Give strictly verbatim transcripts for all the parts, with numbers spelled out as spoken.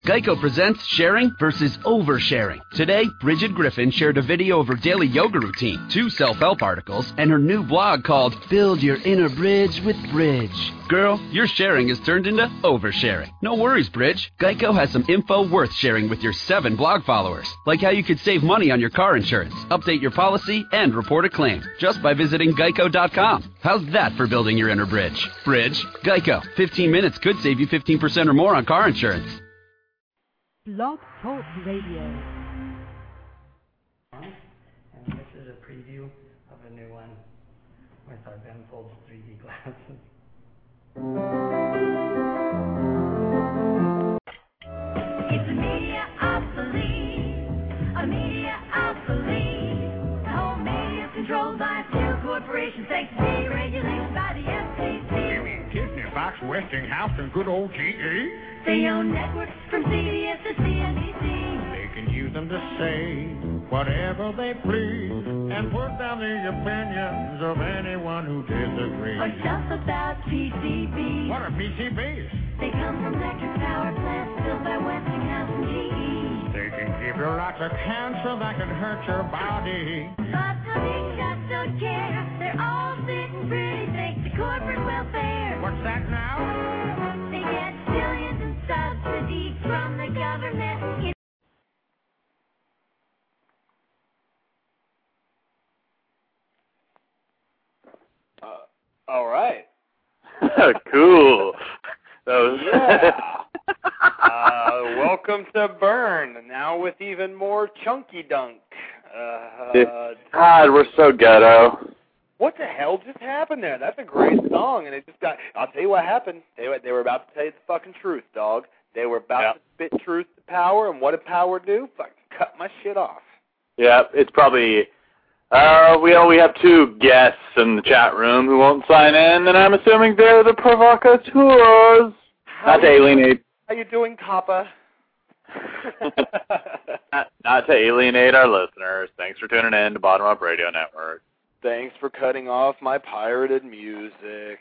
Geico presents sharing versus oversharing. Today, Bridget Griffin shared a video of her daily yoga routine, two self-help articles, and her new blog called Build Your Inner Bridge with Bridge. Girl, your sharing has turned into oversharing. No worries, Bridge. Geico has some info worth sharing with your seven blog followers, like how you could save money on your car insurance, update your policy, and report a claim just by visiting geico dot com. How's that for building your inner bridge? Bridge? Geico. fifteen minutes could save you fifteen percent or more on car insurance. Blog Talk Radio. And this is a preview of a new one with our Ben Folds three D glasses. It's a media obsolete, a media obsolete. The whole media is controlled by a few corporations, thanks to deregulation by the F C C. You mean Disney, Fox, Westinghouse, and good old G E? They own networks from C B S to C N B C. They can use them to say whatever they please and put down the opinions of anyone who disagrees. Or stuff about P C Bs. What are P C Bs? They come from electric power plants built by Westinghouse and G E. They can give you lots of cancer that can hurt your body. But the big shots don't care. They're all sitting pretty thanks to corporate welfare. What's that now? They get billions in subsidies from the government. Uh, all right. Cool. That was Yeah. uh, welcome to Burn, now with even more Chunky Dunk. Uh, God, we're so ghetto. What the hell just happened there? That's a great song, and it just got... I'll tell you what happened. They, were- they were about to tell you the fucking truth, dog. They were about Yeah. to spit truth to power, and what did power do? Fucking cut my shit off. Yeah, it's probably... Uh, we only have two guests in the chat room who won't sign in, and I'm assuming they're the provocateurs. How Not to you- alienate... How you doing, Kappa? not, not to alienate our listeners. Thanks for tuning in to Bottom Up Radio Network. Thanks for cutting off my pirated music.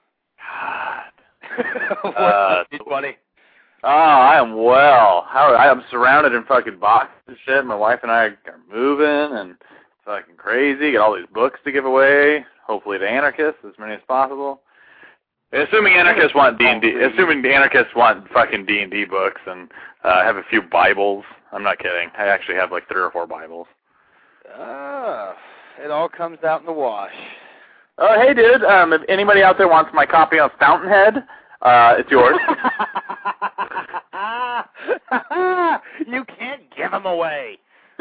God. What's Uh, up, buddy? Oh, I am well. How I am surrounded in fucking boxes and shit. My wife and I are moving, and it's fucking crazy. Got all these books to give away. Hopefully to anarchists, as many as possible. Assuming anarchists want D and D, assuming the anarchists want fucking D and D books, and uh, I have a few Bibles. I'm not kidding. I actually have like three or four Bibles. Ah, it all comes out in the wash. Oh, hey, dude. Um, if anybody out there wants my copy of Fountainhead, uh, it's yours. You can't give them away.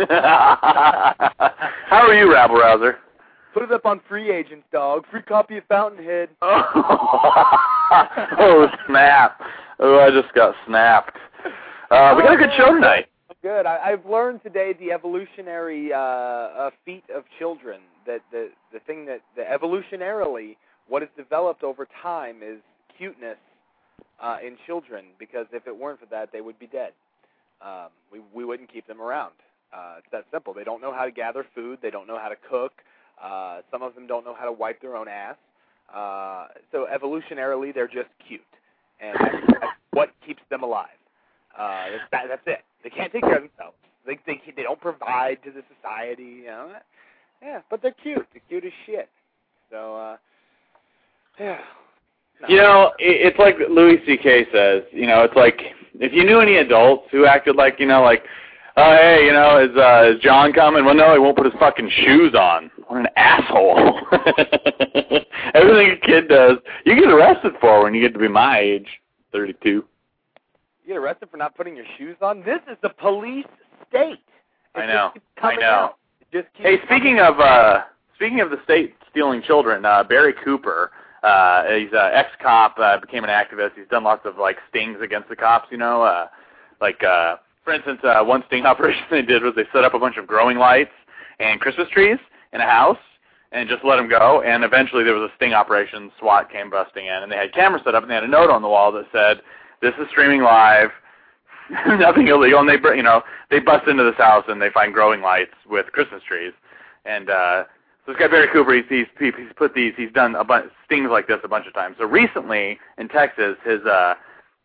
How are you, Rabble Rouser? Put it up on Free Agents, dog. Free copy of Fountainhead. Oh, snap. Oh, I just got snapped. Uh, we got a good show tonight. Good. I, I've learned today the evolutionary uh, uh, feat of children. That the the thing that the evolutionarily what has developed over time is cuteness uh, in children. Because if it weren't for that, they would be dead. Um, we we wouldn't keep them around. Uh, it's that simple. They don't know how to gather food. They don't know how to cook. Uh, some of them don't know how to wipe their own ass. Uh, so evolutionarily, they're just cute, and that's, that's what keeps them alive. Uh, that's, that, that's it. They can't take care of themselves. They they they don't provide to the society. You know. Yeah, but they're cute. They're cute as shit. So uh, yeah. No. You know, it, it's like Louis C K says. You know, it's like if you knew any adults who acted like, you know, like, oh, hey, you know, is uh, is John coming? Well, no, he won't put his fucking shoes on. What an asshole. Everything a kid does, you get arrested for when you get to be my age, thirty-two. You get arrested for not putting your shoes on? This is the police state. It I know. just keeps I coming know. out. It just keeps Hey, speaking of uh, speaking of the state stealing children, uh, Barry Cooper, uh, he's an ex-cop, uh, became an activist. He's done lots of, like, stings against the cops, you know, uh, like, uh, for instance, uh, one sting operation they did was they set up a bunch of growing lights and Christmas trees in a house and just let them go. And eventually there was a sting operation. SWAT came busting in, and they had cameras set up, and they had a note on the wall that said, "This is streaming live, nothing illegal." And they, br- you know, they bust into this house and they find growing lights with Christmas trees. And uh, so this guy Barry Cooper, he's, he's, he's put these, he's done a bunch stings like this a bunch of times. So recently in Texas, his uh,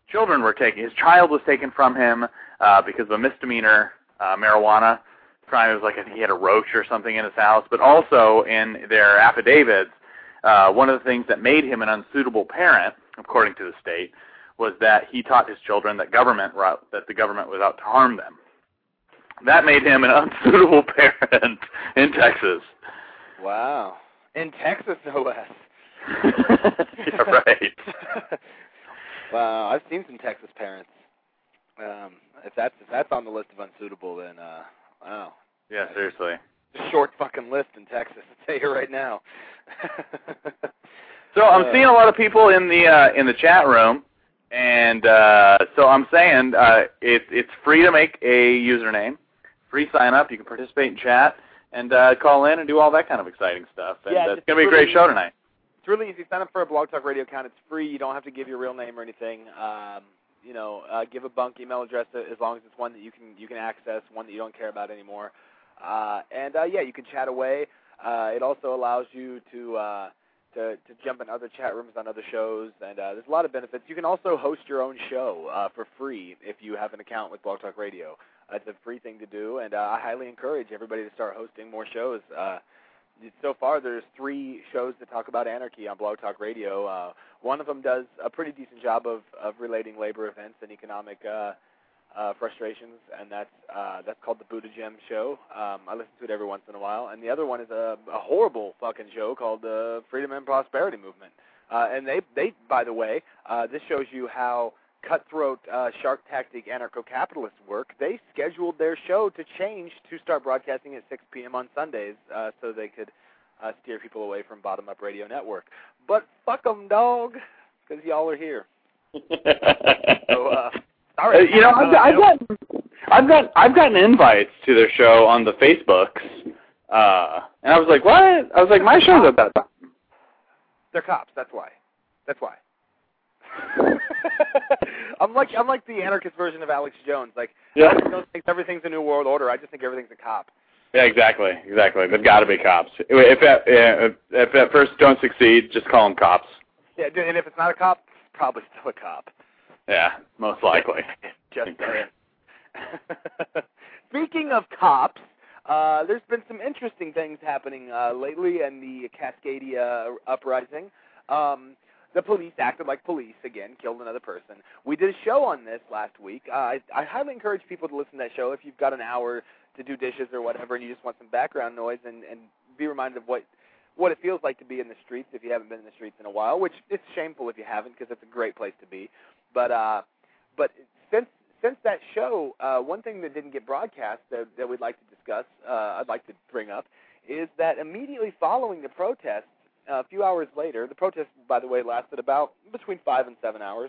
children were taken. His child was taken from him uh, because of a misdemeanor uh, marijuana crime. It was like he had a roach or something in his house. But also in their affidavits, uh, one of the things that made him an unsuitable parent, according to the state, was that he taught his children that government that the government was out to harm them. That made him an unsuitable parent in Texas. Wow. In Texas, no less. Yeah, right. Wow, I've seen some Texas parents. Um, if that's if that's on the list of unsuitable, then uh, wow. Yeah, seriously. A short fucking list in Texas. I'll tell you right now. So I'm seeing a lot of people in the uh, in the chat room, and uh, so I'm saying uh, it's it's free to make a username, free sign up. You can participate in chat and uh, call in and do all that kind of exciting stuff. And yeah, uh, it's gonna be a great show tonight. It's really easy. Sign up for a Blog Talk Radio account. It's free. You don't have to give your real name or anything. Um, you know, uh, give a bunk email address as long as it's one that you can you can access, one that you don't care about anymore. Uh, and uh, yeah, you can chat away. Uh, it also allows you to, uh, to to jump in other chat rooms on other shows, and uh, there's a lot of benefits. You can also host your own show uh, for free if you have an account with Blog Talk Radio. Uh, it's a free thing to do, and uh, I highly encourage everybody to start hosting more shows. Uh, So far, there's three shows that talk about anarchy on Blog Talk Radio. Uh, one of them does a pretty decent job of, of relating labor events and economic uh, uh, frustrations, and that's uh, that's called the Buddha Gem Show. Um, I listen to it every once in a while. And the other one is a, a horrible fucking show called the Freedom and Prosperity Movement. Uh, and they, they, by the way, uh, this shows you how cutthroat uh, shark tactic anarcho-capitalists work. They scheduled their show to change to start broadcasting at six p.m. on Sundays uh, so they could uh, steer people away from Bottom Up Radio Network. But fuck them, dog, because y'all are here. so, uh, all right. Uh, you know, I've, uh, I've got, I've got, I've gotten invites to their show on the Facebooks, uh, and I was like, what? I was like, my show's at that time. They're cops. That's why. That's why. I'm like I'm like the anarchist version of Alex Jones. Like, yeah. Alex Jones thinks everything's a new world order. I just think everything's a cop. Yeah, exactly, exactly. They've got to be cops. If at, if, if at first don't succeed, just call them cops. Yeah, and if it's not a cop, it's probably still a cop. Yeah, most likely. Just saying. Speaking of cops, uh, there's been some interesting things happening uh, lately in the Cascadia uprising. Um, The police acted like police, again, killed another person. We did a show on this last week. Uh, I, I highly encourage people to listen to that show if you've got an hour to do dishes or whatever and you just want some background noise and, and be reminded of what what it feels like to be in the streets if you haven't been in the streets in a while, which it's shameful if you haven't because it's a great place to be. But uh, but since since that show, uh, one thing that didn't get broadcast that, that we'd like to discuss, uh, I'd like to bring up, is that immediately following the protest, Uh, a few hours later, the protest, by the way, lasted about between five and seven hours,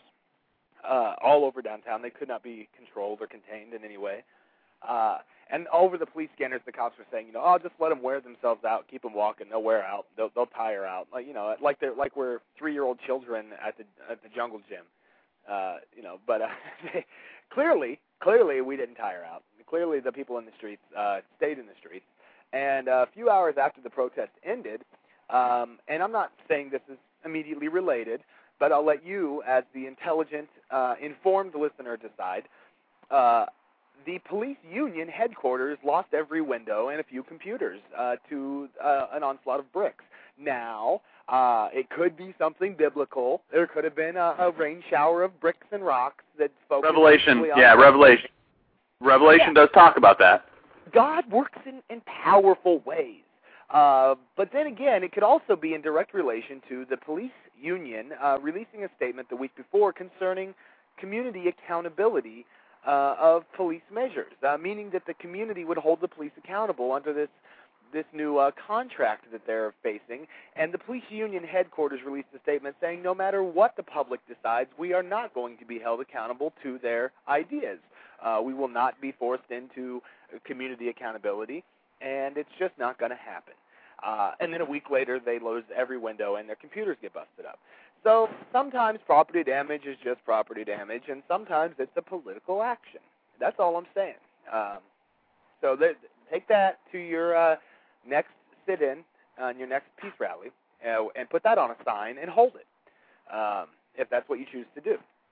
uh, all over downtown. They could not be controlled or contained in any way. Uh, and over the police scanners, the cops were saying, you know, oh, just let them wear themselves out, keep them walking, they'll wear out, they'll they'll tire out, like you know, like they're like we're three-year-old children at the at the jungle gym, uh, you know. But uh, clearly, clearly, we didn't tire out. Clearly, the people in the streets uh, stayed in the streets. And uh, a few hours after the protest ended. Um, and I'm not saying this is immediately related, but I'll let you, as the intelligent, uh, informed listener, decide. Uh, the police union headquarters lost every window and a few computers uh, to uh, an onslaught of bricks. Now, uh, it could be something biblical. There could have been a, a rain shower of bricks and rocks that spoke. Revelation, yeah, Revelation. Revelation yeah. does talk about that. God works in, in powerful ways. Uh, but then again, it could also be in direct relation to the police union uh, releasing a statement the week before concerning community accountability uh, of police measures, uh, meaning that the community would hold the police accountable under this this new uh, contract that they're facing. And the police union headquarters released a statement saying no matter what the public decides, we are not going to be held accountable to their ideas. Uh, we will not be forced into community accountability. And it's just not going to happen. Uh, and then a week later, they lose every window and their computers get busted up. So sometimes property damage is just property damage, and sometimes it's a political action. That's all I'm saying. Um, so th- take that to your uh, next sit-in, uh, your next peace rally, uh, and put that on a sign and hold it, um, if that's what you choose to do.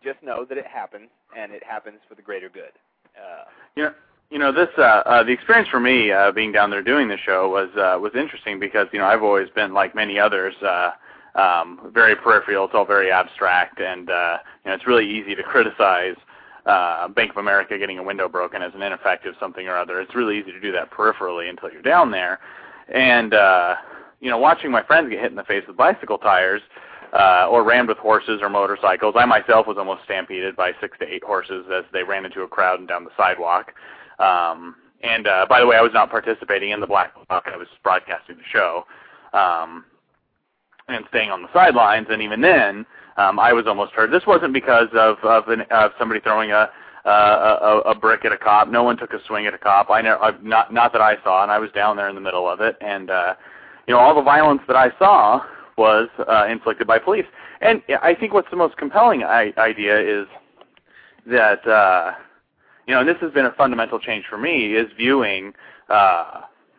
just know that it happens, and it happens for the greater good. Uh, you know, you know this. Uh, uh, the experience for me uh, being down there doing the show was uh, was interesting because you know I've always been like many others, uh, um, very peripheral. It's all very abstract, and uh, you know it's really easy to criticize uh, Bank of America getting a window broken as an ineffective something or other. It's really easy to do that peripherally until you're down there, and uh, you know watching my friends get hit in the face with bicycle tires. Uh, or rammed with horses or motorcycles. I myself was almost stampeded by six to eight horses as they ran into a crowd and down the sidewalk. Um, and uh, by the way, I was not participating in the Black Bloc. I was broadcasting the show um, and staying on the sidelines. And even then, um, I was almost hurt. This wasn't because of of, an, of somebody throwing a, uh, a a brick at a cop. No one took a swing at a cop. I know, not not that I saw, and I was down there in the middle of it. And uh, you know, all the violence that I saw was uh, inflicted by police. And I think what's the most compelling I- idea is that, uh, you know, and this has been a fundamental change for me, is viewing, uh,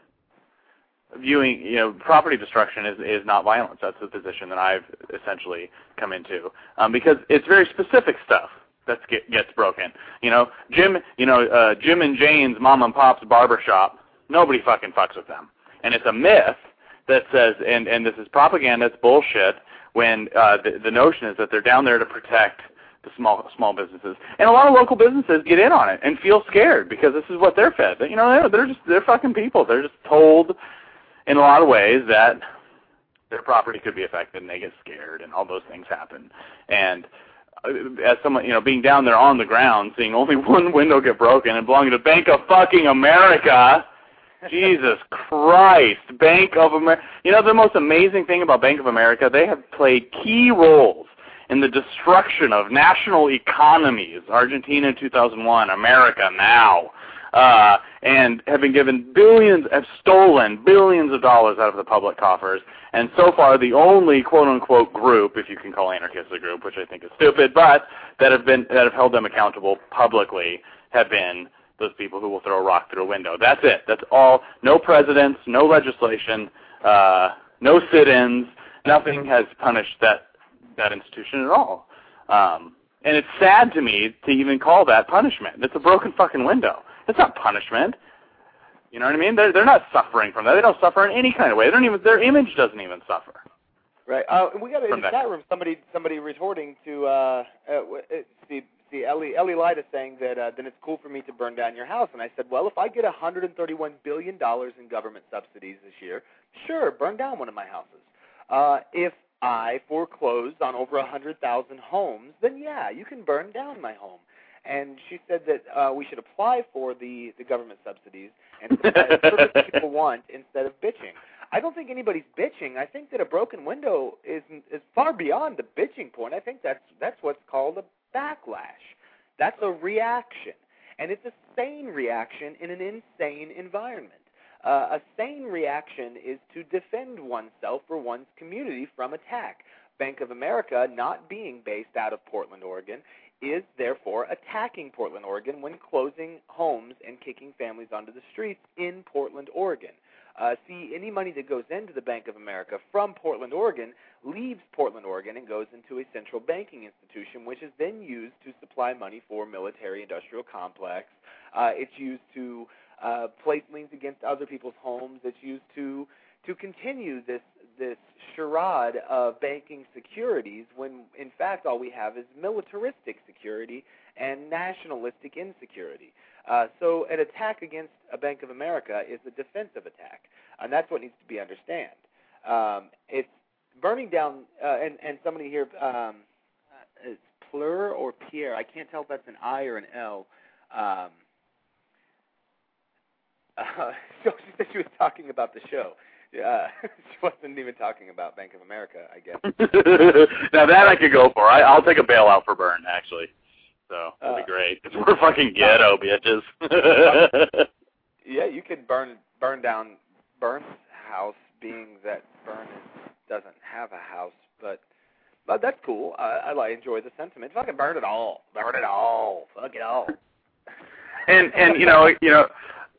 viewing, you know, property destruction is, is not violence. That's the position that I've essentially come into. Um, because it's very specific stuff that get, gets broken. You know, Jim, you know, uh, Jim and Jane's mom and pop's barbershop, nobody fucking fucks with them. And it's a myth that says, and, and this is propaganda, it's bullshit, when uh, the, the notion is that they're down there to protect the small small businesses. And a lot of local businesses get in on it and feel scared because this is what they're fed. You know, they're, they're just, they're fucking people. They're just told in a lot of ways that their property could be affected and they get scared and all those things happen. And as someone, you know, being down there on the ground, seeing only one window get broken and belonging to Bank of fucking America, Jesus Christ, Bank of America. You know, the most amazing thing about Bank of America, they have played key roles in the destruction of national economies. Argentina in two thousand one, America now. Uh, and have been given billions, have stolen billions of dollars out of the public coffers. And so far, the only quote-unquote group, if you can call anarchists a group, which I think is stupid, but that have been that have held them accountable publicly, have been those people who will throw a rock through a window. That's it. That's all. No presidents, no legislation, uh, no sit-ins. Nothing has punished that that institution at all. Um, and it's sad to me to even call that punishment. It's a broken fucking window. It's not punishment. You know what I mean? They're they're not suffering from that. They don't suffer in any kind of way. They don't even their image doesn't even suffer. Right. Uh, we got in the chat room somebody somebody retorting to uh, uh, the. See, Ellie, Ellie Light is saying that uh, then it's cool for me to burn down your house. And I said, well, if I get one hundred thirty-one billion dollars in government subsidies this year, sure, burn down one of my houses. Uh, if I foreclose on over one hundred thousand homes, then yeah, you can burn down my home. And she said that uh, we should apply for the, the government subsidies and provide service people want instead of bitching. I don't think anybody's bitching. I think that a broken window is is far beyond the bitching point. I think that's that's what's called a backlash. That's a reaction, and it's a sane reaction in an insane environment. Uh, a sane reaction is to defend oneself or one's community from attack. Bank of America, not being based out of Portland, Oregon, is therefore attacking Portland, Oregon when closing homes and kicking families onto the streets in Portland, Oregon. Uh, see, any money that goes into the Bank of America from Portland, Oregon, leaves Portland, Oregon, and goes into a central banking institution, which is then used to supply money for military-industrial complex. Uh, it's used to uh, place liens against other people's homes. It's used to to continue this this charade of banking securities when, in fact, all we have is militaristic security and nationalistic insecurity. Uh, so an attack against a Bank of America is a defensive attack, and that's what needs to be understood. Um, it's burning down, uh, and, and somebody here, um, it's Plur or Pierre, I can't tell if that's an I or an L. Um, uh, so she said she was talking about the show. Uh, she wasn't even talking about Bank of America, I guess. Now that I could go for. I, I'll take a bailout for Burn, actually. So that'd uh, be great. Because we're fucking ghetto, bitches. Yeah, you could burn burn down Burn's house, being that Burn is, doesn't have a house, but but that's cool. I, I enjoy the sentiment. Fucking burn it all. Burn it all. Fuck it all. And and you know you know.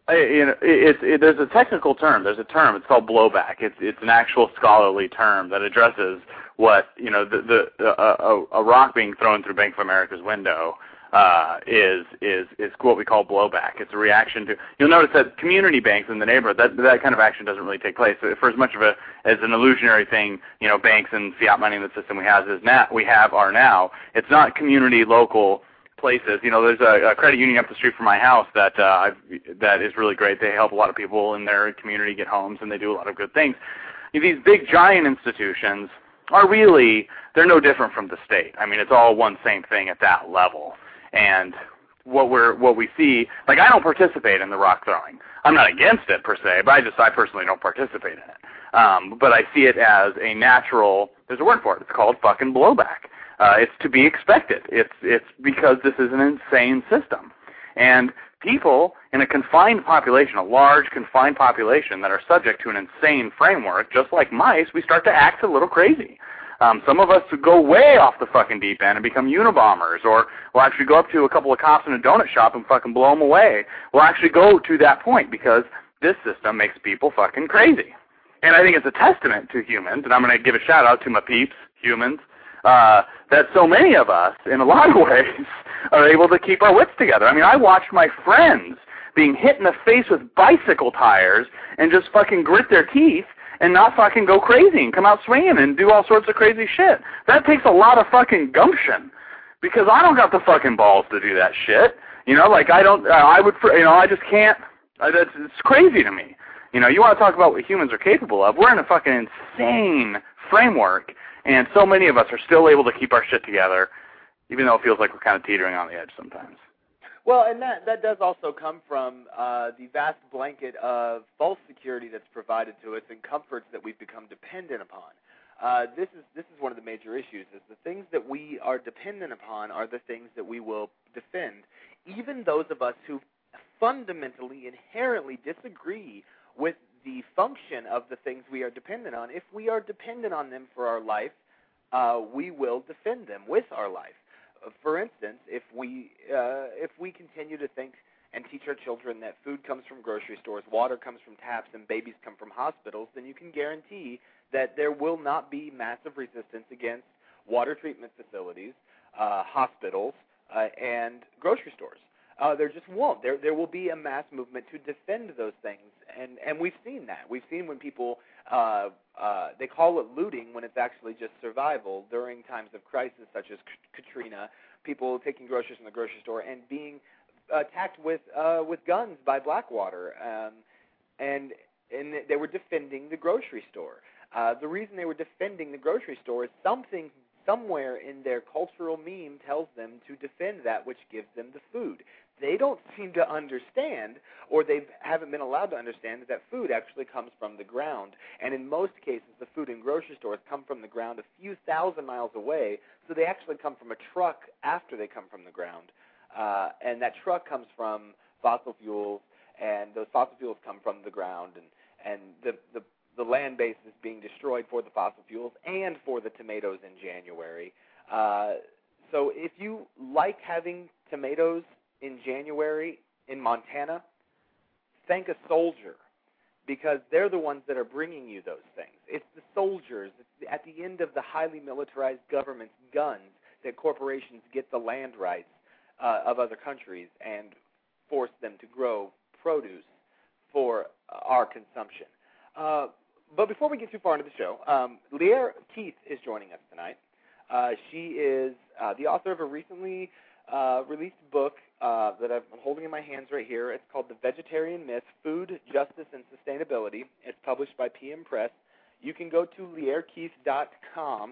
I, you know, it, it, there's a technical term. There's a term. It's called blowback. It's it's an actual scholarly term that addresses what you know the the, the a, a rock being thrown through Bank of America's window uh, is is is what we call blowback. It's a reaction to. You'll notice that community banks in the neighborhood, that that kind of action doesn't really take place. For as much of a as an illusionary thing, you know, banks and fiat money in the system we have is now we have are now. It's not community local places. You know, there's a, a credit union up the street from my house that uh, I've, that is really great. They help a lot of people in their community get homes, and they do a lot of good things. These big giant institutions are really, they're no different from the state. I mean, it's all one same thing at that level. And what we're what we see, like I don't participate in the rock throwing. I'm not against it per se, but I just I personally don't participate in it. Um, but I see it as a natural. There's a word for it. It's called fucking blowback. Uh, it's to be expected. It's it's because this is an insane system, and people in a confined population, a large confined population that are subject to an insane framework, just like mice, we start to act a little crazy. Um, some of us go way off the fucking deep end and become Unabombers, or we'll actually go up to a couple of cops in a donut shop and fucking blow them away. We'll actually go to that point because this system makes people fucking crazy. And I think it's a testament to humans, and I'm going to give a shout out to my peeps, humans, uh, that so many of us, in a lot of ways, are able to keep our wits together. I mean, I watched my friends being hit in the face with bicycle tires and just fucking grit their teeth and not fucking go crazy and come out swinging and do all sorts of crazy shit. That takes a lot of fucking gumption, because I don't got the fucking balls to do that shit. You know, like I don't, uh, I would, you know, I just can't, uh, that's, it's crazy to me. You know, you want to talk about what humans are capable of. We're in a fucking insane framework, and so many of us are still able to keep our shit together, even though it feels like we're kind of teetering on the edge sometimes. Well, and that, that does also come from uh, the vast blanket of false security that's provided to us and comforts that we've become dependent upon. Uh, this is this is one of the major issues, is the things that we are dependent upon are the things that we will defend. Even those of us who fundamentally, inherently disagree with the function of the things we are dependent on, if we are dependent on them for our life, uh, we will defend them with our life. For instance, if we uh, if we continue to think and teach our children that food comes from grocery stores, water comes from taps, and babies come from hospitals, then you can guarantee that there will not be massive resistance against water treatment facilities, uh, hospitals, uh, and grocery stores. Uh, there just won't. There there will be a mass movement to defend those things, and, and we've seen that. We've seen when people, uh, uh, they call it looting when it's actually just survival during times of crisis such as Katrina, people taking groceries from the grocery store and being attacked with uh, with guns by Blackwater, um, and, and they were defending the grocery store. Uh, the reason they were defending the grocery store is something somewhere in their cultural meme tells them to defend that which gives them the food. They don't seem to understand, or they haven't been allowed to understand, that that food actually comes from the ground. And in most cases, the food in grocery stores come from the ground a few thousand miles away, so they actually come from a truck after they come from the ground. Uh, and that truck comes from fossil fuels, and those fossil fuels come from the ground, and, and the, the the land base is being destroyed for the fossil fuels and for the tomatoes in January. Uh, so if you like having tomatoes in January in Montana, thank a soldier, because they're the ones that are bringing you those things. It's the soldiers it's at the end of the highly militarized government's guns that corporations get the land rights uh, of other countries and force them to grow produce for uh, our consumption. Uh, But before we get too far into the show, um, Lierre Keith is joining us tonight. Uh, she is uh, the author of a recently uh, released book uh, that I'm holding in my hands right here. It's called The Vegetarian Myth, Food, Justice, and Sustainability. It's published by P M Press. You can go to lierre keith dot com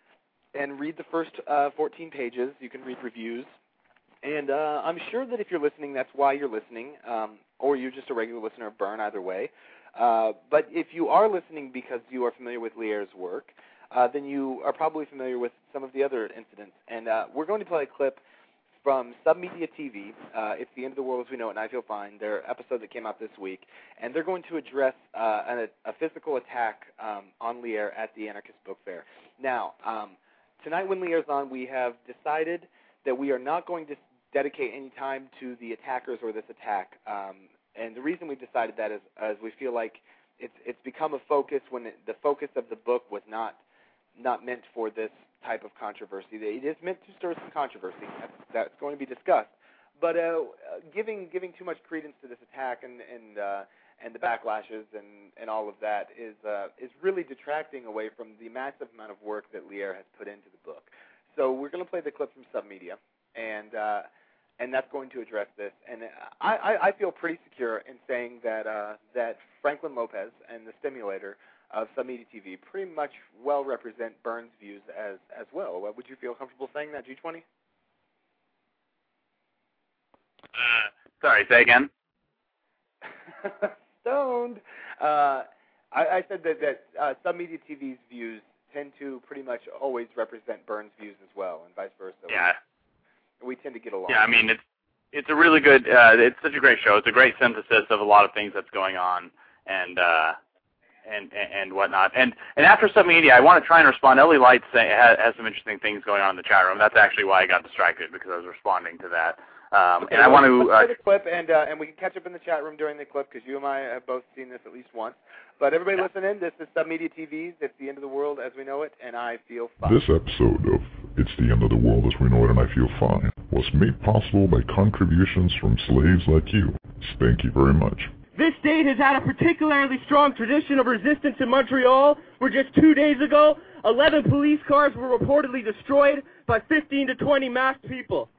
and read the first uh, fourteen pages. You can read reviews. And uh, I'm sure that if you're listening, that's why you're listening, um, or you're just a regular listener of Burn, either way. Uh, but if you are listening because you are familiar with Lierre's work, uh, then you are probably familiar with some of the other incidents. And uh, we're going to play a clip from Submedia T V. Uh, it's The End of the World as We Know It, and I Feel Fine, their episode that came out this week. And they're going to address uh, an, a physical attack um, on Lierre at the Anarchist Book Fair. Now, um, tonight when Lierre's on, we have decided that we are not going to dedicate any time to the attackers or this attack. Um, and the reason we decided that is, is we feel like it's it's become a focus when it, the focus of the book was not not meant for this type of controversy. It is meant to stir some controversy. That's, that's going to be discussed. But uh, giving giving too much credence to this attack and and uh, and the backlashes and, and all of that is uh, is really detracting away from the massive amount of work that Lierre has put into the book. So we're going to play the clip from Submedia, and uh, and that's going to address this. And I, I, I feel pretty secure in saying that uh, that Franklin Lopez and the Stimulator of Submedia T V pretty much well represent Burns' views as as well. Would you feel comfortable saying that, G twenty? Uh, sorry, say again. Stoned. Uh, I, I said that, that uh, Submedia T V's views tend to pretty much always represent Burns' views as well, and vice versa. Yeah. We, we tend to get along. Yeah, I mean, it's it's a really good, uh, it's such a great show. It's a great synthesis of a lot of things that's going on, and uh, and, and and whatnot. And and after Submedia, I want to try and respond. L A Lights has, has some interesting things going on in the chat room. That's actually why I got distracted, because I was responding to that. Um, okay, and I well, want to let's play uh, the clip, and uh, and we can catch up in the chat room during the clip, because you and I have both seen this at least once. But everybody yeah. listen in. This is Submedia T V. It's the end of the world as we know it, and I feel fine. This episode of It's the End of the World as We Know It and I Feel Fine was made possible by contributions from slaves like you. Thank you very much. This state has had a particularly strong tradition of resistance in Montreal, where just two days ago, eleven police cars were reportedly destroyed by fifteen to twenty masked people.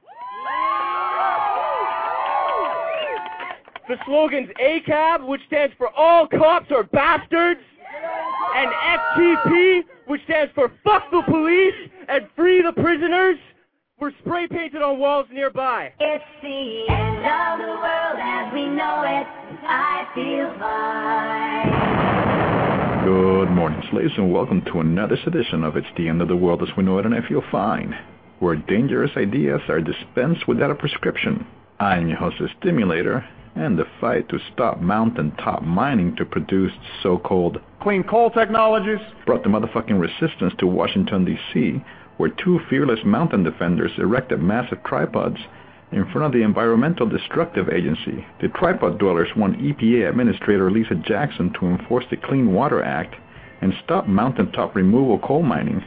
The slogans A C A B, which stands for All Cops Are Bastards, and F T P, which stands for Fuck the Police and Free the Prisoners, were spray painted on walls nearby. It's the end of the world as we know it. I feel fine. Good morning, slaves, and welcome to another edition of It's the End of the World as We Know It and I Feel Fine, where dangerous ideas are dispensed without a prescription. I'm your host, the Stimulator, and the fight to stop mountaintop mining to produce so-called clean coal technologies brought the motherfucking resistance to Washington, D C, where two fearless mountain defenders erected massive tripods in front of the Environmental Destructive Agency. The tripod dwellers want E P A Administrator Lisa Jackson to enforce the Clean Water Act and stop mountaintop removal coal mining.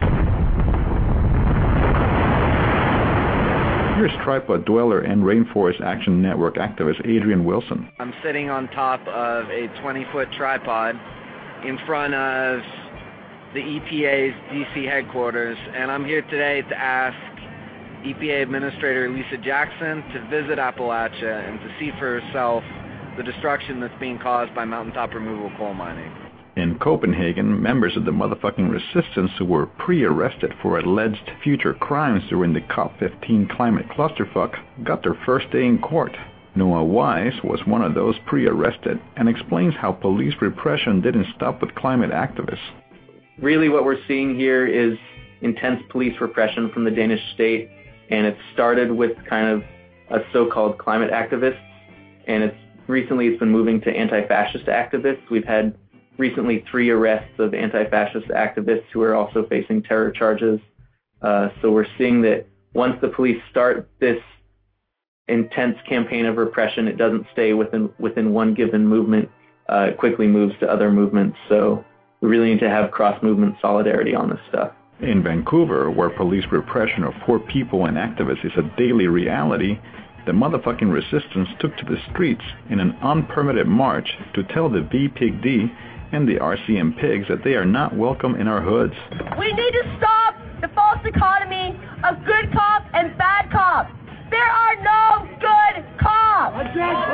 Here's tripod dweller and Rainforest Action Network activist Adrian Wilson. I'm sitting on top of a twenty-foot tripod in front of the E P A's D C headquarters, and I'm here today to ask E P A Administrator Lisa Jackson to visit Appalachia and to see for herself the destruction that's being caused by mountaintop removal coal mining. In Copenhagen, members of the motherfucking resistance who were pre-arrested for alleged future crimes during the COP fifteen climate clusterfuck got their first day in court. Noah Wise was one of those pre-arrested and explains how police repression didn't stop with climate activists. Really what we're seeing here is intense police repression from the Danish state, and it started with kind of a so-called climate activists, and it's recently it's been moving to anti-fascist activists. We've had recently three arrests of anti-fascist activists who are also facing terror charges. Uh, so we're seeing that once the police start this intense campaign of repression, it doesn't stay within within one given movement. Uh, it quickly moves to other movements. So we really need to have cross-movement solidarity on this stuff. In Vancouver, where police repression of poor people and activists is a daily reality, the motherfucking resistance took to the streets in an unpermitted march to tell the V P G D and the R C M pigs that they are not welcome in our hoods. We need to stop the false dichotomy of good cops and bad cops. There are no good cops.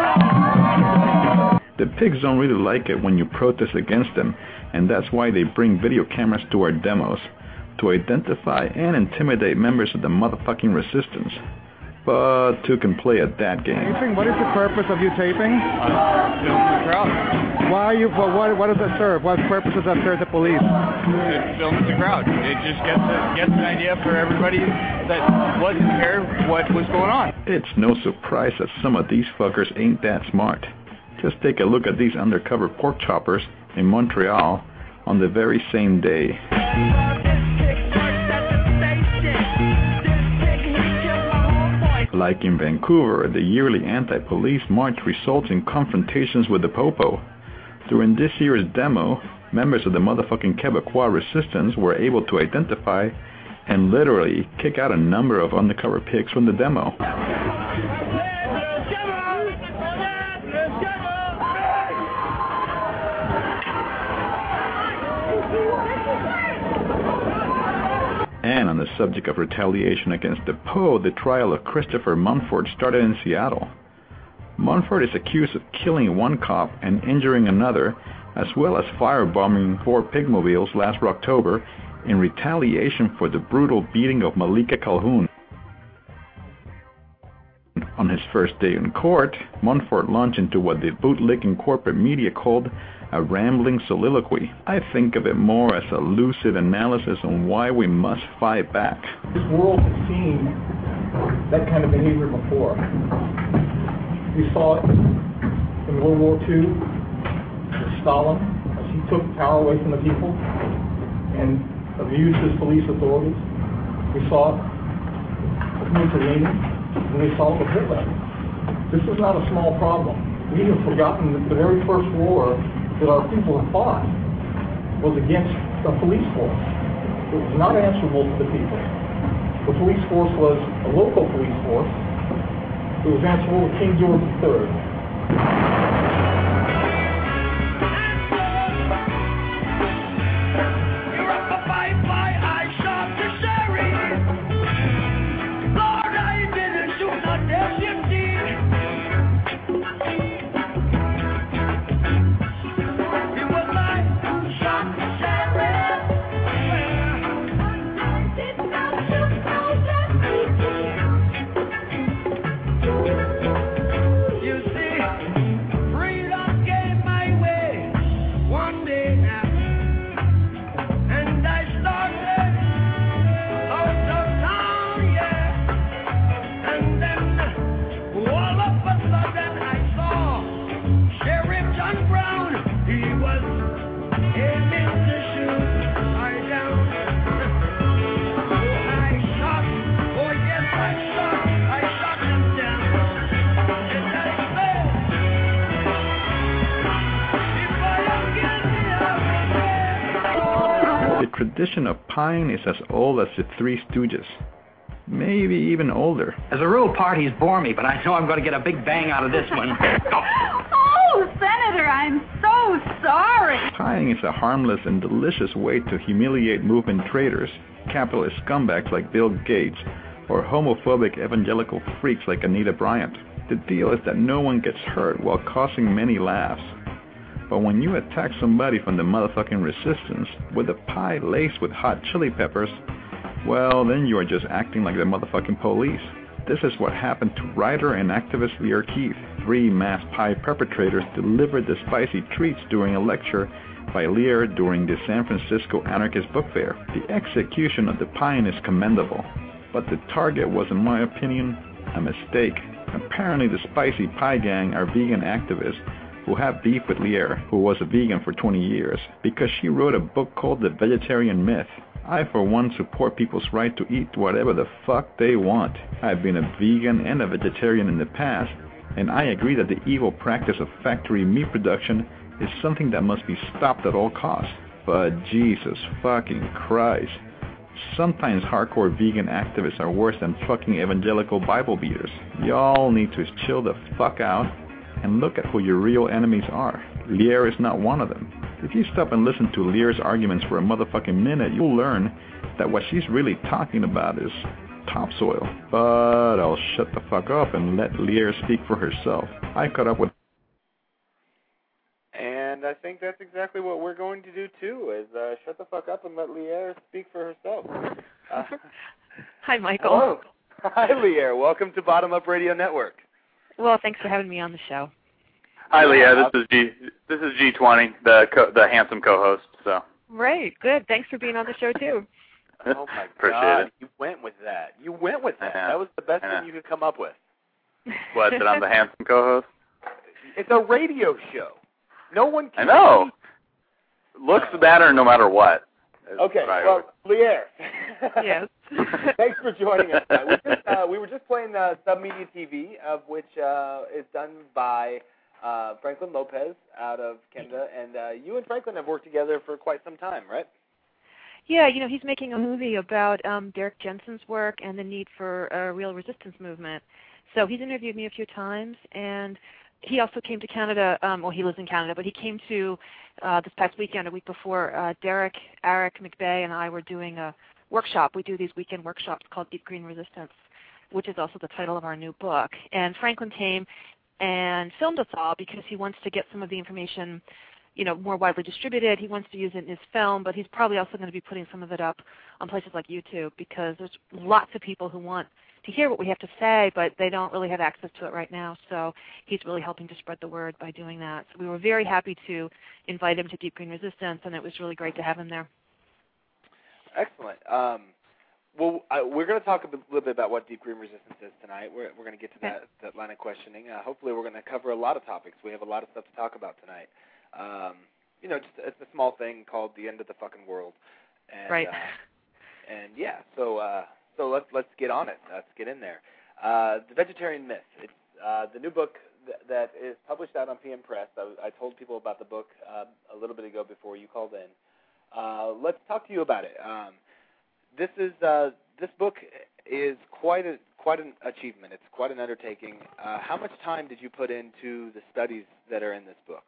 The pigs don't really like it when you protest against them, and that's why they bring video cameras to our demos, to identify and intimidate members of the motherfucking resistance. But two can play at that game. Taping? What is the purpose of you taping? Uh, film the crowd. Why are you? Well, what what does that serve? What purpose does that serve the police? It films the crowd. It just gets a, gets an idea for everybody that wasn't there what was going on. It's no surprise that some of these fuckers ain't that smart. Just take a look at these undercover pork choppers in Montreal on the very same day. Like in Vancouver, the yearly anti-police march results in confrontations with the popo. During this year's demo, members of the motherfucking Quebecois resistance were able to identify and literally kick out a number of undercover pigs from the demo. And on the subject of retaliation against the P O, the trial of Christopher Munford started in Seattle. Munford is accused of killing one cop and injuring another, as well as firebombing four pigmobiles last October in retaliation for the brutal beating of Malika Calhoun. On his first day in court, Munford launched into what the bootlicking corporate media called a rambling soliloquy. I think of it more as a lucid analysis on why we must fight back. This world has seen that kind of behavior before. We saw it in World War Two with Stalin, as he took power away from the people and abused his police authorities. We saw it with Mussolini, and we saw it with Hitler. This is not a small problem. We have forgotten that the very first war that our people have fought was against the police force. It was not answerable to the people. The police force was a local police force. It was answerable to King George the Third. The tradition of pieing is as old as the Three Stooges. Maybe even older. As a rule, parties bore me, but I know I'm going to get a big bang out of this one. Oh, Senator, I'm so sorry. Pieing is a harmless and delicious way to humiliate movement traitors, capitalist scumbags like Bill Gates, or homophobic evangelical freaks like Anita Bryant. The deal is that no one gets hurt while causing many laughs. But when you attack somebody from the motherfucking resistance with a pie laced with hot chili peppers, well, then you are just acting like the motherfucking police. This is what happened to writer and activist Lierre Keith. Three mass pie perpetrators delivered the spicy treats during a lecture by Lierre during the San Francisco Anarchist Book Fair. The execution of the pie is commendable, but the target was, in my opinion, a mistake. Apparently the Spicy Pie Gang are vegan activists who have beef with Lierre, who was a vegan for twenty years, because she wrote a book called The Vegetarian Myth. I, for one, support people's right to eat whatever the fuck they want. I've been a vegan and a vegetarian in the past, and I agree that the evil practice of factory meat production is something that must be stopped at all costs. But Jesus fucking Christ. Sometimes hardcore vegan activists are worse than fucking evangelical Bible beaters. Y'all need to chill the fuck out and look at who your real enemies are. Lierre is not one of them. If you stop and listen to Lierre's arguments for a motherfucking minute, you'll learn that what she's really talking about is topsoil. But I'll shut the fuck up and let Lierre speak for herself. I caught up with... And I think that's exactly what we're going to do too, is uh, shut the fuck up and let Lierre speak for herself. Uh, Hi, Michael. Hello. Hi, Lierre. Welcome to Bottom Up Radio Network. Well, thanks for having me on the show. Hi, Lierre. This is G. This is G twenty, the co- the handsome co-host. So. Right. Good. Thanks for being on the show too. Oh my Appreciate God! it. You went with that. You went with that. Yeah. That was the best Yeah. thing you could come up with. What? That I'm the handsome co-host? It's a radio show. No one I can. know. Looks matter no matter what. is Okay, what I well, Lear. Yes. Thanks for joining us tonight. We, just, uh, we were just playing uh, Submedia T V, of which uh, is done by uh, Franklin Lopez out of Canada, and uh, you and Franklin have worked together for quite some time, right? Yeah, you know, he's making a movie about um, Derek Jensen's work and the need for a real resistance movement. So he's interviewed me a few times, and he also came to Canada. Um, well, he lives in Canada, but he came to uh, this past weekend, a week before. Uh, Derek, Eric McBay, and I were doing a workshop. We do these weekend workshops called Deep Green Resistance, which is also the title of our new book. And Franklin came and filmed us all because he wants to get some of the information, you know, more widely distributed. He wants to use it in his film, but he's probably also going to be putting some of it up on places like YouTube because there's lots of people who want to hear what we have to say, but they don't really have access to it right now. So he's really helping to spread the word by doing that. So we were very happy to invite him to Deep Green Resistance, and it was really great to have him there. Excellent. Um, well, I, we're going to talk a bit, little bit about what Deep Green Resistance is tonight. We're, we're going to get to that, that line of questioning. Uh, hopefully we're going to cover a lot of topics. We have a lot of stuff to talk about tonight. Um, you know, just it's a small thing called the end of the fucking world. And, right. Uh, and yeah, so uh, so let's let's get on it. Let's get in there. Uh, the Vegetarian Myth. It's uh, the new book th- that is published out on P M Press. I, I told people about the book uh, a little bit ago before you called in. Uh, let's talk to you about it. Um, this is uh, this book is quite a quite an achievement. It's quite an undertaking. Uh, how much time did you put into the studies that are in this book?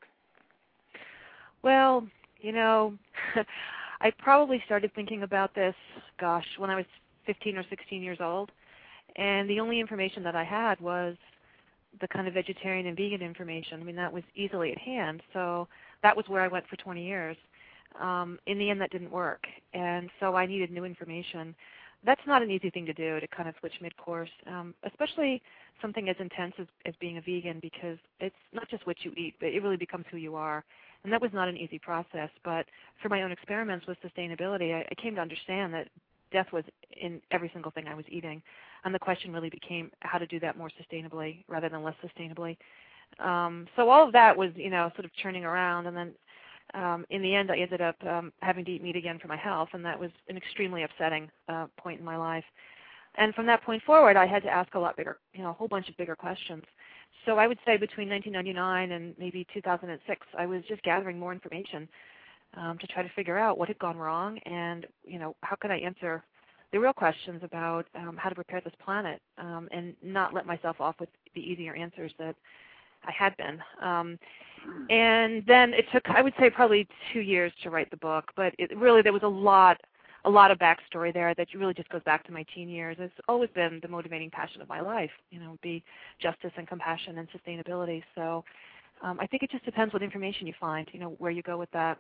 Well, you know, I probably started thinking about this, gosh, when I was fifteen or sixteen years old, and the only information that I had was the kind of vegetarian and vegan information. I mean, that was easily at hand, so that was where I went for twenty years. Um, in the end, that didn't work, and so I needed new information. That's not an easy thing to do, to kind of switch mid-course, um, especially something as intense as, as being a vegan, because it's not just what you eat, but it really becomes who you are. And that was not an easy process, but for my own experiments with sustainability, I, I came to understand that death was in every single thing I was eating, and the question really became how to do that more sustainably rather than less sustainably. Um, so all of that was, you know, sort of churning around, and then um, in the end, I ended up um, having to eat meat again for my health, and that was an extremely upsetting uh, point in my life. And from that point forward, I had to ask a lot bigger, you know, a whole bunch of bigger questions. So I would say between nineteen ninety-nine and maybe two thousand six, I was just gathering more information um, to try to figure out what had gone wrong, and you know, how could I answer the real questions about um, how to prepare this planet, um, and not let myself off with the easier answers that I had been. Um, and then it took, I would say, probably two years to write the book, but it really there was a lot. a lot of backstory there that really just goes back to my teen years. It's always been the motivating passion of my life, you know, would be justice and compassion and sustainability. So um, I think it just depends what information you find, you know, where you go with that.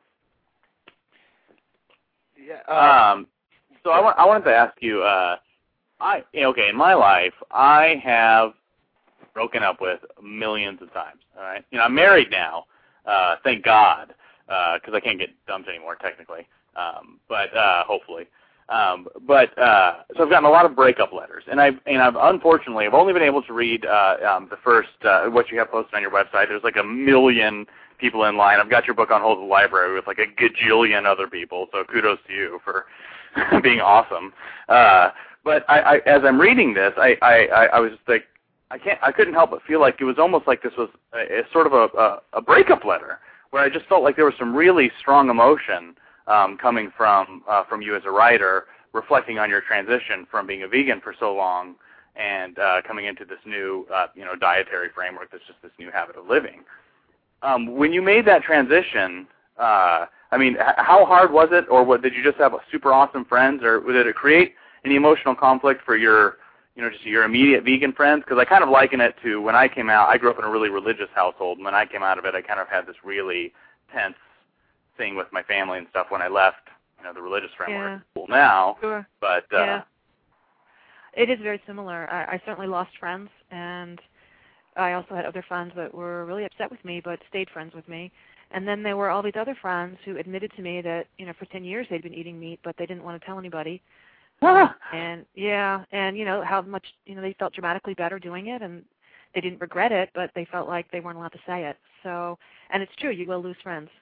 Yeah. Um, so I, wa- I wanted to ask you, uh, I okay, in my life, I have broken up with millions of times, all right? You know, I'm married now, uh, thank God, because uh, I can't get dumped anymore, technically. Um, but uh, hopefully, um, but uh, so I've gotten a lot of breakup letters, and I've and I've unfortunately I've only been able to read uh, um, the first uh, what you have posted on your website. There's like a million people in line. I've got your book on hold at the library with like a gajillion other people. So kudos to you for being awesome. Uh, but I, I, as I'm reading this, I, I, I was just like I can't I couldn't help but feel like it was almost like this was a, a sort of a, a, a breakup letter where I just felt like there was some really strong emotion. Um, coming from uh, from you as a writer, reflecting on your transition from being a vegan for so long and uh, coming into this new uh, you know dietary framework that's just this new habit of living. Um, when you made that transition, uh, I mean, h- how hard was it, or what, did you just have super awesome friends, or did it create any emotional conflict for your you know just your immediate vegan friends? Because I kind of liken it to when I came out. I grew up in a really religious household, and when I came out of it, I kind of had this really tense thing with my family and stuff when I left, you know, the religious framework. Yeah. Cool now, Sure. but uh, yeah. It is very similar. I, I certainly lost friends, and I also had other friends that were really upset with me, but stayed friends with me. And then there were all these other friends who admitted to me that, you know, for ten years they'd been eating meat, but they didn't want to tell anybody. Ah. And yeah, and you know how much, you know, they felt dramatically better doing it, and they didn't regret it, but they felt like they weren't allowed to say it. So, and it's true, you will lose friends.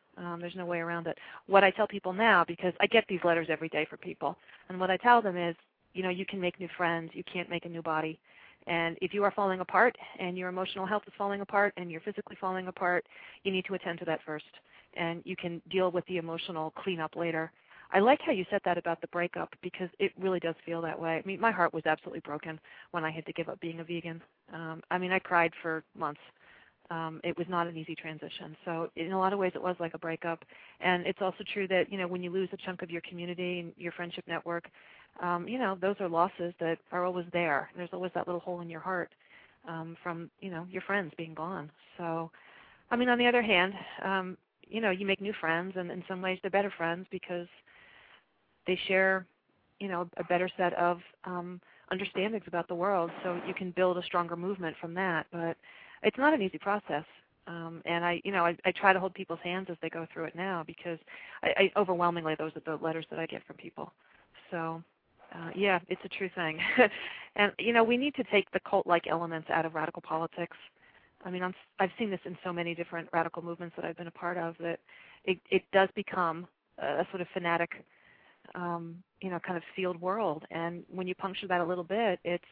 Um, there's no way around it. What I tell people now, because I get these letters every day from people, and what I tell them is, you know, you can make new friends. You can't make a new body. And if you are falling apart and your emotional health is falling apart and you're physically falling apart, you need to attend to that first. And you can deal with the emotional cleanup later. I like how you said that about the breakup because it really does feel that way. I mean, my heart was absolutely broken when I had to give up being a vegan. Um, I mean, I cried for months. Um, it was not an easy transition. So in a lot of ways it was like a breakup. And it's also true that, you know, when you lose a chunk of your community and your friendship network, um, you know, those are losses that are always there. There's always that little hole in your heart um, from, you know, your friends being gone. So, I mean, on the other hand, um, you know, you make new friends, and in some ways they're better friends because they share, you know, a better set of um, understandings about the world. So you can build a stronger movement from that. But it's not an easy process. Um, and I, you know, I, I try to hold people's hands as they go through it now because I, I overwhelmingly those are the letters that I get from people. So, uh, yeah, it's a true thing. And, you know, we need to take the cult-like elements out of radical politics. I mean, I'm, I've seen this in so many different radical movements that I've been a part of that it, it does become a, a sort of fanatic, um, you know, kind of sealed world. And when you puncture that a little bit, it's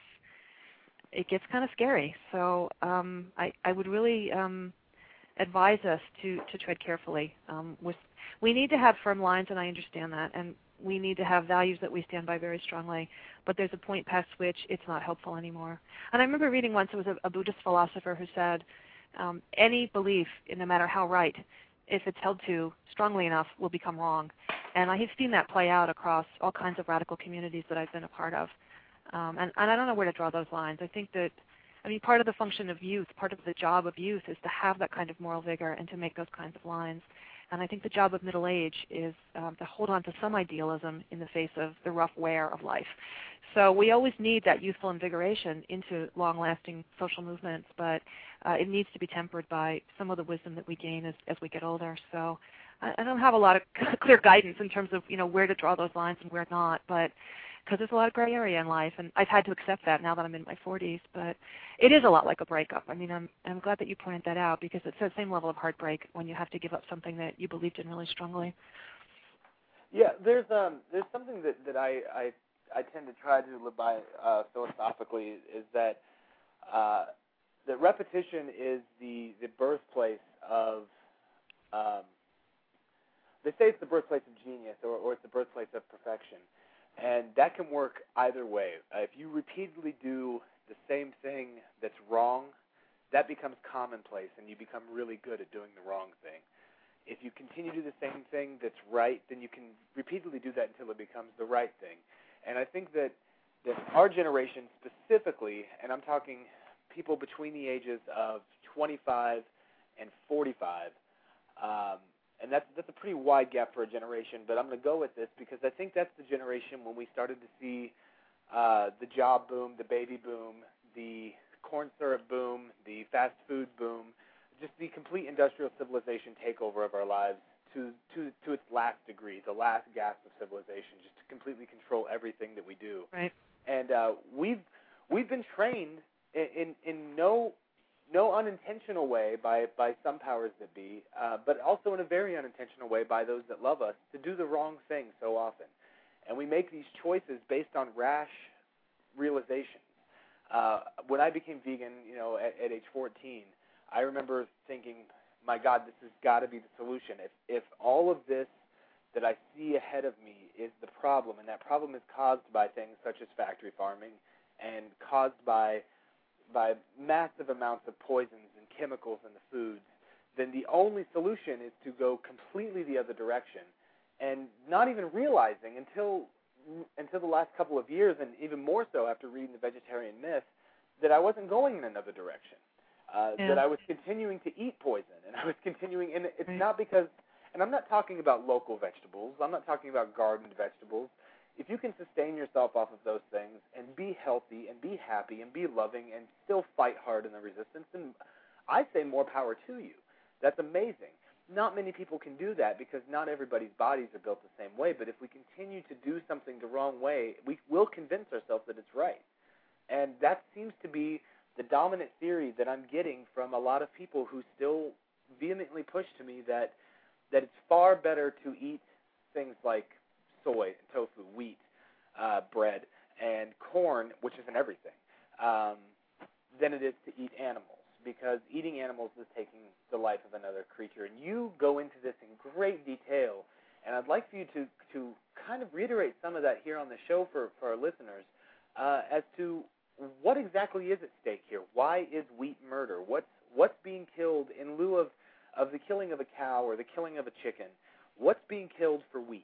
it gets kind of scary. So um, I, I would really um, advise us to, to tread carefully. Um, with we need to have firm lines, and I understand that, and we need to have values that we stand by very strongly, but there's a point past which it's not helpful anymore. And I remember reading once, it was a, a Buddhist philosopher who said, um, any belief, no matter how right, if it's held to strongly enough, will become wrong. And I have seen that play out across all kinds of radical communities that I've been a part of. Um, and, and I don't know where to draw those lines. I think that, I mean, part of the function of youth, part of the job of youth is to have that kind of moral vigor and to make those kinds of lines. And I think the job of middle age is um, to hold on to some idealism in the face of the rough wear of life. So we always need that youthful invigoration into long-lasting social movements, but uh, it needs to be tempered by some of the wisdom that we gain as, as we get older. So I, I don't have a lot of clear guidance in terms of, you know, where to draw those lines and where not, but because there's a lot of gray area in life, and I've had to accept that now that I'm in my forties. But it is a lot like a breakup. I mean, I'm I'm glad that you pointed that out because it's the same level of heartbreak when you have to give up something that you believed in really strongly. Yeah, there's um there's something that that I I, I tend to try to live by uh, philosophically is that uh, that repetition is the the birthplace of um, they say it's the birthplace of genius or or it's the birthplace of perfection. And that can work either way. Uh, if you repeatedly do the same thing that's wrong, that becomes commonplace, and you become really good at doing the wrong thing. If you continue to do the same thing that's right, then you can repeatedly do that until it becomes the right thing. And I think that, that our generation specifically, and I'm talking people between the ages of twenty-five and forty-five, um, and that's that's a pretty wide gap for a generation, but I'm going to go with this because I think that's the generation when we started to see uh, the job boom, the baby boom, the corn syrup boom, the fast food boom, just the complete industrial civilization takeover of our lives to, to, to its last degree, the last gasp of civilization, just to completely control everything that we do. Right. And uh, we've we've been trained in, in, in no no unintentional way by, by some powers that be, uh, but also in a very unintentional way by those that love us to do the wrong thing so often. And we make these choices based on rash realizations. Uh, when I became vegan, you know, at, at age fourteen, I remember thinking, my God, this has got to be the solution. If, if all of this that I see ahead of me is the problem, and that problem is caused by things such as factory farming and caused by by massive amounts of poisons and chemicals in the foods, then the only solution is to go completely the other direction, and not even realizing until until the last couple of years, and even more so after reading The Vegetarian Myth, that I wasn't going in another direction, uh, yeah. that I was continuing to eat poison, and I was continuing, and it's right. not because, and I'm not talking about local vegetables, I'm not talking about gardened vegetables. If you can sustain yourself off of those things and be healthy and be happy and be loving and still fight hard in the resistance, then I say more power to you. That's amazing. Not many people can do that because not everybody's bodies are built the same way, but if we continue to do something the wrong way, we will convince ourselves that it's right. And that seems to be the dominant theory that I'm getting from a lot of people who still vehemently push to me that that it's far better to eat things like soy, tofu, wheat, uh, bread, and corn, which isn't everything, um, than it is to eat animals, because eating animals is taking the life of another creature. And you go into this in great detail, and I'd like for you to, to kind of reiterate some of that here on the show for, for our listeners uh, as to what exactly is at stake here. Why is wheat murder? What's, what's being killed in lieu of, of the killing of a cow or the killing of a chicken? What's being killed for wheat?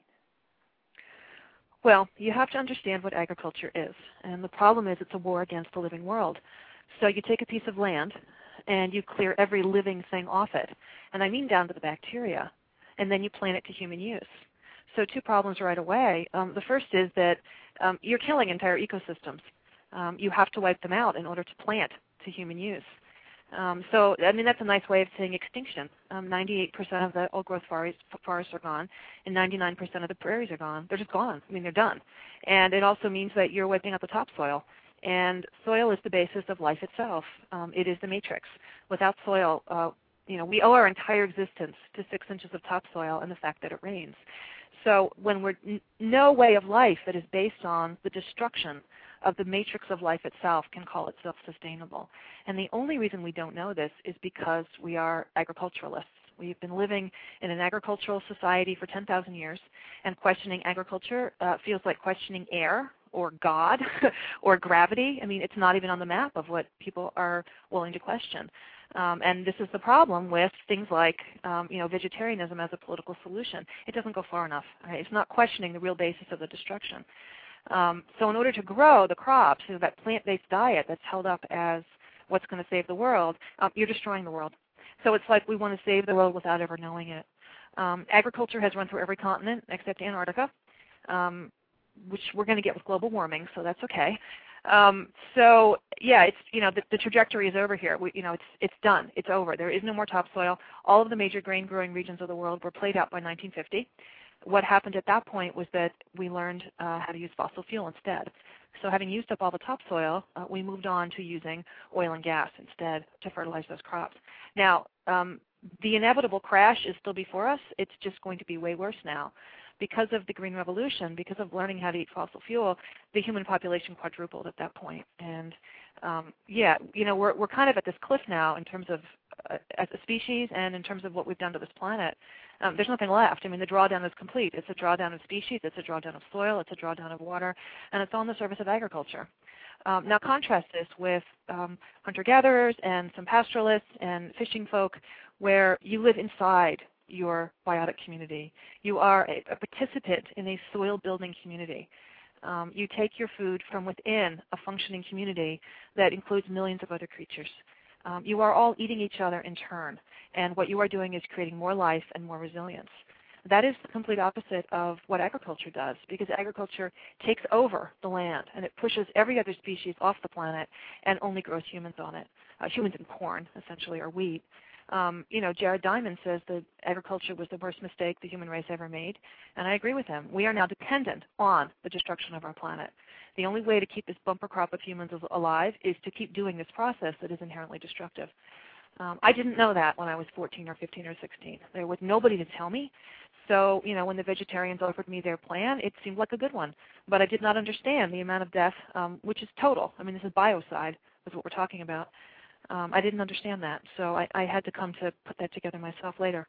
Well, you have to understand what agriculture is. And the problem is it's a war against the living world. So you take a piece of land and you clear every living thing off it. And I mean down to the bacteria. And then you plant it to human use. So two problems right away. Um, the first is that um, you're killing entire ecosystems. Um, you have to wipe them out in order to plant to human use. Um, so, I mean, that's a nice way of saying extinction. Um, ninety-eight percent of the old-growth forests, forests are gone, and ninety-nine percent of the prairies are gone. They're just gone. I mean, they're done. And it also means that you're wiping out the topsoil. And soil is the basis of life itself. Um, it is the matrix. Without soil, uh, you know, we owe our entire existence to six inches of topsoil and the fact that it rains. So when we're n- no way of life that is based on the destruction of the matrix of life itself can call itself sustainable. And the only reason we don't know this is because we are agriculturalists. We've been living in an agricultural society for ten thousand years, and questioning agriculture uh, feels like questioning air or God or gravity. I mean, it's not even on the map of what people are willing to question. Um, and this is the problem with things like, um, you know, vegetarianism as a political solution. It doesn't go far enough. Right? It's not questioning the real basis of the destruction. Um, so in order to grow the crops, you know, that plant-based diet that's held up as what's going to save the world, um, you're destroying the world. So it's like we want to save the world without ever knowing it. Um, agriculture has run through every continent except Antarctica, um, which we're going to get with global warming, so that's okay. Um, so yeah, it's, you know, the, the trajectory is over here. We, you know, it's it's done. It's over. There is no more topsoil. All of the major grain-growing regions of the world were played out by nineteen fifty. What happened at that point was that we learned uh, how to use fossil fuel instead. So having used up all the topsoil, uh, we moved on to using oil and gas instead to fertilize those crops. Now, um, the inevitable crash is still before us. It's just going to be way worse now. Because of the Green Revolution, because of learning how to eat fossil fuel, the human population quadrupled at that point. And um, yeah, you know, we're we're kind of at this cliff now in terms of uh, as a species and in terms of what we've done to this planet. Um, there's nothing left. I mean, the drawdown is complete. It's a drawdown of species. It's a drawdown of soil. It's a drawdown of water, and it's all in the service of agriculture. Um, now contrast this with um, hunter-gatherers and some pastoralists and fishing folk, where you live inside your biotic community. You are a, a participant in a soil-building community. Um, you take your food from within a functioning community that includes millions of other creatures. Um, you are all eating each other in turn, and what you are doing is creating more life and more resilience. That is the complete opposite of what agriculture does, because agriculture takes over the land and it pushes every other species off the planet and only grows humans on it, uh, humans and corn, essentially, or wheat. Um, you know, Jared Diamond says that agriculture was the worst mistake the human race ever made, and I agree with him. We are now dependent on the destruction of our planet. The only way to keep this bumper crop of humans alive is to keep doing this process that is inherently destructive. Um, I didn't know that when I was fourteen or fifteen or sixteen. There was nobody to tell me. So, you know, when the vegetarians offered me their plan, it seemed like a good one. But I did not understand the amount of death, um, which is total. I mean, this is biocide, is what we're talking about. Um, I didn't understand that, so I, I had to come to put that together myself later.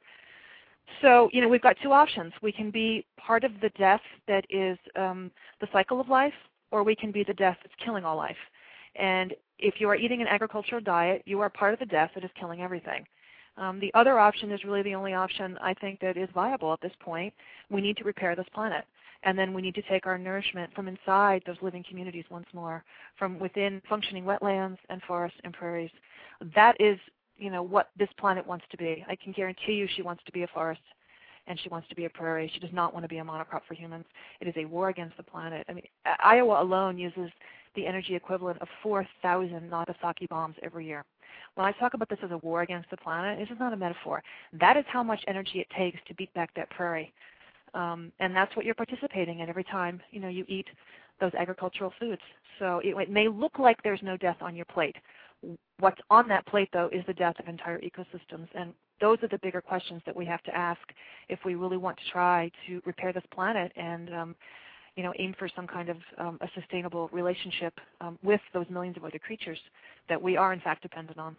So, you know, we've got two options. We can be part of the death that is um, the cycle of life, or we can be the death that's killing all life. And if you are eating an agricultural diet, you are part of the death that is killing everything. Um, the other option is really the only option I think that is viable at this point. We need to repair this planet. And then we need to take our nourishment from inside those living communities once more, from within functioning wetlands and forests and prairies. That is, you know, what this planet wants to be. I can guarantee you she wants to be a forest and she wants to be a prairie. She does not want to be a monocrop for humans. It is a war against the planet. I mean, Iowa alone uses the energy equivalent of four thousand Nagasaki bombs every year. When I talk about this as a war against the planet, this is not a metaphor. That is how much energy it takes to beat back that prairie. Um, and that's what you're participating in every time, you know, you eat those agricultural foods. So it, it may look like there's no death on your plate, What's on that plate, though, is the death of entire ecosystems. And those are the bigger questions that we have to ask if we really want to try to repair this planet and, um, you know, aim for some kind of um, a sustainable relationship um, with those millions of other creatures that we are, in fact, dependent on.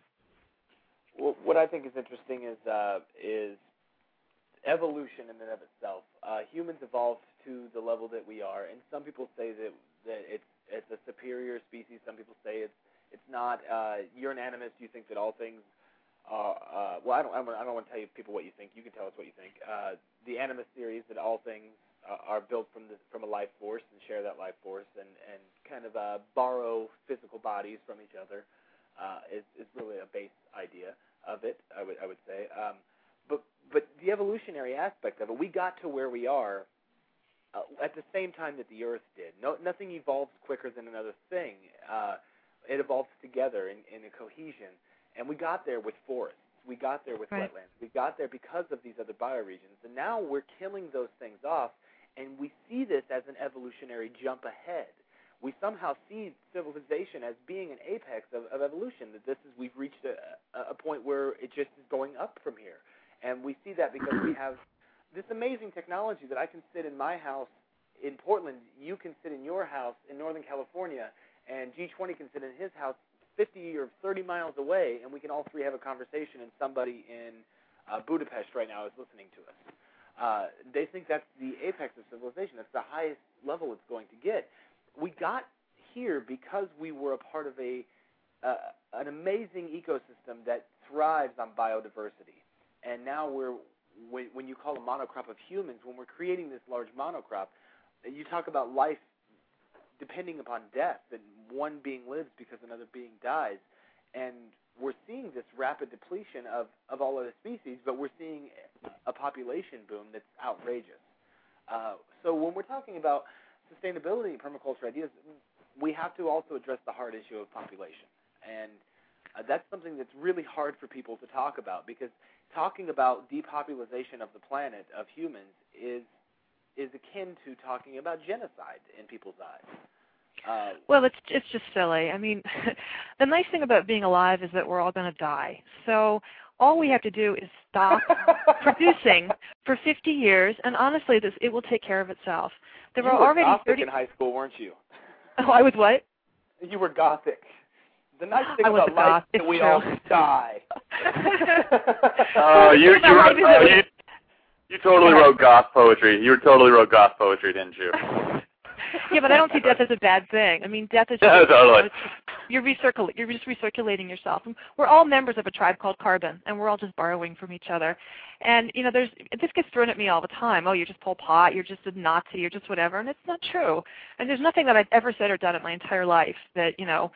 Well, what I think is interesting is uh, is evolution in and of itself. Uh, humans evolved to the level that we are, and some people say that that it's it's a superior species. Some people say it's it's not. Uh, you're an animist. You think that all things are. Uh, well, I don't. I don't, I don't want to tell you people what you think. You can tell us what you think. Uh, the animist theory is that all things uh, are built from the, from a life force and share that life force, and and kind of uh, borrow physical bodies from each other. Uh, is is really a base idea of it. I would I would say. Um, but but the evolutionary aspect of it, we got to where we are uh, at the same time that the Earth did. No, nothing evolves quicker than another thing. Uh, it evolves together in, in a cohesion, and we got there with forests. We got there with right. wetlands. We got there because of these other bioregions, and now we're killing those things off, and we see this as an evolutionary jump ahead. We somehow see civilization as being an apex of, of evolution, that this is we've reached a, a point where it just is going up from here. And we see that because we have this amazing technology that I can sit in my house in Portland, you can sit in your house in Northern California, and G twenty can sit in his house fifty or thirty miles away, and we can all three have a conversation, and somebody in uh, Budapest right now is listening to us. Uh, they think that's the apex of civilization. That's the highest level it's going to get. We got here because we were a part of a uh, an amazing ecosystem that thrives on biodiversity. And now we're, when, when you call a monocrop of humans, when we're creating this large monocrop, you talk about life depending upon death, and one being lives because another being dies. And we're seeing this rapid depletion of, of all other species, but we're seeing a population boom that's outrageous. Uh, so when we're talking about sustainability and permaculture ideas, we have to also address the hard issue of population. And uh, that's something that's really hard for people to talk about, because talking about depopulation of the planet, of humans, is is akin to talking about genocide in people's eyes. Uh, well, it's it's just silly. I mean, the nice thing about being alive is that we're all going to die. So all we have to do is stop producing for fifty years, and honestly, this it will take care of itself. There you were were already Gothic thirty in high school, weren't you? Oh, I was what? You were Gothic. The nice thing I was about a life goth. is that It's we true. all die. Oh, you you, About life is uh, that we- you you totally wrote goth poetry. You totally wrote goth poetry, didn't you? Yeah, but I don't see death as a bad thing. I mean, death is Yeah, just, totally. you know, it's just, you're recircul you're just recirculating yourself. And we're all members of a tribe called Carbon, and we're all just borrowing from each other. And you know, there's this gets thrown at me all the time. Oh, you're just Pol Pot. You're just a Nazi. You're just whatever. And it's not true. And there's nothing that I've ever said or done in my entire life that you know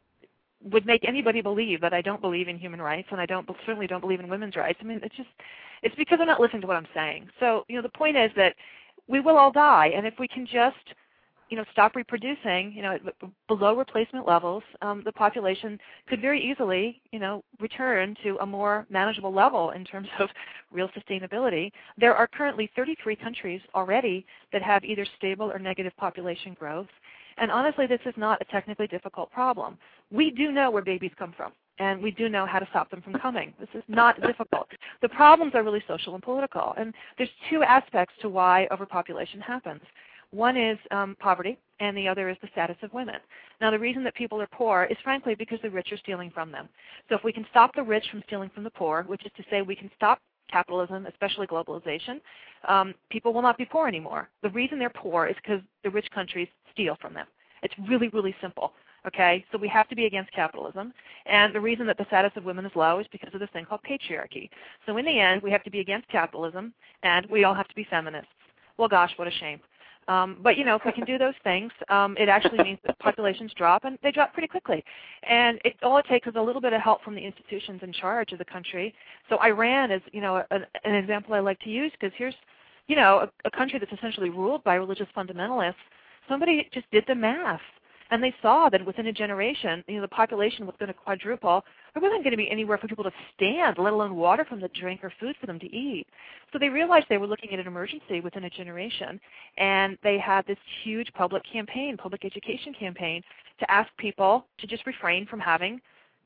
would make anybody believe that I don't believe in human rights, and I don't certainly don't believe in women's rights. I mean, it's just it's because I'm not listening to what I'm saying. So you know, the point is that we will all die, and if we can just you know, stop reproducing, you know, at below replacement levels, um, the population could very easily, you know, return to a more manageable level in terms of real sustainability. There are currently thirty-three countries already that have either stable or negative population growth. And honestly, this is not a technically difficult problem. We do know where babies come from, and we do know how to stop them from coming. This is not difficult. The problems are really social and political. And there's two aspects to why overpopulation happens. One is um, poverty, and the other is the status of women. Now, the reason that people are poor is, frankly, because the rich are stealing from them. So if we can stop the rich from stealing from the poor, which is to say we can stop capitalism, especially globalization, um, people will not be poor anymore. The reason they're poor is because the rich countries steal from them. It's really, really simple. Okay, so we have to be against capitalism, and the reason that the status of women is low is because of this thing called patriarchy. So in the end, we have to be against capitalism, and we all have to be feminists. Well, gosh, what a shame. Um, but, you know, if we can do those things, um, it actually means that populations drop, and they drop pretty quickly. And it, all it takes is a little bit of help from the institutions in charge of the country. So Iran is, you know, a, an example I like to use, because here's, you know, a, a country that's essentially ruled by religious fundamentalists. Somebody just did the math, and they saw that within a generation, you know, the population was going to quadruple. There wasn't going to be anywhere for people to stand, let alone water from the drink or food for them to eat. So they realized they were looking at an emergency within a generation, and they had this huge public campaign, public education campaign, to ask people to just refrain from having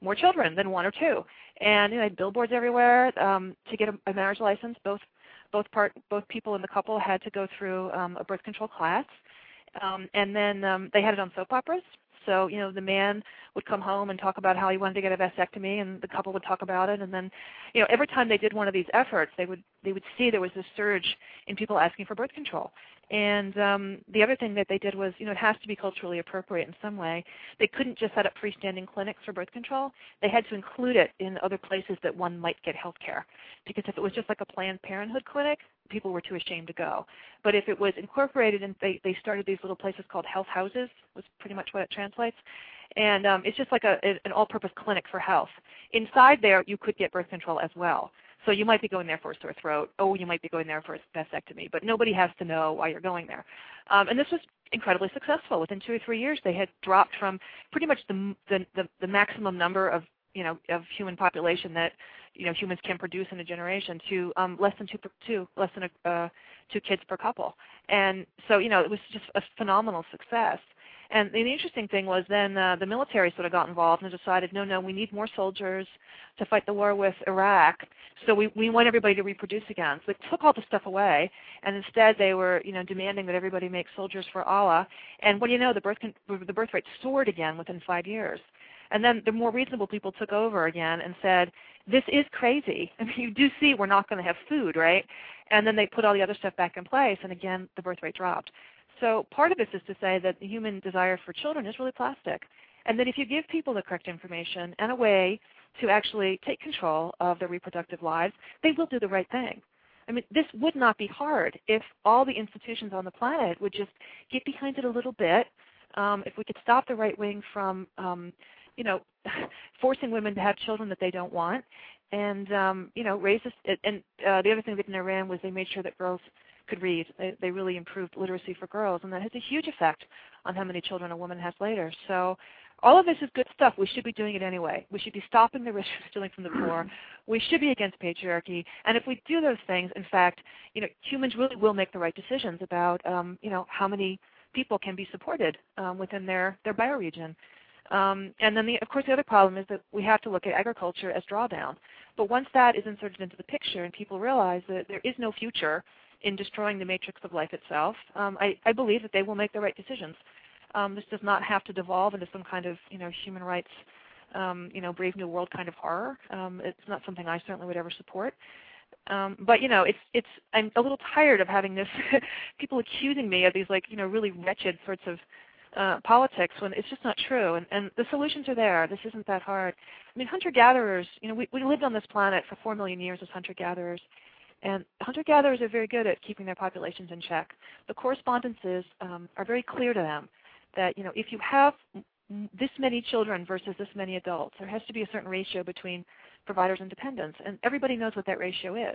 more children than one or two. And you know, they had billboards everywhere. Um, to get a, a marriage license, both both part both people in the couple had to go through um, a birth control class, um, and then um, they had it on soap operas. So you know, the man would come home and talk about how he wanted to get a vasectomy, and the couple would talk about it. And then, you know, every time they did one of these efforts, they would they would see there was this surge in people asking for birth control. And um, the other thing that they did was, you know, it has to be culturally appropriate in some way. They couldn't just set up freestanding clinics for birth control. They had to include it in other places that one might get health care. Because if it was just like a Planned Parenthood clinic, people were too ashamed to go. But if it was incorporated, and they, they started these little places called health houses, was pretty much what it translates. And um, it's just like a, an all-purpose clinic for health. Inside there, you could get birth control as well. So you might be going there for a sore throat. Oh, you might be going there for a vasectomy. But nobody has to know why you're going there. Um, and this was incredibly successful. Within two or three years, they had dropped from pretty much the the, the, the maximum number of you know of human population that you know humans can produce in a generation to um, less than two per, two less than a, uh, two kids per couple. And so you know it was just a phenomenal success. And the interesting thing was then uh, the military sort of got involved and decided, no, no, we need more soldiers to fight the war with Iraq, so we, we want everybody to reproduce again. So they took all the stuff away, and instead they were, you know, demanding that everybody make soldiers for Allah. And what do you know, the birth con- the birth rate soared again within five years. And then the more reasonable people took over again and said, this is crazy. I mean, you do see we're not going to have food, right? And then they put all the other stuff back in place, and again, the birth rate dropped. So part of this is to say that the human desire for children is really plastic, and that if you give people the correct information and a way to actually take control of their reproductive lives, they will do the right thing. I mean, this would not be hard if all the institutions on the planet would just get behind it a little bit. Um, if we could stop the right wing from, um, you know, forcing women to have children that they don't want, and um, you know, raise this. And uh, the other thing they did in Iran was they made sure that girls could read. They, they really improved literacy for girls, and that has a huge effect on how many children a woman has later. So all of this is good stuff. We should be doing it anyway. We should be stopping the rich from stealing from the poor. We should be against patriarchy. And if we do those things, in fact, you know, humans really will make the right decisions about, um, you know, how many people can be supported um, within their, their bioregion. Um, and then, the, of course, the other problem is that we have to look at agriculture as drawdown. But once that is inserted into the picture and people realize that there is no future in destroying the matrix of life itself, um, I, I believe that they will make the right decisions. Um, this does not have to devolve into some kind of, you know, human rights, um, you know, Brave New World kind of horror. Um, it's not something I certainly would ever support. Um, but you know, it's it's. I'm a little tired of having this people accusing me of these like, you know, really wretched sorts of uh, politics when it's just not true. And, and the solutions are there. This isn't that hard. I mean, hunter-gatherers. You know, we we lived on this planet for four million years as hunter-gatherers. And hunter-gatherers are very good at keeping their populations in check. The correspondences um, are very clear to them that, you know, if you have this many children versus this many adults, there has to be a certain ratio between providers and dependents, and everybody knows what that ratio is.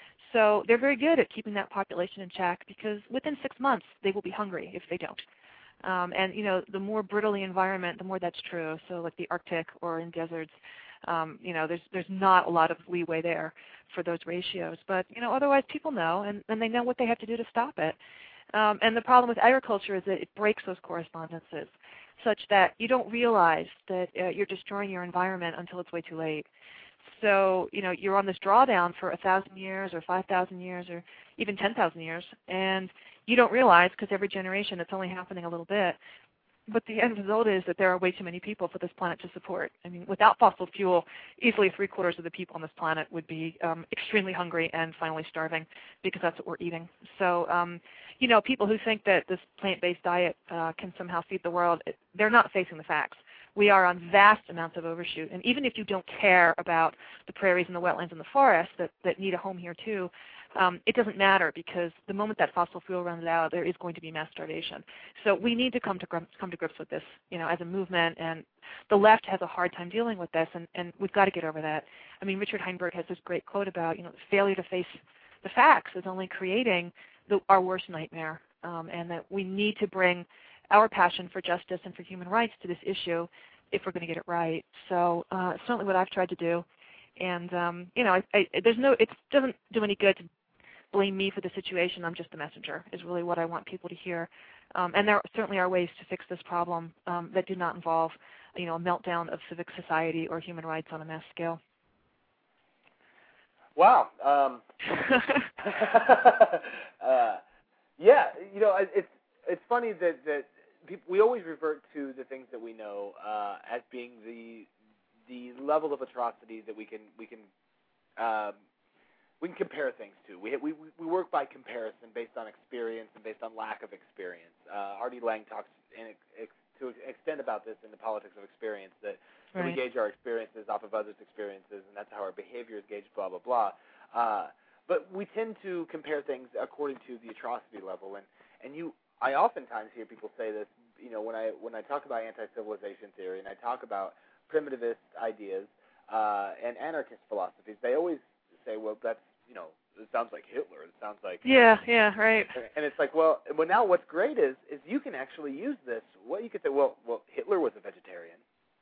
So they're very good at keeping that population in check because within six months they will be hungry if they don't. Um, and, you know, the more brittle the environment, the more that's true. So like the Arctic or in deserts, Um, you know, there's there's not a lot of leeway there for those ratios. But, you know, otherwise people know, and, and they know what they have to do to stop it. Um, and the problem with agriculture is that it breaks those correspondences such that you don't realize that uh, you're destroying your environment until it's way too late. So, you know, you're on this drawdown for one thousand years or five thousand years or even ten thousand years, and you don't realize because every generation it's only happening a little bit. But the end result is that there are way too many people for this planet to support. I mean, without fossil fuel, easily three-quarters of the people on this planet would be um, extremely hungry and finally starving because that's what we're eating. So, um, you know, people who think that this plant-based diet uh, can somehow feed the world, they're not facing the facts. We are on vast amounts of overshoot. And even if you don't care about the prairies and the wetlands and the forests that, that need a home here too, Um, it doesn't matter because the moment that fossil fuel runs out, there is going to be mass starvation. So we need to come to come to grips with this, you know, as a movement. And the left has a hard time dealing with this, and, and we've got to get over that. I mean, Richard Heinberg has this great quote about, you know, failure to face the facts is only creating the, our worst nightmare, um, and that we need to bring our passion for justice and for human rights to this issue if we're going to get it right. So uh, certainly what I've tried to do. And um, you know, I, I, there's no, it doesn't do any good to blame me for the situation. I'm just a messenger is really what I want people to hear. Um, and there certainly are ways to fix this problem um, that do not involve you know, a meltdown of civic society or human rights on a mass scale. Wow. Um, uh, yeah, you know, it's it's funny that that people, we always revert to the things that we know uh, as being the the level of atrocity that we can we can um, we can compare things to. We we we work by comparison based on experience and based on lack of experience. Uh, Artie Lang talks in ex, to an extent about this in The Politics of Experience, that right. we gauge our experiences off of others' experiences, and that's how our behavior is gauged, blah, blah, blah. Uh, but we tend to compare things according to the atrocity level, and, and you, I oftentimes hear people say this, you know, when I when I talk about anti-civilization theory and I talk about primitivist ideas uh, and anarchist philosophies, they always say, well, that's, you know, it sounds like Hitler. It sounds like yeah, yeah, right. And it's like, well, well, now what's great is is you can actually use this. What you could say, well, well, Hitler was a vegetarian.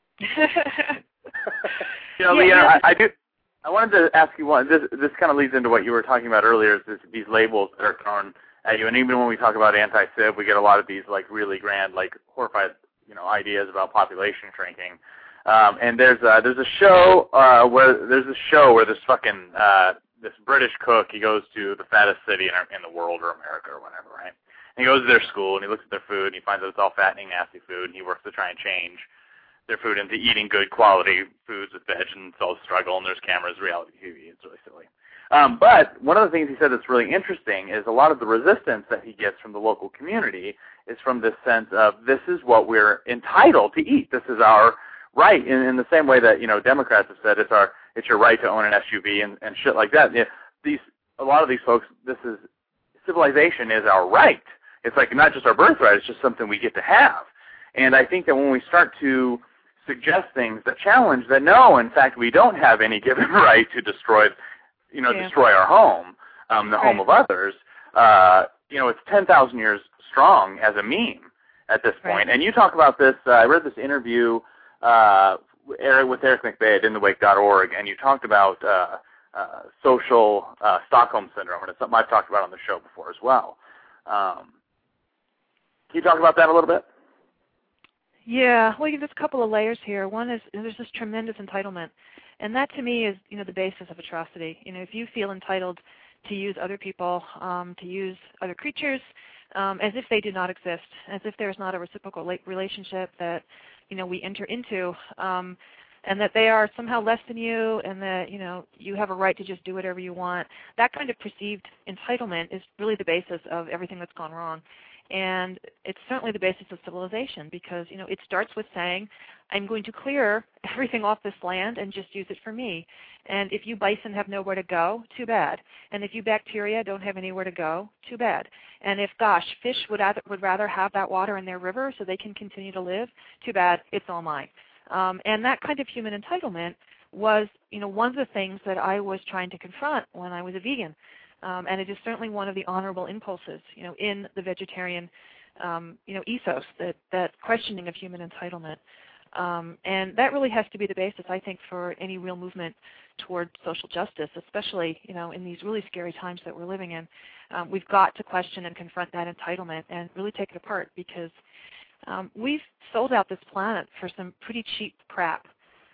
you know, yeah, Leah, yeah. I, I do. I wanted to ask you one. This this kind of leads into what you were talking about earlier. Is this, these labels that are thrown at you, and even when we talk about anti-civ, we get a lot of these like really grand, like horrified, you know, ideas about population shrinking. Um, and there's a, there's a show uh, where there's a show where this fucking uh, this British cook, he goes to the fattest city in, our, in the world, or America or whatever, right? And he goes to their school and he looks at their food and he finds that it's all fattening, nasty food, and he works to try and change their food into eating good quality foods with veg, and it's all struggle, and there's cameras, reality T V. It's really silly. Um, but one of the things he said that's really interesting is a lot of the resistance that he gets from the local community is from this sense of this is what we're entitled to eat. This is our right, in, in the same way that, you know, Democrats have said it's our it's your right to own an S U V and, and shit like that. You know, these a lot of these folks, this is civilization is our right. It's like not just our birthright; it's just something we get to have. And I think that when we start to suggest things that challenge that, no, in fact, we don't have any given right to destroy, you know, yeah. destroy our home, um, the right. home of others. Uh, you know, it's ten thousand years strong as a meme at this point. Right. And you talk about this. Uh, I read this interview. Uh, Eric, with Eric McBay at in the wake dot org, and you talked about uh, uh, social uh, Stockholm Syndrome, and it's something I've talked about on the show before as well. Um, can you talk about that a little bit? Yeah, well, there's a couple of layers here. One is there's this tremendous entitlement, and that to me is, you know, the basis of atrocity. You know, if you feel entitled to use other people, um, to use other creatures, um, as if they do not exist, as if there is not a reciprocal relationship that, you know, we enter into, um, and that they are somehow less than you, and that, you know, you have a right to just do whatever you want. That kind of perceived entitlement is really the basis of everything that's gone wrong. And it's certainly the basis of civilization because, you know, it starts with saying, I'm going to clear everything off this land and just use it for me. And if you bison have nowhere to go, too bad. And if you bacteria don't have anywhere to go, too bad. And if, gosh, fish would rather, would rather have that water in their river so they can continue to live, too bad, it's all mine. Um, and that kind of human entitlement was, you know, one of the things that I was trying to confront when I was a vegan. Um, and it is certainly one of the honorable impulses, you know, in the vegetarian, um, you know, ethos, that, that questioning of human entitlement. Um, and that really has to be the basis, I think, for any real movement toward social justice, especially, you know, in these really scary times that we're living in. Um, we've got to question and confront that entitlement and really take it apart because um, we've sold out this planet for some pretty cheap crap.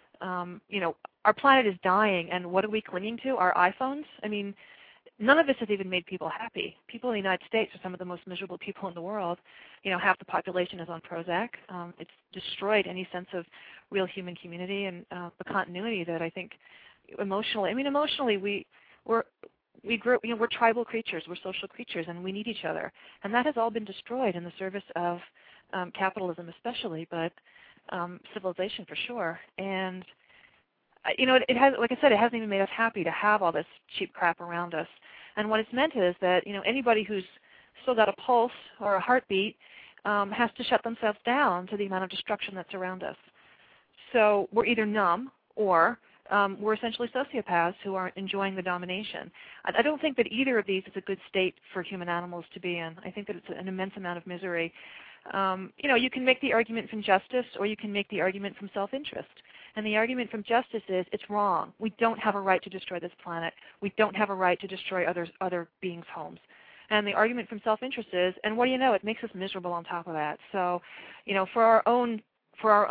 Um, you know, our planet is dying, and what are we clinging to? Our iPhones? I mean, none of this has even made people happy. People in the United States are some of the most miserable people in the world. You know, half the population is on Prozac. Um, it's destroyed any sense of real human community and uh, the continuity that I think emotionally. I mean, emotionally, we we're we grew. You know, we're tribal creatures. We're social creatures, and we need each other. And that has all been destroyed in the service of um, capitalism, especially, but um, civilization for sure. And you know, it, it has, like I said, it hasn't even made us happy to have all this cheap crap around us. And what it's meant is that, you know, anybody who's still got a pulse or a heartbeat um, has to shut themselves down to the amount of destruction that's around us. So we're either numb or um, we're essentially sociopaths who are enjoying the domination. I, I don't think that either of these is a good state for human animals to be in. I think that it's an immense amount of misery. Um, you know, you can make the argument from justice or you can make the argument from self-interest. And the argument from justice is it's wrong. We don't have a right to destroy this planet. We don't have a right to destroy others, other beings' homes. And the argument from self-interest is, and what do you know, it makes us miserable on top of that. So, you know, for our own for our own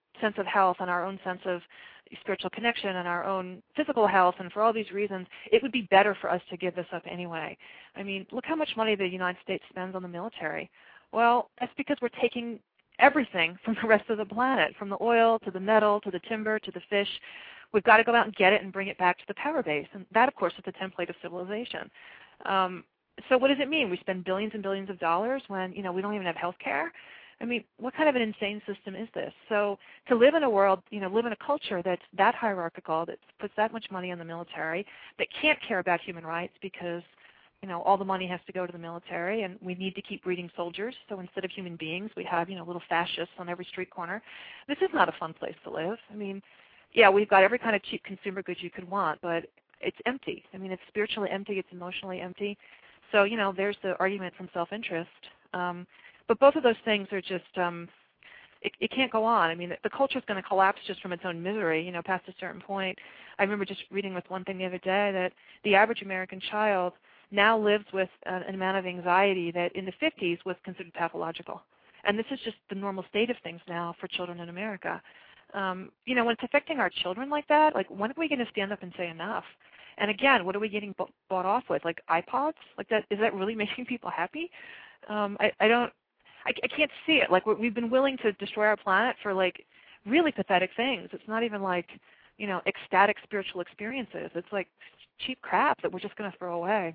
sense of health and our own sense of spiritual connection and our own physical health, and for all these reasons, it would be better for us to give this up anyway. I mean, look how much money the United States spends on the military. Well, that's because we're taking everything from the rest of the planet, from the oil to the metal to the timber to the fish. We've got to go out and get it and bring it back to the power base. And that, of course, is the template of civilization. Um, so what does it mean? We spend billions and billions of dollars when, you know, we don't even have health care? I mean, what kind of an insane system is this? So to live in a world, you know, live in a culture that's that hierarchical, that puts that much money in the military, that can't care about human rights because, you know, all the money has to go to the military, and we need to keep breeding soldiers. So instead of human beings, we have, you know, little fascists on every street corner. This is not a fun place to live. I mean, yeah, we've got every kind of cheap consumer goods you could want, but it's empty. I mean, it's spiritually empty. It's emotionally empty. So, you know, there's the argument from self-interest. Um, but both of those things are just, um, it, it can't go on. I mean, the, the culture is going to collapse just from its own misery, you know, past a certain point. I remember just reading with one thing the other day that the average American child now lives with an, an amount of anxiety that in the fifties was considered pathological. And this is just the normal state of things now for children in America. Um, you know, when it's affecting our children like that, like when are we going to stand up and say enough? And again, what are we getting b- bought off with? Like iPods? Like that? Is that really making people happy? Um, I, I don't. I, I can't see it. Like we're, we've been willing to destroy our planet for like really pathetic things. It's not even like, you know, ecstatic spiritual experiences. It's like cheap crap that we're just going to throw away.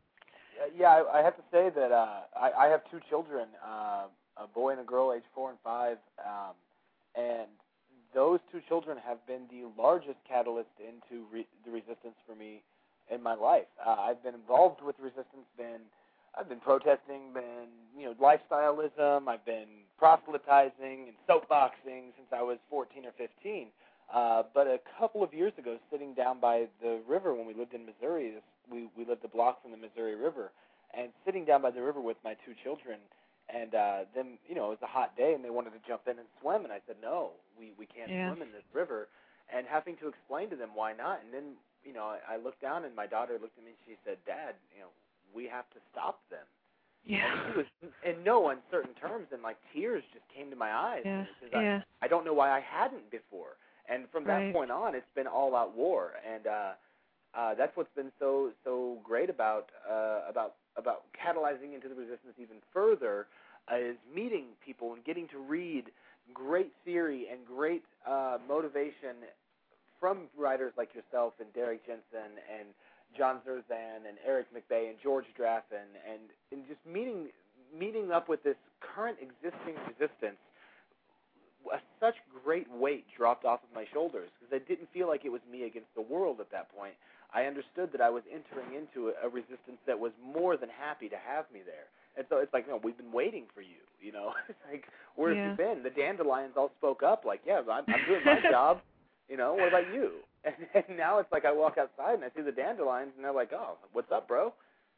Yeah, I, I have to say that uh, I, I have two children, uh, a boy and a girl, age four and five, um, and those two children have been the largest catalyst into re- the resistance for me in my life. Uh, I've been involved with resistance, been I've been protesting, been you know lifestyleism. I've been proselytizing and soapboxing since I was fourteen or fifteen. Uh, but a couple of years ago, sitting down by the river when we lived in Missouri, we we lived a block from the Missouri River, and sitting down by the river with my two children. And uh, then, you know, it was a hot day, and they wanted to jump in and swim, and I said, no, we, we can't yeah. swim in this river, and having to explain to them why not. And then, you know, I, I looked down, and my daughter looked at me, and she said, Dad, you know, we have to stop them. Yeah. And she was in no uncertain terms, and, like, tears just came to my eyes. Yeah. Because yeah. I, I don't know why I hadn't before. And from that right. point on, it's been all-out war, and uh, uh, that's what's been so so great about uh, about about catalyzing into the resistance even further. Uh, is meeting people and getting to read great theory and great uh, motivation from writers like yourself and Derek Jensen and John Zerzan and Eric McBay and George Draffin, and, and just meeting meeting up with this current existing resistance. A, such great weight dropped off of my shoulders because I didn't feel like it was me against the world at that point. I understood that I was entering into a, a resistance that was more than happy to have me there. And so it's like, no, we've been waiting for you, you know. It's like, where yeah. have you been? The dandelions all spoke up, like, yeah, I'm, I'm doing my job, you know, what about you? And, and now it's like I walk outside and I see the dandelions, and they're like, oh, what's up, bro?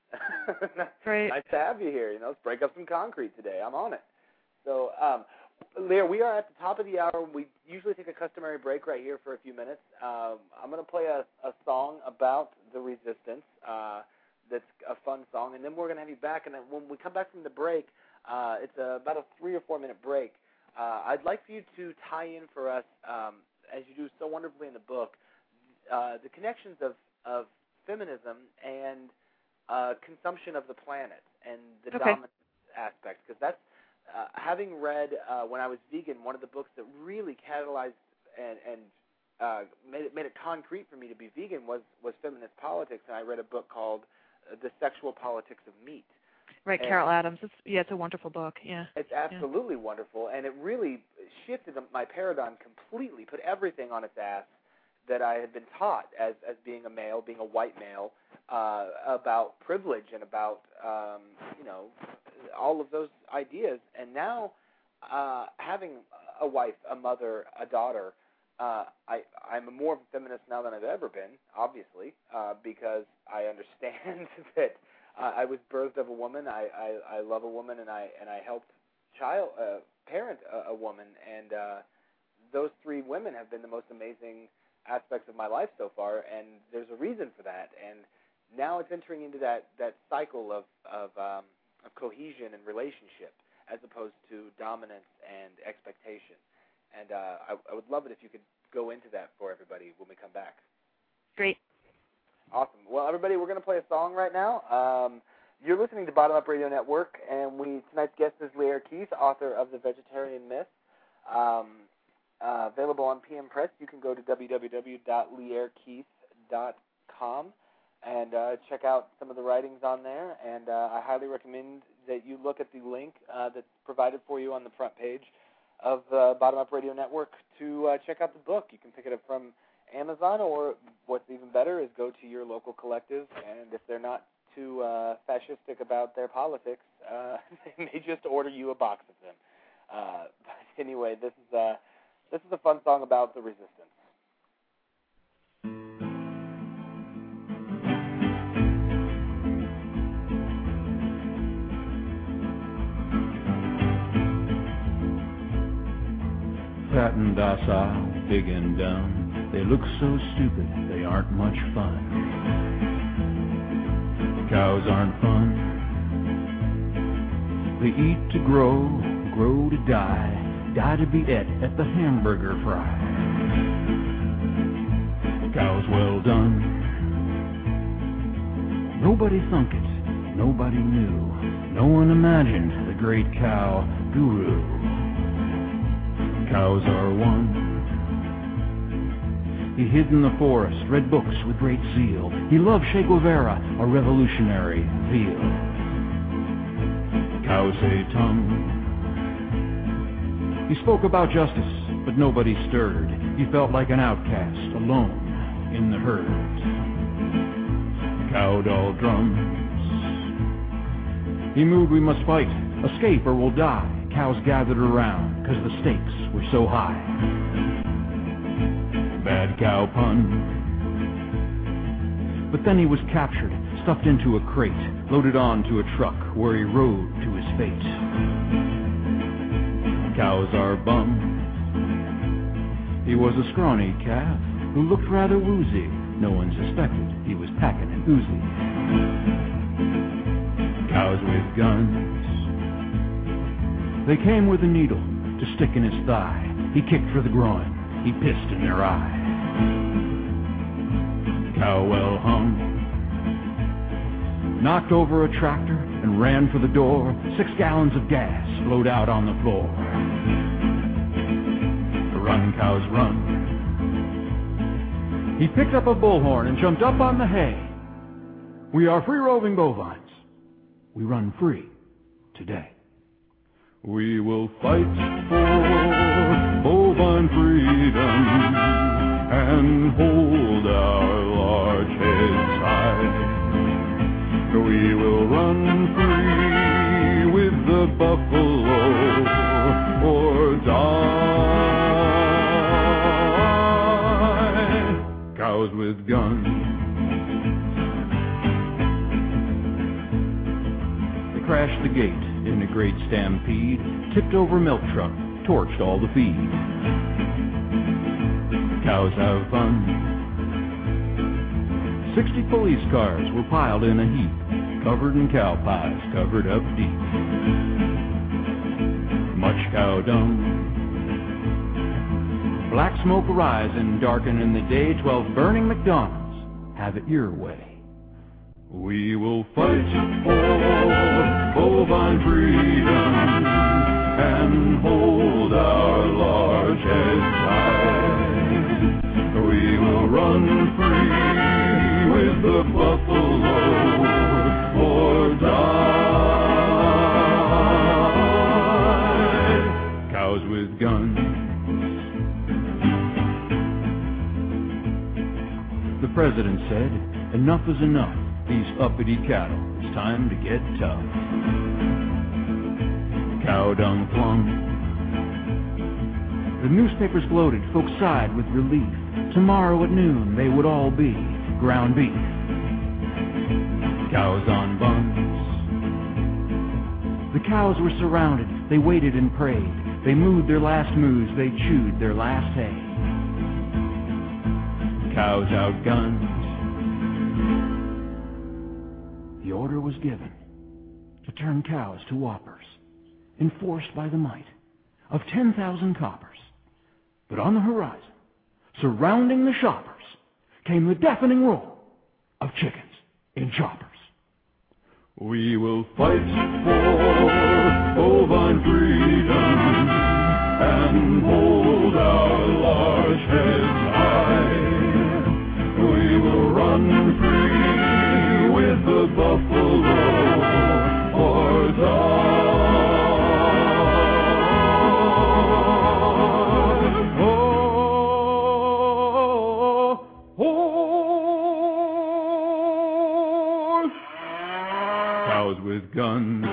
Great. Nice to have you here, you know, let's break up some concrete today. I'm on it. So, um, Leah, we are at the top of the hour. We usually take a customary break right here for a few minutes. Um, I'm going to play a, a song about the resistance. Uh, that's a fun song, and then we're going to have you back. And then when we come back from the break, uh, it's a, about a three or four minute break. Uh, I'd like for you to tie in for us, um, as you do so wonderfully in the book, uh, the connections of, of feminism and uh, consumption of the planet and the okay. dominance aspect, because that's uh, having read uh, when I was vegan, one of the books that really catalyzed and, and uh, made it made it concrete for me to be vegan was was Feminist Politics, and I read a book called The Sexual Politics of Meat. Right, and Carol Adams. It's, yeah, it's a wonderful book. Yeah, it's absolutely yeah. wonderful, and it really shifted my paradigm completely, put everything on its ass that I had been taught as as being a male, being a white male, uh, about privilege and about um, you know all of those ideas. And now, uh, having a wife, a mother, a daughter, uh, I I'm more of a feminist now than I've ever been, obviously, uh, because I understand that uh, I was birthed of a woman. I, I I love a woman, and I and I helped child uh, parent a, a woman, and uh, those three women have been the most amazing aspects of my life so far, and there's a reason for that. And now it's entering into that, that cycle of of, um, of cohesion and relationship, as opposed to dominance and expectation. And uh, I, I would love it if you could go into that for everybody when we come back. Great. Awesome. Well, everybody, we're going to play a song right now. Um, you're listening to Bottom Up Radio Network, and we tonight's guest is Lierre Keith, author of The Vegetarian Myth. Um, uh, available on P M Press. You can go to w w w dot lierre keith dot com and uh, check out some of the writings on there. And uh, I highly recommend that you look at the link uh, that's provided for you on the front page of uh, Bottom Up Radio Network to uh, check out the book. You can pick it up from Amazon, or what's even better is go to your local collective, and if they're not too uh, fascistic about their politics, uh, they may just order you a box of them. Uh, but anyway, this is uh, this is a fun song about the resistance. Fat and docile, big and dumb, they look so stupid, they aren't much fun. Cows aren't fun. They eat to grow, grow to die, die to be et at the hamburger fry. Cows well done. Nobody thunk it, nobody knew, no one imagined the great cow guru. Cows are one. He hid in the forest, read books with great zeal. He loved Che Guevara, a revolutionary zeal. Cows say tongue. He spoke about justice, but nobody stirred. He felt like an outcast, alone in the herd. Cow doll drums. He moved, we must fight, escape or we'll die. Cows gathered around, cause the stakes were so high. Bad cow pun. But then he was captured, stuffed into a crate, loaded onto a truck where he rode to his fate. Cows are bum. He was a scrawny calf who looked rather woozy. No one suspected he was packing an Uzi. Cows with guns. They came with a needle to stick in his thigh. He kicked for the groin. He pissed in their eye. Cow well hung. Knocked over a tractor and ran for the door. Six gallons of gas flowed out on the floor. Run, cows, run. He picked up a bullhorn and jumped up on the hay. We are free-roving bovines. We run free today. We will fight for bovine freedom and hold our large heads high. We will run free with the buffalo or die. Cows with guns. They crashed the gate in a great stampede, tipped over milk truck, torched all the feed. Cows have fun. Sixty police cars were piled in a heap, covered in cow pies, covered up deep. Much cow dung. Black smoke arising, darkening the day. Twelve burning McDonald's, have it your way. We will fight for bovine freedom and hold our large heads high. We will run free with the buffalo or die. Cows with guns. The president said, enough is enough. These uppity cattle, it's time to get tough. Cow dung flung. The newspapers gloated, folks sighed with relief. Tomorrow at noon they would all be ground beef. Cows on buns. The cows were surrounded, they waited and prayed. They mooed their last moos, they chewed their last hay. Cows outgunned. The order was given to turn cows to whoppers, enforced by the might of ten thousand coppers. But on the horizon, surrounding the shoppers, came the deafening roar of chickens in choppers. We will fight for bovine freedom and hold our large heads high. We will run free with the buffalo or die. Cows with guns.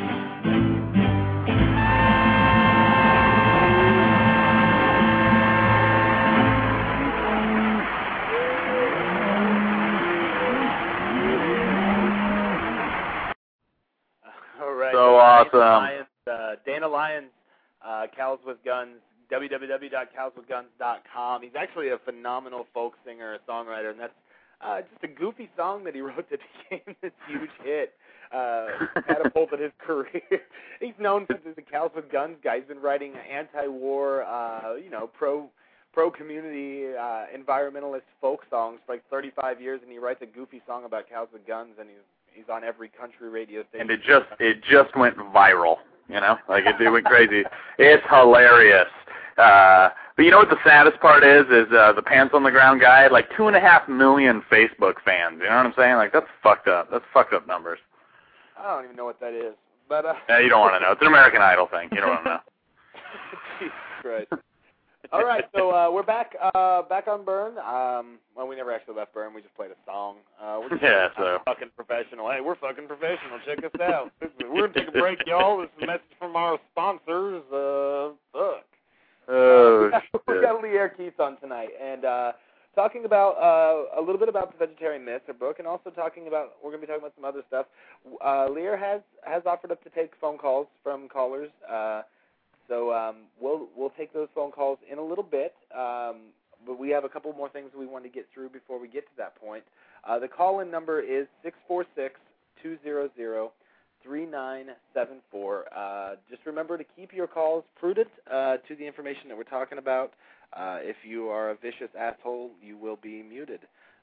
All right. So awesome. Dana Lyons, uh, Dana Lyons, uh, Cows with Guns, w w w dot cows with guns dot com. He's actually a phenomenal folk singer, a songwriter, and that's uh, just a goofy song that he wrote that became this huge hit. Uh, catapulted his career. He's known for the Cows with Guns guy. He's been writing anti-war, uh, you know, pro pro community, uh, environmentalist folk songs for like thirty-five years, and he writes a goofy song about cows with guns, and he's he's on every country radio station. And it just it just went viral, you know, like it, it went crazy. It's hilarious. Uh, but you know what the saddest part is? Is uh, the pants on the ground guy had like two and a half million Facebook fans. You know what I'm saying? Like that's fucked up. That's fucked up numbers. I don't even know what that is, but uh, Yeah, you don't want to know. It's an American Idol thing. You don't want to know. Jesus Christ. All right, so uh, we're back uh, back on Burn. Um, well, we never actually left Burn. We just played a song. Uh, we're just Yeah, so. fucking professional. Hey, we're fucking professional. Check us out. We're going to take a break, y'all. This is a message from our sponsors. Uh, fuck. Oh, uh, we got, we got Lear Keith on tonight, and uh, talking about uh, a little bit about the Vegetarian Myth, her book, and also talking about, we're going to be talking about some other stuff. Uh, Lear has, has offered up to take phone calls from callers. Uh, So um, we'll we'll take those phone calls in a little bit, um, but we have a couple more things we want to get through before we get to that point. Uh, the call-in number is six four six, two zero zero, three nine seven four. Uh, just remember to keep your calls prudent uh, to the information that we're talking about. Uh, if you are a vicious asshole, you will be muted.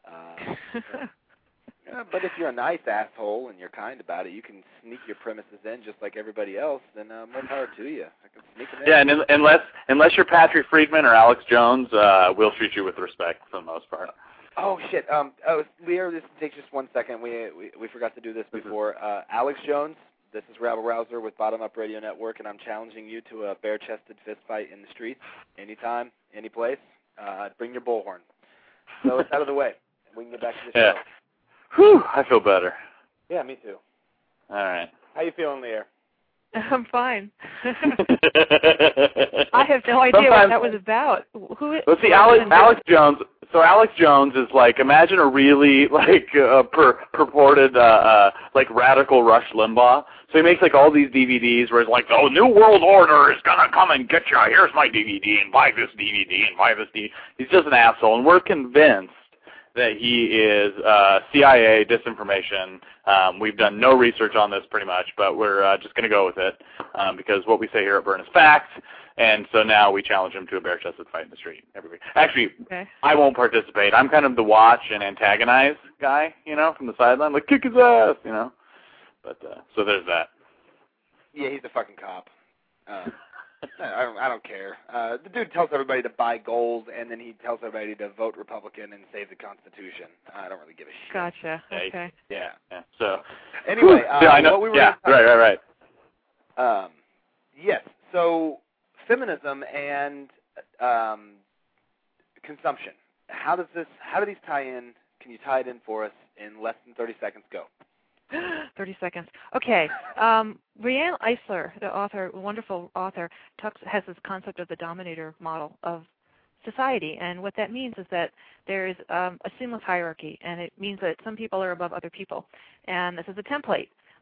Uh, Uh, but if you're a nice asshole and you're kind about it, you can sneak your premises in just like everybody else, then uh, more power to you. I can sneak them in. Yeah, and un- unless unless you're Patrick Friedman or Alex Jones, uh, we'll treat you with respect for the most part. Oh, shit. Um, oh, Lear, this takes just one second. We, we we forgot to do this before. Uh, Alex Jones, this is Rabble Rouser with Bottom Up Radio Network, and I'm challenging you to a bare-chested fist fight in the streets, anytime, any place. Uh, bring your bullhorn. So it's out of the way. We can get back to the Yeah. show. Whew, I feel better. Yeah, me too. All right. How you feeling, Lear? I'm fine. I have no idea Sometimes, what that was about. Who? Let's see, Alex, Alex Jones. So Alex Jones is like, imagine a really like uh, per, purported uh, uh, like radical Rush Limbaugh. So he makes like all these D V Ds where it's like, oh, New World Order is gonna come and get you. Here's my D V D and buy this D V D and buy this D V D. He's just an asshole, and we're convinced that he is uh, C I A disinformation. Um, we've done no research on this pretty much, but we're uh, just going to go with it um, because what we say here at Burn is fact, and so now we challenge him to a bare-chested fight in the street every week. Actually, okay. I won't participate. I'm kind of the watch and antagonize guy, you know, from the sideline, like kick his ass, you know. But uh, so there's that. Yeah, he's a fucking cop. Uh, I don't. I don't care. Uh, the dude tells everybody to buy gold, and then he tells everybody to vote Republican and save the Constitution. I don't really give a shit. Gotcha. Okay. Yeah. yeah. So anyway, uh, yeah, I know. what we were yeah. Right. Right. Right. Um, yes. So feminism and um, consumption. How does this? How do these tie in? Can you tie it in for us in less than thirty seconds? Go. thirty seconds. Okay. Um, Riane Eisler, the author, wonderful author, talks, has this concept of the dominator model of society. And what that means is that there is um, a seamless hierarchy, and it means that some people are above other people. And this is a template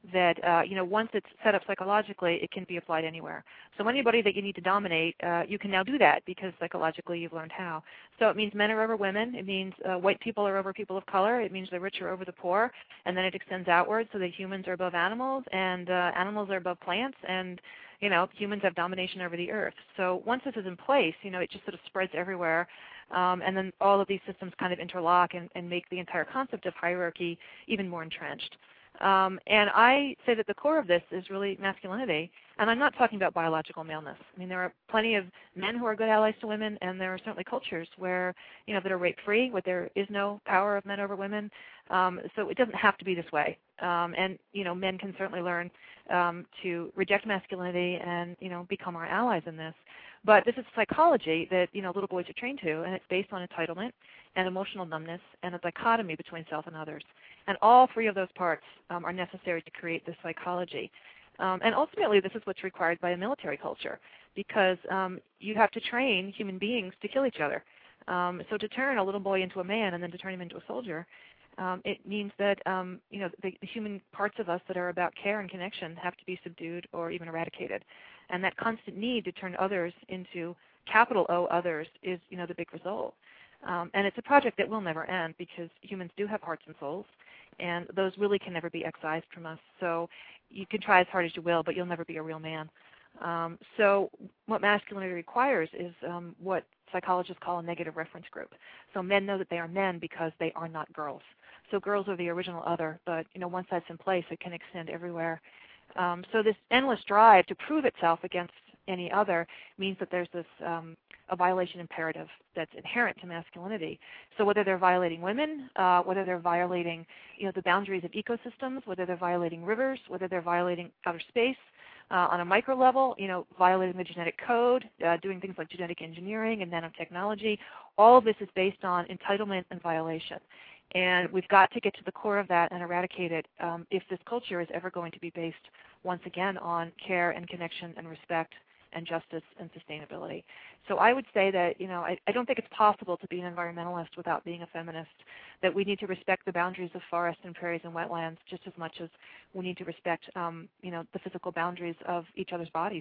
that, uh, you know, once it's set up psychologically, it can be applied anywhere. So anybody that you need to dominate, uh, you can now do that because psychologically you've learned how. So it means men are over women. It means uh, white people are over people of color. It means the rich are over the poor. And then it extends outward so that humans are above animals and uh, animals are above plants and, you know, humans have domination over the earth. So once this is in place, you know, it just sort of spreads everywhere. Um, and then all of these systems kind of interlock and, and make the entire concept of hierarchy even more entrenched. Um, and I say that the core of this is really masculinity. And I'm not talking about biological maleness. I mean, there are plenty of men who are good allies to women, and there are certainly cultures where, you know, that are rape-free, where there is no power of men over women. Um, so it doesn't have to be this way. Um, and, you know, men can certainly learn um, to reject masculinity and, you know, become our allies in this. But this is psychology that, you know, little boys are trained to, and it's based on entitlement and emotional numbness and a dichotomy between self and others. And all three of those parts um, are necessary to create this psychology. Um, and ultimately, this is what's required by a military culture, because um, you have to train human beings to kill each other. Um, so to turn a little boy into a man and then to turn him into a soldier, um, it means that um, you know the, the human parts of us that are about care and connection have to be subdued or even eradicated. And that constant need to turn others into capital O others is, you know, the big result. Um, and it's a project that will never end because humans do have hearts and souls, and those really can never be excised from us. So you can try as hard as you will, but you'll never be a real man. Um, so what masculinity requires is um, what psychologists call a negative reference group. So men know that they are men because they are not girls. So girls are the original other, but you know once that's in place, it can extend everywhere. Um, so this endless drive to prove itself against any other means that there's this um, a violation imperative that's inherent to masculinity. So whether they're violating women, uh, whether they're violating, you know, the boundaries of ecosystems, whether they're violating rivers, whether they're violating outer space, uh, on a micro level, you know, violating the genetic code, uh, doing things like genetic engineering and nanotechnology, all of this is based on entitlement and violation. And we've got to get to the core of that and eradicate it um, if this culture is ever going to be based, once again, on care and connection and respect and justice and sustainability. So I would say that, you know, I, I don't think it's possible to be an environmentalist without being a feminist, that we need to respect the boundaries of forests and prairies and wetlands just as much as we need to respect, um, you know, the physical boundaries of each other's bodies.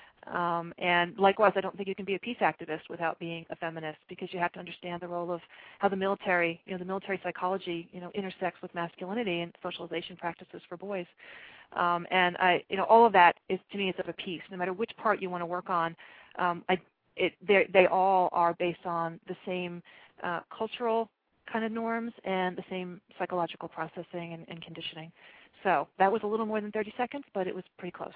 Um, and likewise, I don't think you can be a peace activist without being a feminist, because you have to understand the role of how the military, you know, the military psychology, you know, intersects with masculinity and socialization practices for boys. Um, and I, you know, all of that is, to me, is of a piece. No matter which part you want to work on, um, I, it, they all are based on the same uh, cultural kind of norms and the same psychological processing and, and conditioning. So that was a little more than thirty seconds, but it was pretty close.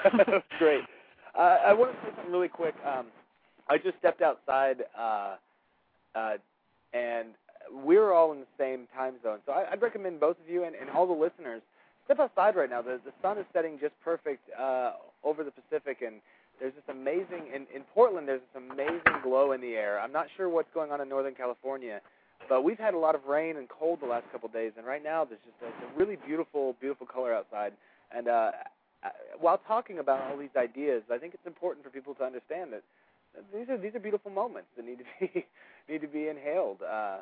Great. Uh, I want to say something really quick. Um, I just stepped outside, uh, uh, and we're all in the same time zone. So I, I'd recommend both of you and, and all the listeners step outside right now. The, the sun is setting just perfect uh, over the Pacific, and there's this amazing, in, in Portland, there's this amazing glow in the air. I'm not sure what's going on in Northern California, but we've had a lot of rain and cold the last couple of days, and right now there's just a, it's a really beautiful, beautiful color outside. And uh, while talking about all these ideas, I think it's important for people to understand that these are these are beautiful moments that need to be need to be inhaled. Uh,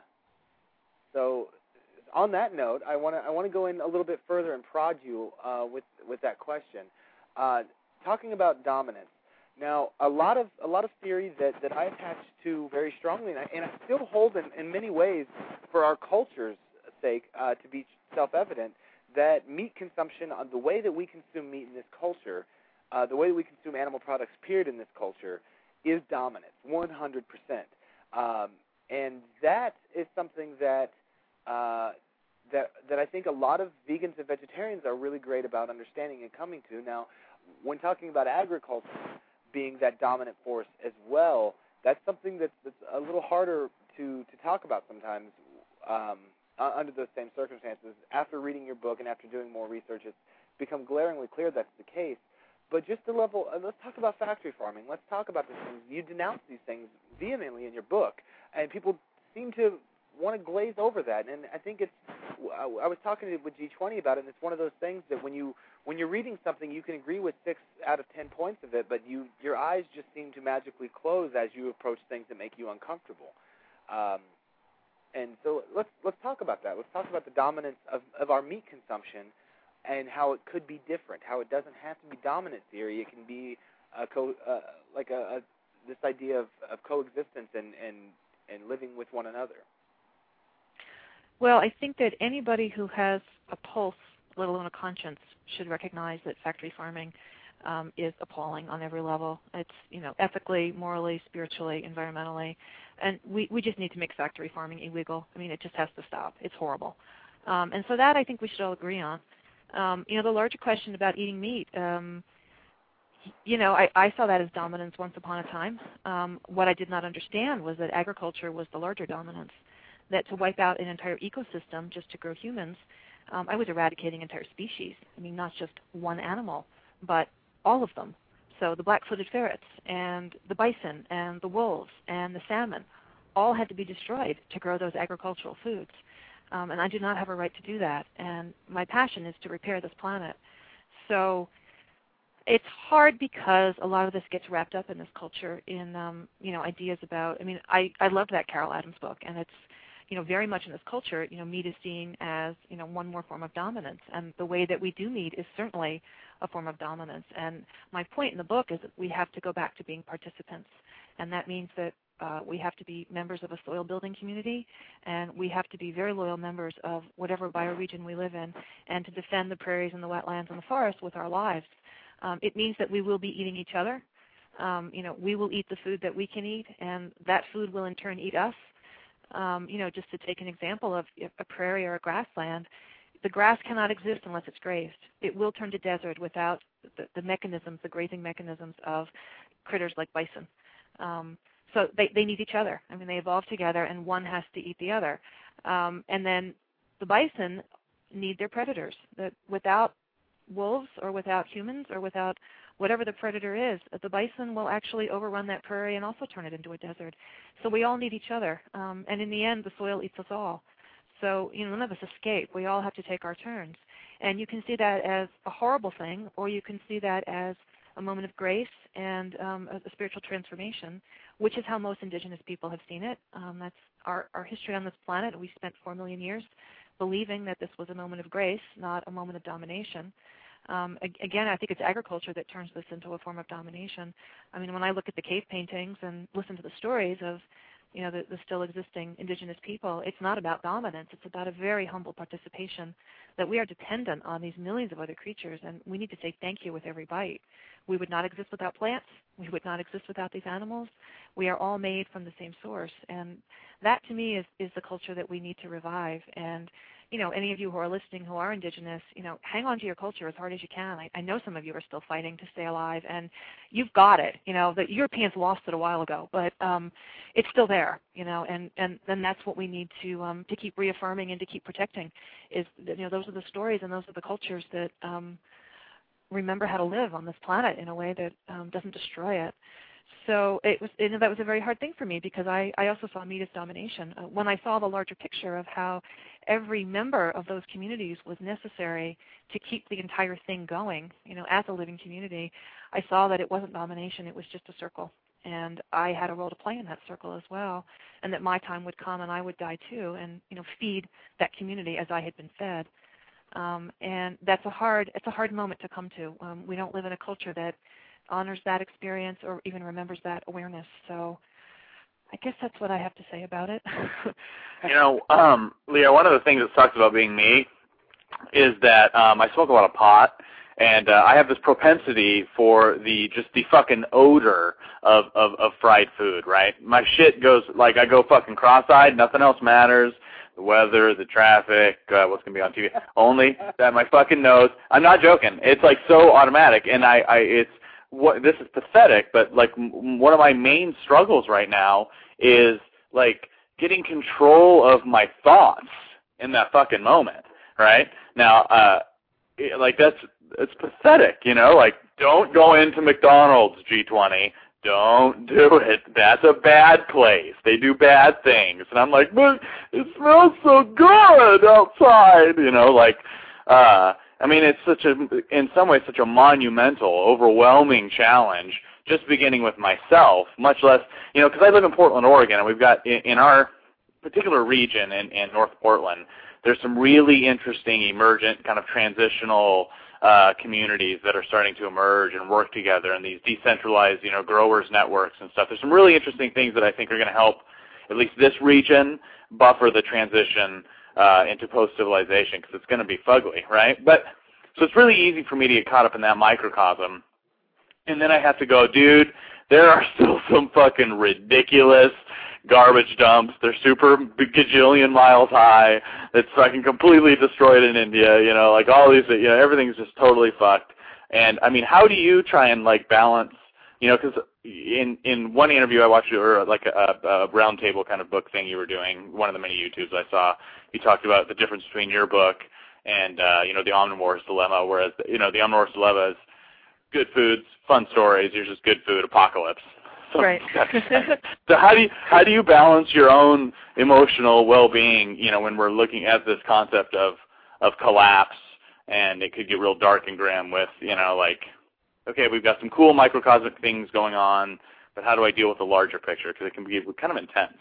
so, on that note, I want to I want to go in a little bit further and prod you uh, with with that question, uh, talking about dominance. Now, a lot of a lot of theory that, that I attach to very strongly, and I, and I still hold in, in many ways, for our culture's sake, uh, to be self-evident, that meat consumption, uh, the way that we consume meat in this culture, uh, the way that we consume animal products, period, in this culture, is dominant, one hundred percent. Um, and that is something that uh, that that I think a lot of vegans and vegetarians are really great about understanding and coming to. Now, when talking about agriculture being that dominant force as well, that's something that's, that's a little harder to, to talk about sometimes um, uh, under those same circumstances. After reading your book and after doing more research, it's become glaringly clear that's the case. But just the level, uh, let's talk about factory farming. Let's talk about these things. You denounce these things vehemently in your book, and people seem to want to glaze over that. And I think it's, I, I was talking with G twenty about it, and it's one of those things that when you when you're reading something, you can agree with six out of ten points of it, but you your eyes just seem to magically close as you approach things that make you uncomfortable. Um, and so let's let's talk about that. Let's talk about the dominance of, of our meat consumption and how it could be different, how it doesn't have to be dominant theory. It can be a co, uh, like a, a this idea of, of coexistence and, and, and living with one another. Well, I think that anybody who has a pulse, let alone a conscience, should recognize that factory farming um, is appalling on every level. It's, you know, ethically, morally, spiritually, environmentally, and we, we just need to make factory farming illegal. I mean, it just has to stop. It's horrible. Um, and so that I think we should all agree on. Um, you know, the larger question about eating meat, um, you know, I, I saw that as dominance once upon a time. Um, what I did not understand was that agriculture was the larger dominance, that to wipe out an entire ecosystem just to grow humans, um, I was eradicating entire species. I mean, not just one animal, but all of them. So the black-footed ferrets and the bison and the wolves and the salmon all had to be destroyed to grow those agricultural foods. Um, and I do not have a right to do that. And my passion is to repair this planet. So it's hard because a lot of this gets wrapped up in this culture in, um, you know, ideas about, I mean, I, I loved that Carol Adams book, and it's, you know, very much in this culture, you know, meat is seen as, you know, one more form of dominance. And the way that we do meat is certainly a form of dominance. And my point in the book is that we have to go back to being participants. And that means that uh, we have to be members of a soil building community, and we have to be very loyal members of whatever bioregion we live in, and to defend the prairies and the wetlands and the forests with our lives. Um, it means that we will be eating each other. Um, you know, we will eat the food that we can eat, and that food will in turn eat us. Um, you know, just to take an example of a prairie or a grassland, the grass cannot exist unless it's grazed. It will turn to desert without the, the mechanisms, the grazing mechanisms of critters like bison. Um, so they, they need each other. I mean, they evolve together, and one has to eat the other. Um, and then the bison need their predators. That without wolves or without humans or without whatever the predator is, the bison will actually overrun that prairie and also turn it into a desert. So we all need each other. Um, and in the end, the soil eats us all. So, you know, none of us escape. We all have to take our turns. And you can see that as a horrible thing, or you can see that as a moment of grace and um, a, a spiritual transformation, which is how most indigenous people have seen it. Um, that's our, our history on this planet. We spent four million years believing that this was a moment of grace, not a moment of domination. Um, again, I think it's agriculture that turns this into a form of domination. I mean, when I look at the cave paintings and listen to the stories of, you know, the, the still existing indigenous people, it's not about dominance. It's about a very humble participation, that we are dependent on these millions of other creatures, and we need to say thank you with every bite. We would not exist without plants. We would not exist without these animals. We are all made from the same source, and that to me is, is the culture that we need to revive. And you know, any of you who are listening who are indigenous, you know, hang on to your culture as hard as you can. I, I know some of you are still fighting to stay alive, and you've got it. You know, the Europeans lost it a while ago, but um, it's still there. You know, and and then that's what we need to um, to keep reaffirming and to keep protecting. Is that, you know, those are the stories and those are the cultures that um, remember how to live on this planet in a way that um, doesn't destroy it. So it was, you know, that was a very hard thing for me, because I, I also saw meat as domination. Uh, when I saw the larger picture of how every member of those communities was necessary to keep the entire thing going, you know, as a living community, I saw that it wasn't domination, it was just a circle. And I had a role to play in that circle as well, and that my time would come and I would die too, and, you know, feed that community as I had been fed. Um, and that's a hard, it's a hard moment to come to. Um, we don't live in a culture that honors that experience or even remembers that awareness. So I guess that's what I have to say about it. You know, um, Leah, one of the things that sucks about being me is that um, I smoke a lot of pot, and uh, I have this propensity for the just the fucking odor of, of, of fried food, right? My shit goes, like, I go fucking cross-eyed, nothing else matters. The weather, the traffic, uh, what's going to be on T V. Only that my fucking nose. I'm not joking. It's, like, so automatic, and I, I it's, what, this is pathetic, but like m- one of my main struggles right now is like getting control of my thoughts in that fucking moment, right? Now, uh, it, like that's, it's pathetic, you know, like don't go into McDonald's, G twenty. Don't do it. That's a bad place. They do bad things. And I'm like, but it smells so good outside, you know, like, uh, I mean, it's such a, in some ways, such a monumental, overwhelming challenge, just beginning with myself, much less, you know, because I live in Portland, Oregon, and we've got, in, in our particular region in, in North Portland, there's some really interesting emergent kind of transitional uh, communities that are starting to emerge and work together, and these decentralized, you know, growers networks and stuff. There's some really interesting things that I think are going to help at least this region buffer the transition uh, into post-civilization, because it's going to be fugly, right? But so it's really easy for me to get caught up in that microcosm. And then I have to go, dude, there are still some fucking ridiculous garbage dumps. They're super gajillion miles high. It's fucking completely destroyed in India, you know, like all these, you know, everything's just totally fucked. And, I mean, how do you try and, like, balance, you know, because in, in one interview I watched, or like a, a round table kind of book thing you were doing, one of the many YouTubes I saw, you talked about the difference between your book and, uh, you know, the Omnivore's Dilemma, whereas, you know, the Omnivore's Dilemma is good foods, fun stories, yours is good food, apocalypse. So, right. so how do you how do you balance your own emotional well-being, you know, when we're looking at this concept of of collapse, and it could get real dark and grim with, you know, like, okay, we've got some cool microcosmic things going on, but how do I deal with the larger picture? Because it can be kind of intense.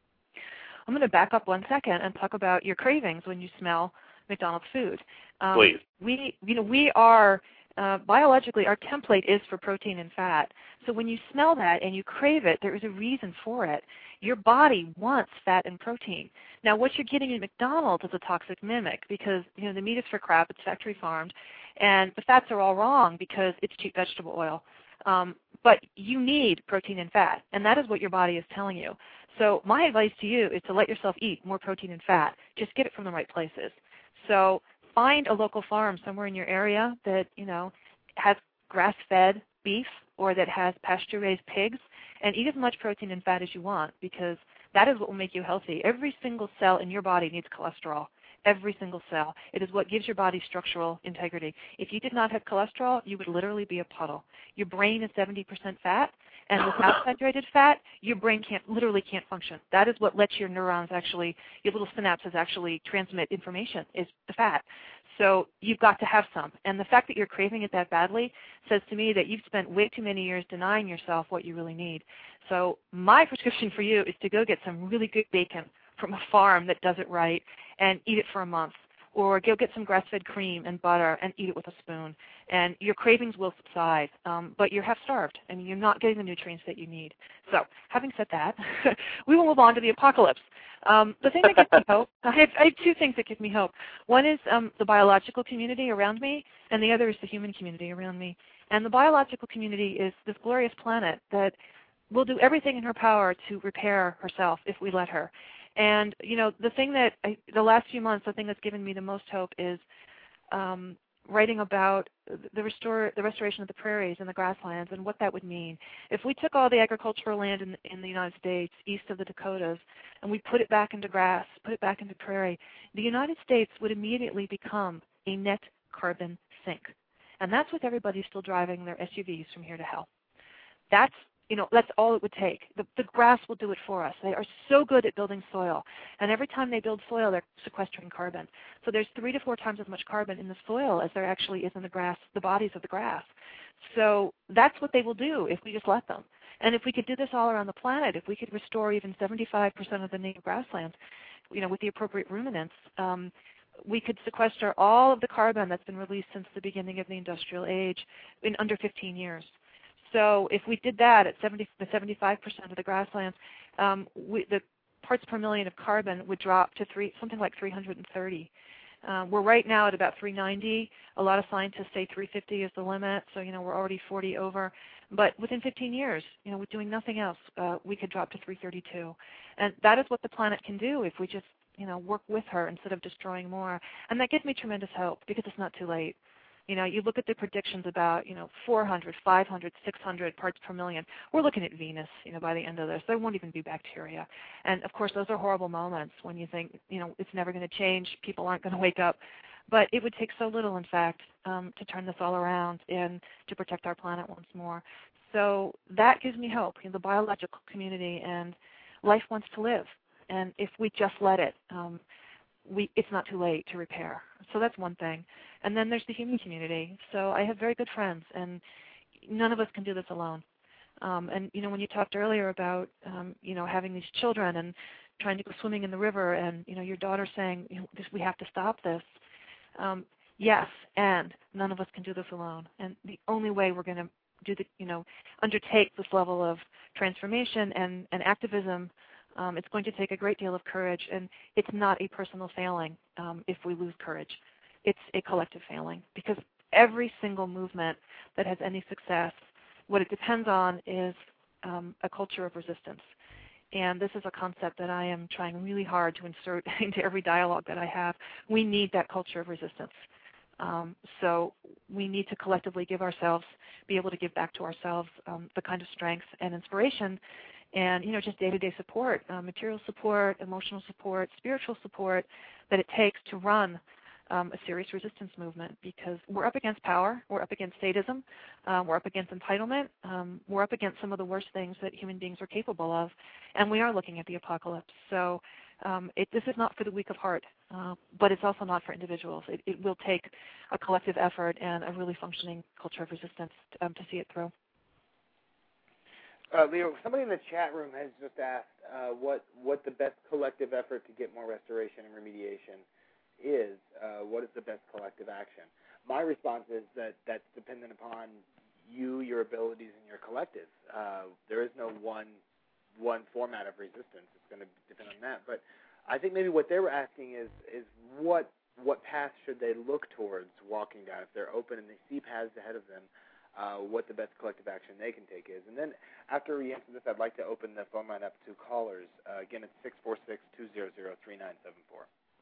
I'm going to back up one second and talk about your cravings when you smell McDonald's food. Um, Please. We, you know, we are uh, biologically, our template is for protein and fat. So when you smell that and you crave it, there is a reason for it. Your body wants fat and protein. Now, what you're getting in McDonald's is a toxic mimic, because, you know, the meat is for crap, it's factory farmed, and the fats are all wrong because it's cheap vegetable oil. Um, but you need protein and fat, and that is what your body is telling you. So my advice to you is to let yourself eat more protein and fat. Just get it from the right places. So find a local farm somewhere in your area that, you know, has grass-fed beef or that has pasture-raised pigs, and eat as much protein and fat as you want, because that is what will make you healthy. Every single cell in your body needs cholesterol. Every single cell. It is what gives your body structural integrity. If you did not have cholesterol, you would literally be a puddle. Your brain is seventy percent fat, and without saturated fat, your brain can't literally can't function. That is what lets your neurons actually, your little synapses actually transmit information, is the fat. So you've got to have some. And the fact that you're craving it that badly says to me that you've spent way too many years denying yourself what you really need. So my prescription for you is to go get some really good bacon from a farm that does it right and eat it for a month. Or go get some grass-fed cream and butter and eat it with a spoon. And your cravings will subside, um, but you're half-starved. I mean, you're not getting the nutrients that you need. So having said that, we will move on to the apocalypse. Um, the thing that gives me hope, I have, I have two things that give me hope. One is um, the biological community around me, and the other is the human community around me. And the biological community is this glorious planet that will do everything in her power to repair herself if we let her. And, you know, the thing that, I, the last few months, the thing that's given me the most hope is um, writing about the, restore, the restoration of the prairies and the grasslands and what that would mean. If we took all the agricultural land in, in the United States, east of the Dakotas, and we put it back into grass, put it back into prairie, the United States would immediately become a net carbon sink. And that's with everybody still driving their S U Vs from here to hell. That's You know, that's all it would take. The, the grass will do it for us. They are so good at building soil. And every time they build soil, they're sequestering carbon. So there's three to four times as much carbon in the soil as there actually is in the grass, the bodies of the grass. So that's what they will do if we just let them. And if we could do this all around the planet, if we could restore even seventy-five percent of the native grasslands, you know, with the appropriate ruminants, um, we could sequester all of the carbon that's been released since the beginning of the industrial age in under fifteen years. So if we did that at seventy, the seventy-five percent of the grasslands, um, we, the parts per million of carbon would drop to three, something like three hundred thirty. Um, we're right now at about three ninety. A lot of scientists say three fifty is the limit, so you know we're already forty over. But within fifteen years, you know, with doing nothing else, uh, we could drop to three thirty-two. And that is what the planet can do if we just, you know, work with her instead of destroying more. And that gives me tremendous hope because it's not too late. You know, you look at the predictions about, you know, four hundred, five hundred, six hundred parts per million. We're looking at Venus, you know, by the end of this. There won't even be bacteria. And, of course, those are horrible moments when you think, you know, it's never going to change. People aren't going to wake up. But it would take so little, in fact, um, to turn this all around and to protect our planet once more. So that gives me hope. You know, the biological community and life wants to live. And if we just let it, um, we, it's not too late to repair. So that's one thing. And then there's the human community. So I have very good friends, and none of us can do this alone. Um, and, you know, when you talked earlier about, um, you know, having these children and trying to go swimming in the river, and you know your daughter saying, you know, this, we have to stop this. Um, yes, and none of us can do this alone. And the only way we're going to do the, you know, undertake this level of transformation and, and activism, um, it's going to take a great deal of courage, and it's not a personal failing um, if we lose courage. It's a collective failing, because every single movement that has any success, what it depends on is um, a culture of resistance. And this is a concept that I am trying really hard to insert into every dialogue that I have. We need that culture of resistance. Um, so we need to collectively give ourselves, be able to give back to ourselves um, the kind of strength and inspiration and, you know, just day-to-day support, uh, material support, emotional support, spiritual support that it takes to run um, a serious resistance movement, because we're up against power, we're up against sadism, uh, we're up against entitlement, um, we're up against some of the worst things that human beings are capable of, and we are looking at the apocalypse. So um, it, this is not for the weak of heart, uh, but it's also not for individuals. It, it will take a collective effort and a really functioning culture of resistance to, um, to see it through. Uh, Leo, somebody in the chat room has just asked uh, what what the best collective effort to get more restoration and remediation is. Uh, what is the best collective action? My response is that that's dependent upon you, your abilities, and your collective. Uh, there is no one one format of resistance. It's going to depend on that. But I think maybe what they were asking is is what what path should they look towards walking down if they're open and they see paths ahead of them. Uh, what the best collective action they can take is. And then after we answer this, I'd like to open the phone line up to callers. Uh, again, it's six four six, two zero zero, three nine seven four.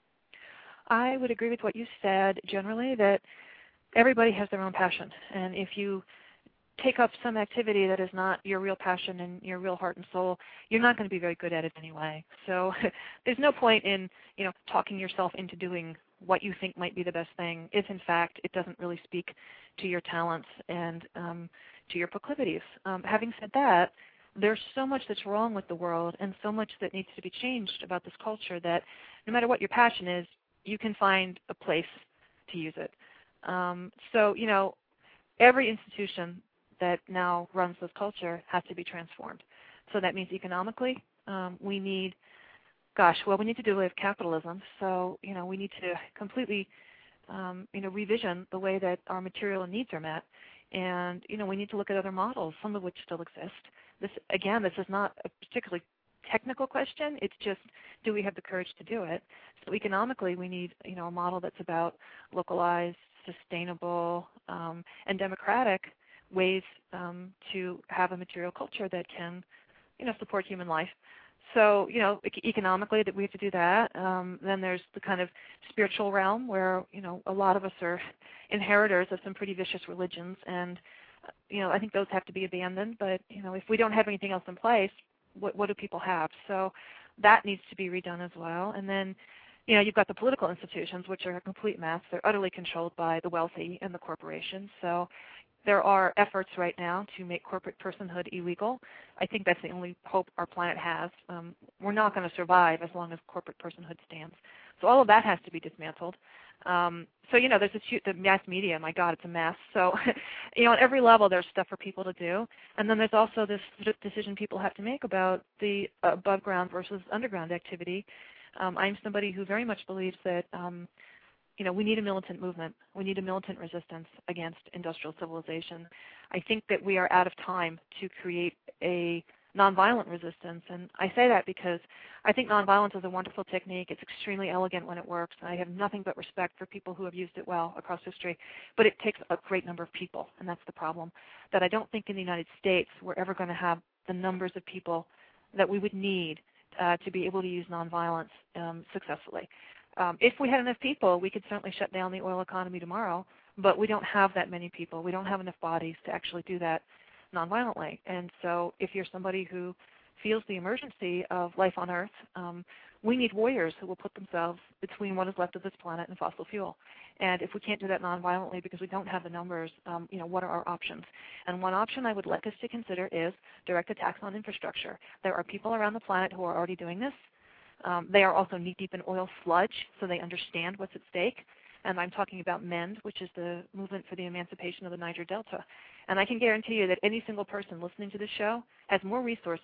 I would agree with what you said generally, that everybody has their own passion. And if you take up some activity that is not your real passion and your real heart and soul, you're not going to be very good at it anyway. So there's no point in, you know, talking yourself into doing what you think might be the best thing if, in fact, it doesn't really speak to your talents and um, to your proclivities. Um, having said that, there's so much that's wrong with the world and so much that needs to be changed about this culture that no matter what your passion is, you can find a place to use it. Um, so, you know, every institution that now runs this culture has to be transformed. So that means economically, um, we need Gosh, well, we need to do with capitalism. So, you know, we need to completely, um, you know, revision the way that our material needs are met. And, you know, we need to look at other models, some of which still exist. This, again, this is not a particularly technical question. It's just, do we have the courage to do it? So economically, we need, you know, a model that's about localized, sustainable, um, and democratic ways um, to have a material culture that can, you know, support human life. So, you know, economically that we have to do that. Um, then there's the kind of spiritual realm where, you know, a lot of us are inheritors of some pretty vicious religions. And, you know, I think those have to be abandoned. But, you know, if we don't have anything else in place, what, what do people have? So that needs to be redone as well. And then, you know, you've got the political institutions, which are a complete mess. They're utterly controlled by the wealthy and the corporations. So there are efforts right now to make corporate personhood illegal. I think that's the only hope our planet has. Um, we're not going to survive as long as corporate personhood stands. So all of that has to be dismantled. Um, so, you know, there's this, the mass media. My God, it's a mess. So, you know, at every level there's stuff for people to do. And then there's also this decision people have to make about the above ground versus underground activity. Um, I'm somebody who very much believes that um, you know, we need a militant movement. We need a militant resistance against industrial civilization. I think that we are out of time to create a nonviolent resistance. And I say that because I think nonviolence is a wonderful technique. It's extremely elegant when it works. I have nothing but respect for people who have used it well across history. But it takes a great number of people, and that's the problem. That I don't think in the United States we're ever going to have the numbers of people that we would need uh, to be able to use nonviolence um, successfully. Um, if we had enough people, we could certainly shut down the oil economy tomorrow, but we don't have that many people. We don't have enough bodies to actually do that nonviolently. And so if you're somebody who feels the emergency of life on Earth, um, we need warriors who will put themselves between what is left of this planet and fossil fuel. And if we can't do that nonviolently because we don't have the numbers, um, you know, what are our options? And one option I would like us to consider is direct attacks on infrastructure. There are people around the planet who are already doing this. Um, they are also knee-deep in oil sludge, so they understand what's at stake. And I'm talking about MEND, which is the movement for the emancipation of the Niger Delta. And I can guarantee you that any single person listening to this show has more resources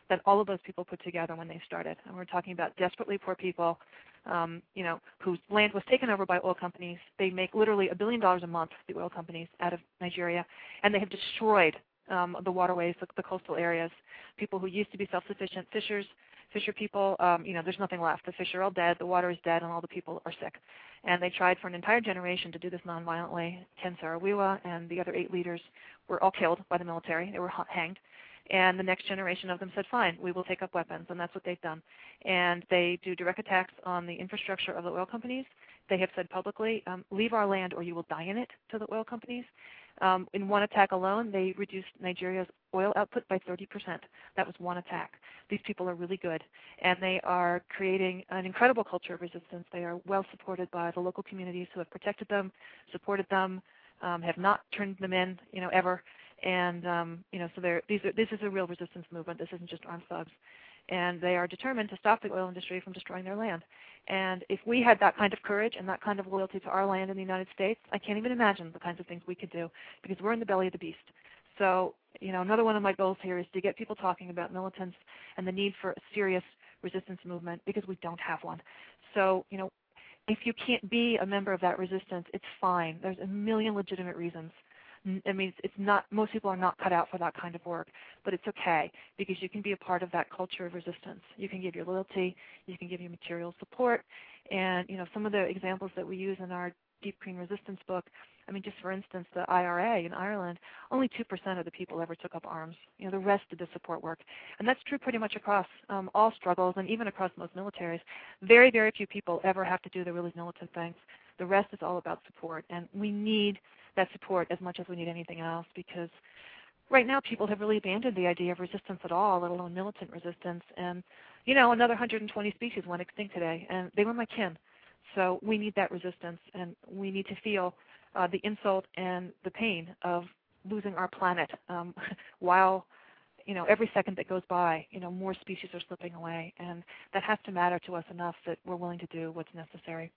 than all of those people put together when they started. And we're talking about desperately poor people, um, you know, whose land was taken over by oil companies. They make literally a billion dollars a month, the oil companies, out of Nigeria, and they have destroyed um, the waterways, the, the coastal areas. People who used to be self-sufficient fishers, fisher people, um, you know, there's nothing left. The fish are all dead, the water is dead, and all the people are sick. And they tried for an entire generation to do this nonviolently. Ken Saro-Wiwa and the other eight leaders were all killed by the military. They were hanged. And the next generation of them said, fine, we will take up weapons, and that's what they've done. And they do direct attacks on the infrastructure of the oil companies. They have said publicly, um, leave our land or you will die in it, to the oil companies. Um, in one attack alone, they reduced Nigeria's oil output by thirty percent. That was one attack. These people are really good, and they are creating an incredible culture of resistance. They are well supported by the local communities who have protected them, supported them, um, have not turned them in, you know, ever. And um, you know, so they're, these are, this is a real resistance movement. This isn't just armed thugs, and they are determined to stop the oil industry from destroying their land. And if we had that kind of courage and that kind of loyalty to our land in the United States, I can't even imagine the kinds of things we could do, because we're in the belly of the beast. So, you know, another one of my goals here is to get people talking about militants and the need for a serious resistance movement, because we don't have one. So, you know, if you can't be a member of that resistance, it's fine. There's a million legitimate reasons. I mean, it's not, most people are not cut out for that kind of work, but it's okay, because you can be a part of that culture of resistance. You can give your loyalty, you can give your material support, and, you know, some of the examples that we use in our Deep Green Resistance book, I mean, just for instance, the I R A in Ireland, only two percent of the people ever took up arms. You know, the rest did the support work. And that's true pretty much across um, all struggles, and even across most militaries. Very, very few people ever have to do the really militant things. The rest is all about support, and we need that support as much as we need anything else, because right now people have really abandoned the idea of resistance at all, let alone militant resistance. And, you know, another one hundred twenty species went extinct today, and they were my kin. So we need that resistance, and we need to feel uh, the insult and the pain of losing our planet um, while, you know, every second that goes by, you know, more species are slipping away. And that has to matter to us enough that we're willing to do what's necessary.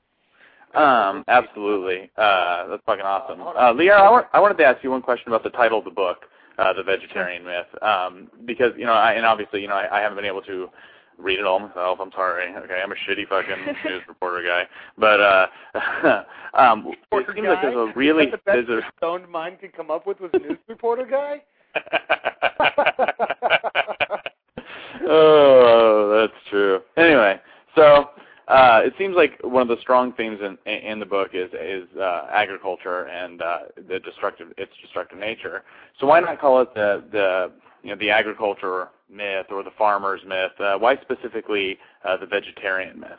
Um, absolutely. Uh, that's fucking awesome. Uh, Leah, I, wa- I wanted to ask you one question about the title of the book, uh, The Vegetarian Myth, um, because, you know, I, and obviously, you know, I, I haven't been able to read it all myself. I'm sorry. Okay, I'm a shitty fucking news reporter guy. But uh, um, it seems like there's a really... That's the best there's a, stoned mind could come up with was a news reporter guy? Oh, that's true. Anyway, so... Uh, it seems like one of the strong themes in, in the book is is uh, agriculture and uh, the destructive its destructive nature. So why not call it the the you know the agriculture myth or the farmer's myth? Uh, why specifically uh, the vegetarian myth?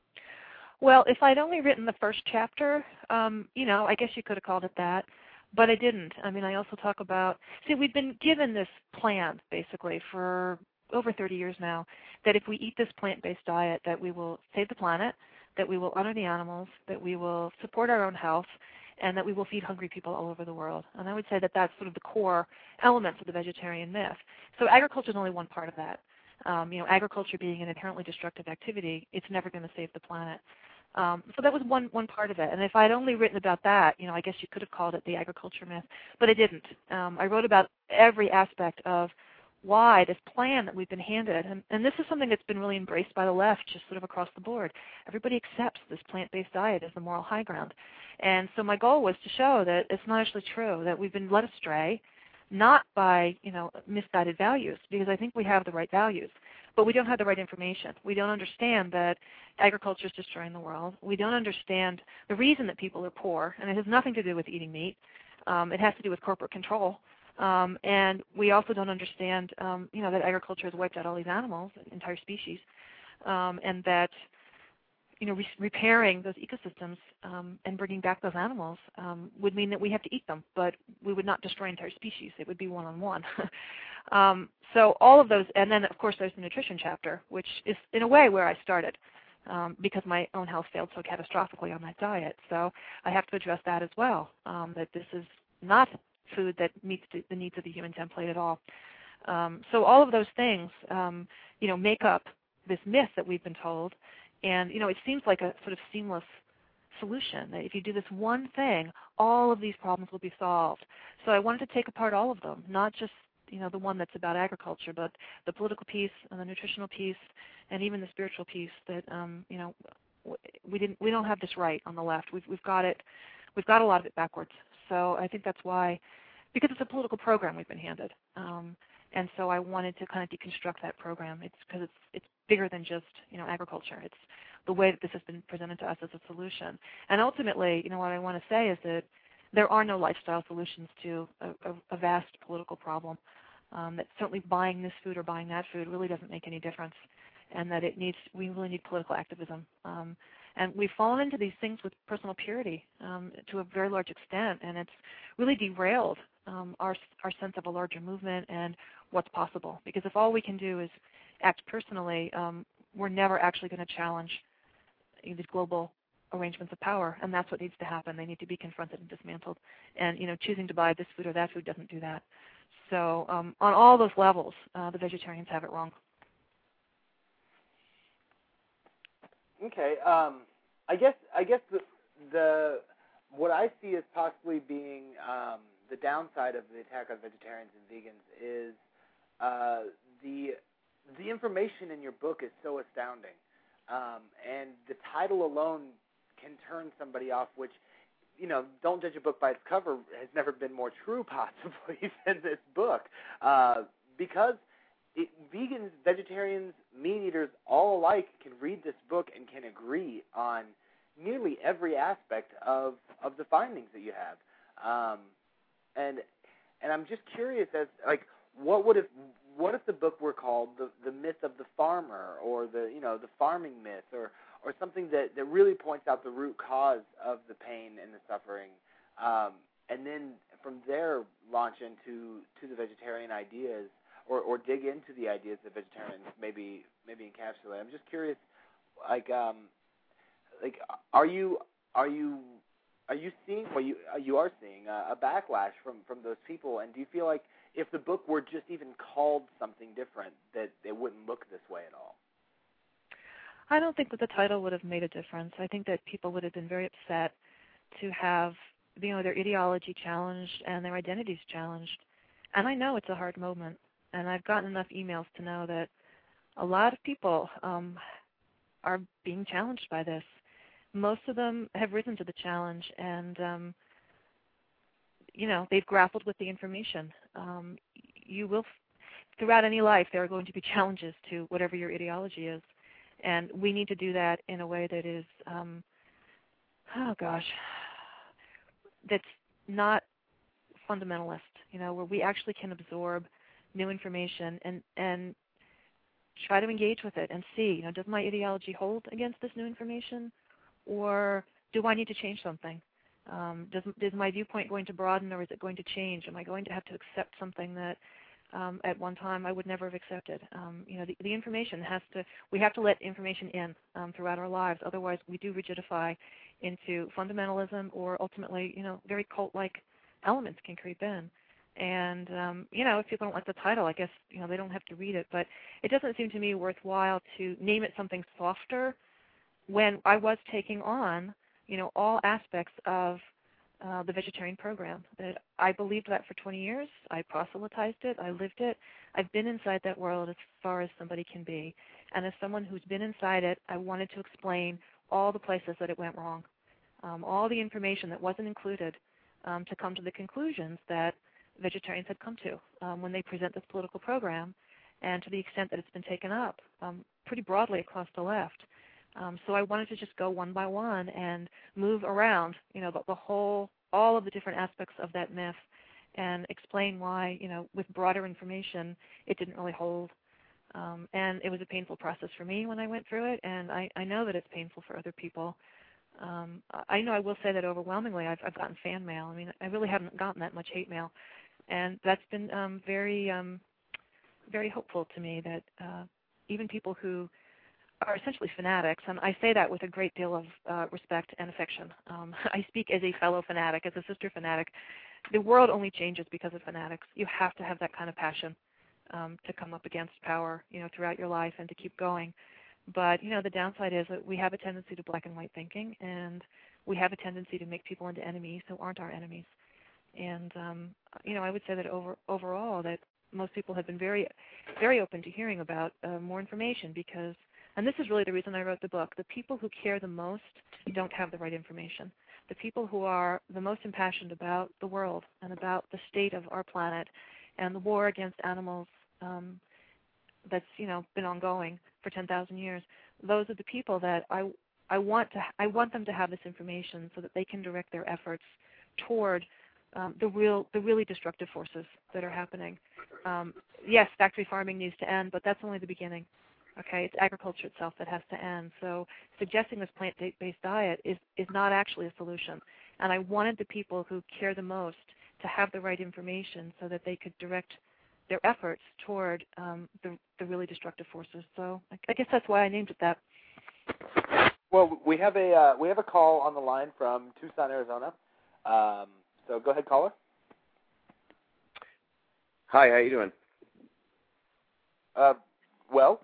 Well, if I'd only written the first chapter, um, you know, I guess you could have called it that, but I didn't. I mean, I also talk about see, we've been given this plan basically for over thirty years now, that if we eat this plant-based diet, that we will save the planet, that we will honor the animals, that we will support our own health, and that we will feed hungry people all over the world. And I would say that that's sort of the core elements of the vegetarian myth. So agriculture is only one part of that. Um, you know, agriculture being an inherently destructive activity, it's never going to save the planet. Um, so that was one one part of it. And if I'd only written about that, you know, I guess you could have called it the agriculture myth, but I didn't. Um, I wrote about every aspect of why this plan that we've been handed, and, and this is something that's been really embraced by the left just sort of across the board. Everybody accepts this plant-based diet as the moral high ground. And so my goal was to show that it's not actually true, that we've been led astray, not by, you know, misguided values, because I think we have the right values, but we don't have the right information. We don't understand that agriculture is destroying the world. We don't understand the reason that people are poor, and it has nothing to do with eating meat. Um, it has to do with corporate control. Um, and we also don't understand, um, you know, that agriculture has wiped out all these animals, entire species, um, and that, you know, re- repairing those ecosystems um, and bringing back those animals um, would mean that we have to eat them, but we would not destroy entire species. It would be one-on-one. um, so all of those, and then, of course, there's the nutrition chapter, which is, in a way, where I started. Um, because my own health failed so catastrophically on that diet. So I have to address that as well, um, that this is not food that meets the needs of the human template at all. Um, so all of those things, um, you know, make up this myth that we've been told. And, you know, it seems like a sort of seamless solution, that if you do this one thing, all of these problems will be solved. So I wanted to take apart all of them, not just you know, the one that's about agriculture, but the political piece and the nutritional piece and even the spiritual piece that, um, you know, we didn't, we don't have this right on the left. We've, we've got it, we've got a lot of it backwards. So I think that's why, because it's a political program we've been handed. Um, and so I wanted to kind of deconstruct that program. It's because it's, it's bigger than just, you know, agriculture. It's the way that this has been presented to us as a solution. And ultimately, you know, what I want to say is that there are no lifestyle solutions to a, a, a vast political problem. Um, that certainly buying this food or buying that food really doesn't make any difference, and that it needs, we really need political activism. Um, and we've fallen into these things with personal purity um, to a very large extent, and it's really derailed um, our our sense of a larger movement and what's possible. Because if all we can do is act personally, um, we're never actually going to challenge these global arrangements of power, and that's what needs to happen. They need to be confronted and dismantled. And, you know, choosing to buy this food or that food doesn't do that. So um, on all those levels, uh, the vegetarians have it wrong. Okay. Um, I guess I guess the the what I see as possibly being um, the downside of the attack on vegetarians and vegans is uh, the the information in your book is so astounding, um, and the title alone can turn somebody off, which, you know, don't judge a book by its cover has never been more true, possibly, than this book. Uh, because it, vegans, vegetarians, meat eaters, all alike can read this book and can agree on nearly every aspect of, of the findings that you have. Um, and and I'm just curious as, like, what would if what if the book were called the the myth of the farmer, or the you know the farming myth, or or something that, that really points out the root cause of the pain and the suffering, um, and then from there launch into to the vegetarian ideas, or, or dig into the ideas that vegetarians maybe maybe encapsulate. I'm just curious, like um, like are you are you are you seeing well you you are seeing a, a backlash from, from those people, and do you feel like if the book were just even called something different, that it wouldn't look this way at all? I don't think that the title would have made a difference. I think that people would have been very upset to have, you know, their ideology challenged and their identities challenged. And I know it's a hard moment, and I've gotten enough emails to know that a lot of people um, are being challenged by this. Most of them have risen to the challenge, and um, you know, they've grappled with the information. Um, you will, throughout any life, there are going to be challenges to whatever your ideology is. And we need to do that in a way that is, um, oh gosh, that's not fundamentalist, you know, where we actually can absorb new information and, and try to engage with it and see, you know, does my ideology hold against this new information, or do I need to change something? Um, does, is my viewpoint going to broaden, or is it going to change? Am I going to have to accept something that Um, at one time I would never have accepted? Um, you know, the, the information has to, we have to let information in um, throughout our lives. Otherwise, we do rigidify into fundamentalism, or ultimately, you know, very cult-like elements can creep in. And, um, you know, if people don't like the title, I guess, you know, they don't have to read it. But it doesn't seem to me worthwhile to name it something softer when I was taking on, you know, all aspects of Uh, the vegetarian program. That I believed that for twenty years. I proselytized it. I lived it. I've been inside that world as far as somebody can be. And as someone who's been inside it, I wanted to explain all the places that it went wrong, um, all the information that wasn't included, um, to come to the conclusions that vegetarians had come to um, when they present this political program, and to the extent that it's been taken up um, pretty broadly across the left. Um, so I wanted to just go one by one and move around, you know, the, the whole, all of the different aspects of that myth, and explain why, you know, with broader information, it didn't really hold. Um, and it was a painful process for me when I went through it, and I, I know that it's painful for other people. Um, I know I will say that overwhelmingly I've, I've gotten fan mail. I mean, I really haven't gotten that much hate mail, and that's been um, very, um, very hopeful to me that uh, even people who are essentially fanatics, and I say that with a great deal of uh, respect and affection. Um, I speak as a fellow fanatic, as a sister fanatic. The world only changes because of fanatics. You have to have that kind of passion um, to come up against power, you know, throughout your life and to keep going. But, you know, the downside is that we have a tendency to black and white thinking, and we have a tendency to make people into enemies who aren't our enemies. And, um, you know, I would say that over, overall that most people have been very, very open to hearing about uh, more information because, and this is really the reason I wrote the book, the people who care the most don't have the right information. The people who are the most impassioned about the world and about the state of our planet and the war against animals um, that's, you know, been ongoing for ten thousand years, those are the people that I, I want to I want them to have this information so that they can direct their efforts toward um, the real the really destructive forces that are happening. Um, yes, factory farming needs to end, but that's only the beginning. Okay, it's agriculture itself that has to end. So suggesting this plant-based diet is, is not actually a solution. And I wanted the people who care the most to have the right information so that they could direct their efforts toward um, the, the really destructive forces. So I, I guess that's why I named it that. Well, we have a uh, we have a call on the line from Tucson, Arizona. Um, so go ahead, caller. Hi, how you doing? Uh, well.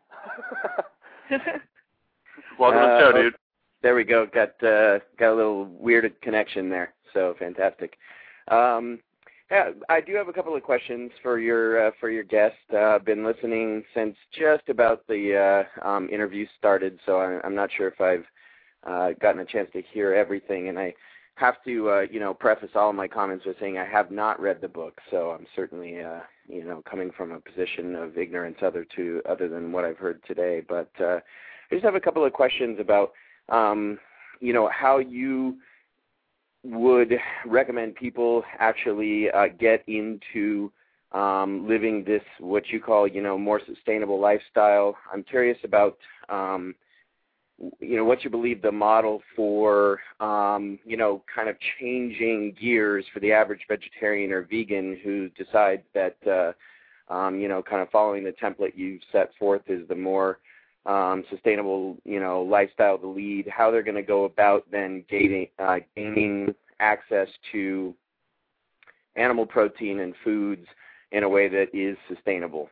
Welcome to the show, dude. There we go. Got uh, got a little weird connection there. So fantastic. Um, yeah, I do have a couple of questions for your uh, for your guest. Uh, I've been listening since just about the uh, um, interview started, so I, I'm not sure if I've uh, gotten a chance to hear everything. And I have to, uh, you know, preface all of my comments with saying I have not read the book, so I'm certainly, uh, you know, coming from a position of ignorance other to other than what I've heard today. But uh, I just have a couple of questions about, um, you know, how you would recommend people actually uh, get into um, living this, what you call, you know, more sustainable lifestyle. I'm curious about, um, you know, what you believe the model for, um, you know, kind of changing gears for the average vegetarian or vegan who decides that, uh, um, you know, kind of following the template you've set forth is the more um, sustainable, you know, lifestyle to lead, how they're going to go about then gaining, uh, gaining access to animal protein and foods in a way that is sustainable.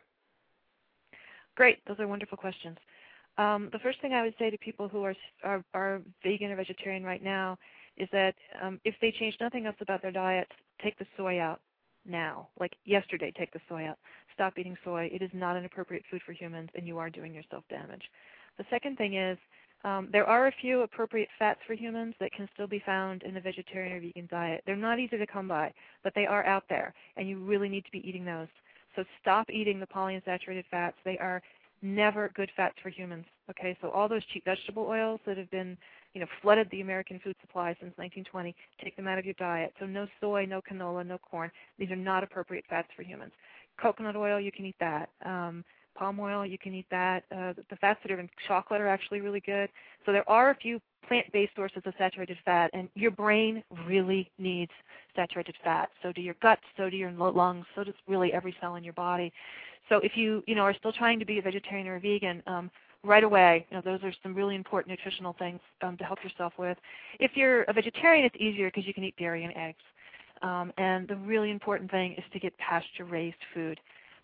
Great. Those are wonderful questions. Um, the first thing I would say to people who are, are, are vegan or vegetarian right now is that um, if they change nothing else about their diet, take the soy out now. Like yesterday, take the soy out. Stop eating soy. It is not an appropriate food for humans, and you are doing yourself damage. The second thing is um, there are a few appropriate fats for humans that can still be found in a vegetarian or vegan diet. They're not easy to come by, but they are out there, and you really need to be eating those. So stop eating the polyunsaturated fats. They are never good fats for humans. Okay, so all those cheap vegetable oils that have been, you know, flooded the American food supply since nineteen twenty, take them out of your diet. So no soy, no canola, no corn. These are not appropriate fats for humans. Coconut oil, you can eat that. Um, palm oil, you can eat that. Uh, the fats that are in chocolate are actually really good. So there are a few plant-based sources of saturated fat, and your brain really needs saturated fat. So do your guts, so do your lungs, so does really every cell in your body. So if you, you know, are still trying to be a vegetarian or a vegan, um, right away, you know, those are some really important nutritional things um, to help yourself with. If you're a vegetarian, it's easier because you can eat dairy and eggs. Um, and the really important thing is to get pasture-raised food.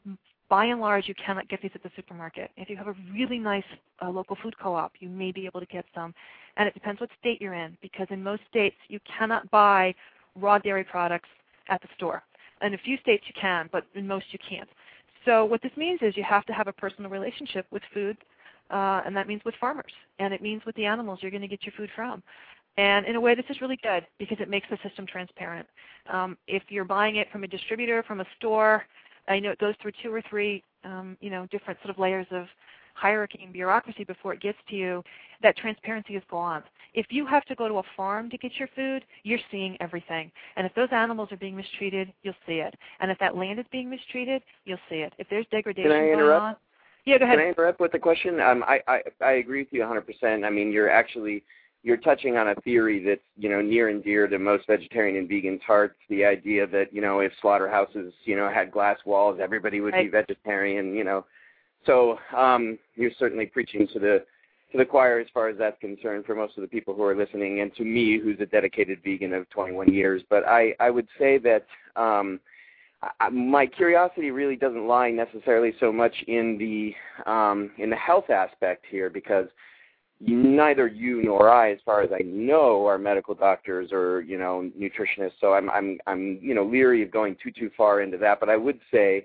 By and large, you cannot get these at the supermarket. If you have a really nice uh, local food co-op, you may be able to get some. And it depends what state you're in, because in most states, you cannot buy raw dairy products at the store. In a few states, you can, but in most, you can't. So what this means is you have to have a personal relationship with food, uh, and that means with farmers, and it means with the animals you're going to get your food from. And in a way, this is really good because it makes the system transparent. Um, if you're buying it from a distributor, from a store, I know it goes through two or three, um, you know, different sort of layers of hierarchy and bureaucracy before it gets to you. That transparency is gone. If you have to go to a farm to get your food, you're seeing everything. And if those animals are being mistreated, you'll see it. And if that land is being mistreated, you'll see it. If there's degradation Can I going interrupt? on, yeah, go ahead. Can I interrupt with the question? Um, I, I I agree with you one hundred percent. I mean, you're actually you're touching on a theory that's, you know, near and dear to most vegetarian and vegans' hearts. The idea that, you know, if slaughterhouses, you know, had glass walls, everybody would right. be vegetarian. You know, so um, you're certainly preaching to the to the choir as far as that's concerned for most of the people who are listening, and to me, who's a dedicated vegan of twenty-one years. But I I would say that. Um, I, my curiosity really doesn't lie necessarily so much in the um, in the health aspect here, because you, neither you nor I, as far as I know, are medical doctors or, you know, nutritionists. So I'm I'm I'm you know leery of going too too far into that. But I would say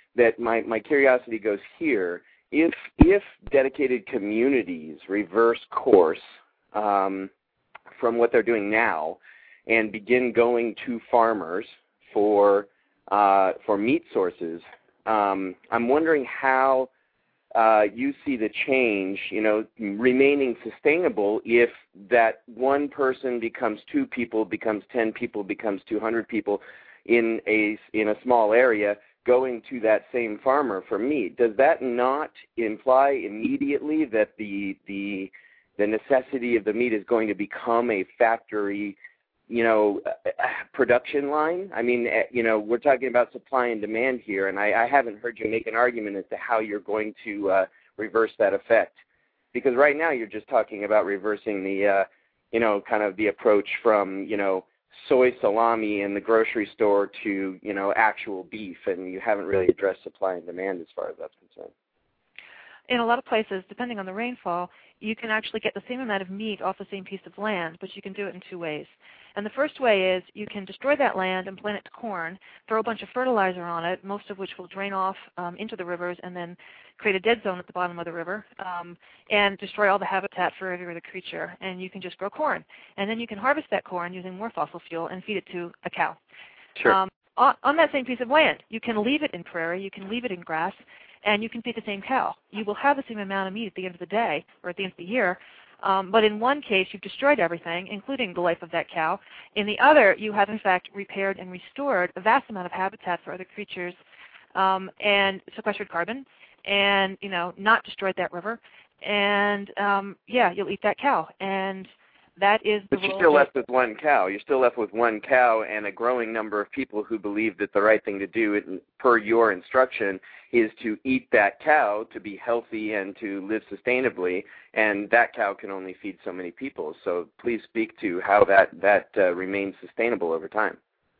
that my, my curiosity goes here. If if dedicated communities reverse course um, from what they're doing now and begin going to farmers for uh, for meat sources, um, I'm wondering how uh, you see the change, you know, remaining sustainable if that one person becomes two people, becomes ten people, becomes two hundred people in a in a small area, going to that same farmer for meat. Does that not imply immediately that the the the necessity of the meat is going to become a factory, you know, production line? I mean, you know, we're talking about supply and demand here, and I, I haven't heard you make an argument as to how you're going to uh, reverse that effect. Because right now you're just talking about reversing the, uh, you know, kind of the approach from, you know, soy salami in the grocery store to, you know, actual beef, and you haven't really addressed supply and demand as far as that's concerned. In a lot of places, depending on the rainfall, you can actually get the same amount of meat off the same piece of land, but you can do it in two ways. And the first way is you can destroy that land and plant it to corn, throw a bunch of fertilizer on it, most of which will drain off um, into the rivers and then create a dead zone at the bottom of the river, um, and destroy all the habitat for every other creature. And you can just grow corn. And then you can harvest that corn using more fossil fuel and feed it to a cow. Sure. Um, on, on that same piece of land, you can leave it in prairie, you can leave it in grass, and you can feed the same cow. You will have the same amount of meat at the end of the day or at the end of the year. Um, but in one case, you've destroyed everything, including the life of that cow. In the other, you have, in fact, repaired and restored a vast amount of habitat for other creatures um, and sequestered carbon and, you know, not destroyed that river. And, um, yeah, you'll eat that cow. And that is the But you're role still that- left with one cow. You're still left with one cow and a growing number of people who believe that the right thing to do, per your instruction, is to eat that cow to be healthy and to live sustainably, and that cow can only feed so many people. So please speak to how that, that uh, remains sustainable over time.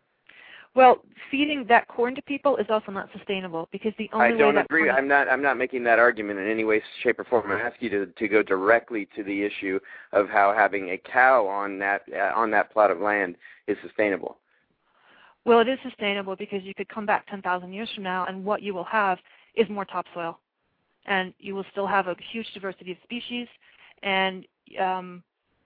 Well, feeding that corn to people is also not sustainable because the only I way don't that agree. corn I'm not. I'm not making that argument in any way, shape, or form. I ask you to, to go directly to the issue of how having a cow on that uh, on that plot of land is sustainable. Well, it is sustainable because you could come back ten thousand years from now, and what you will have is more topsoil, and you will still have a huge diversity of species, and um,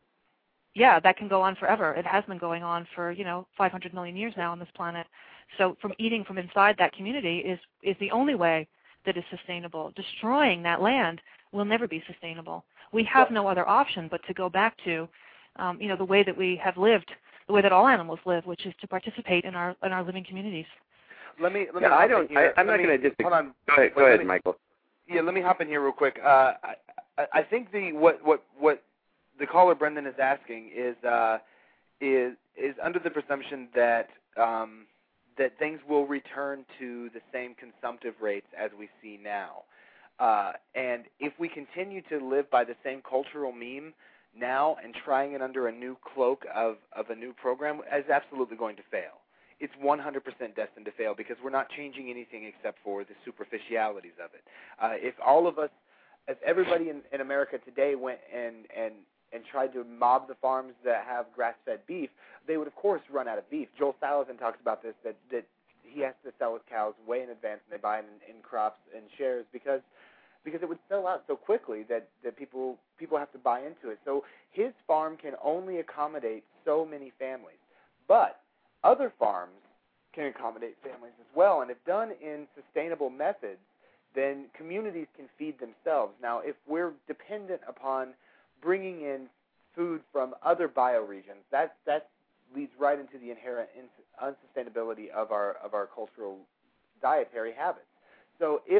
yeah, that can go on forever. It has been going on for, you know, five hundred million years now on this planet. So from eating from inside that community is, is the only way that is sustainable. Destroying that land will never be sustainable. We have no other option but to go back to, um, you know, the way that we have lived, the way that all animals live, which is to participate in our in our living communities. Let me. Let Yeah, me I hop don't. in here. I, I'm Let not me- going to disagree. Hold on. Go ahead, Wait, go let ahead me- Michael. Yeah, let me hop in here real quick. Uh, I, I I think the what what what the caller Brendan is asking is uh, is is under the presumption that um, that things will return to the same consumptive rates as we see now, uh, and if we continue to live by the same cultural meme now and trying it under a new cloak of of a new program, is absolutely going to fail. It's one hundred percent destined to fail because we're not changing anything except for the superficialities of it. Uh, if all of us, if everybody in, in America today went and, and, and tried to mob the farms that have grass-fed beef, they would, of course, run out of beef. Joel Salatin talks about this, that, that he has to sell his cows way in advance, and they buy them in, in crops and shares because because it would sell out so quickly that, that people people have to buy into it. So his farm can only accommodate so many families. But other farms can accommodate families as well, and if done in sustainable methods, then communities can feed themselves. Now, if we're dependent upon bringing in food from other bioregions, that that leads right into the inherent unsustainability of our of our cultural dietary habits. So if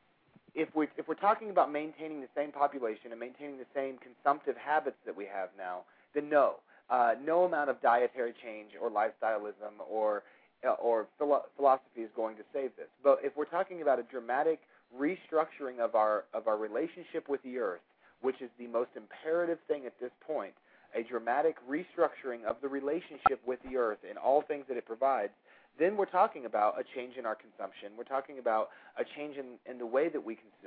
if we if we're talking about maintaining the same population and maintaining the same consumptive habits that we have now, then no. Uh, no amount of dietary change or lifestyleism or uh, or philo- philosophy is going to save this. But if we're talking about a dramatic restructuring of our of our relationship with the earth, which is the most imperative thing at this point, a dramatic restructuring of the relationship with the earth and all things that it provides, then we're talking about a change in our consumption. We're talking about a change in, in the way that we consume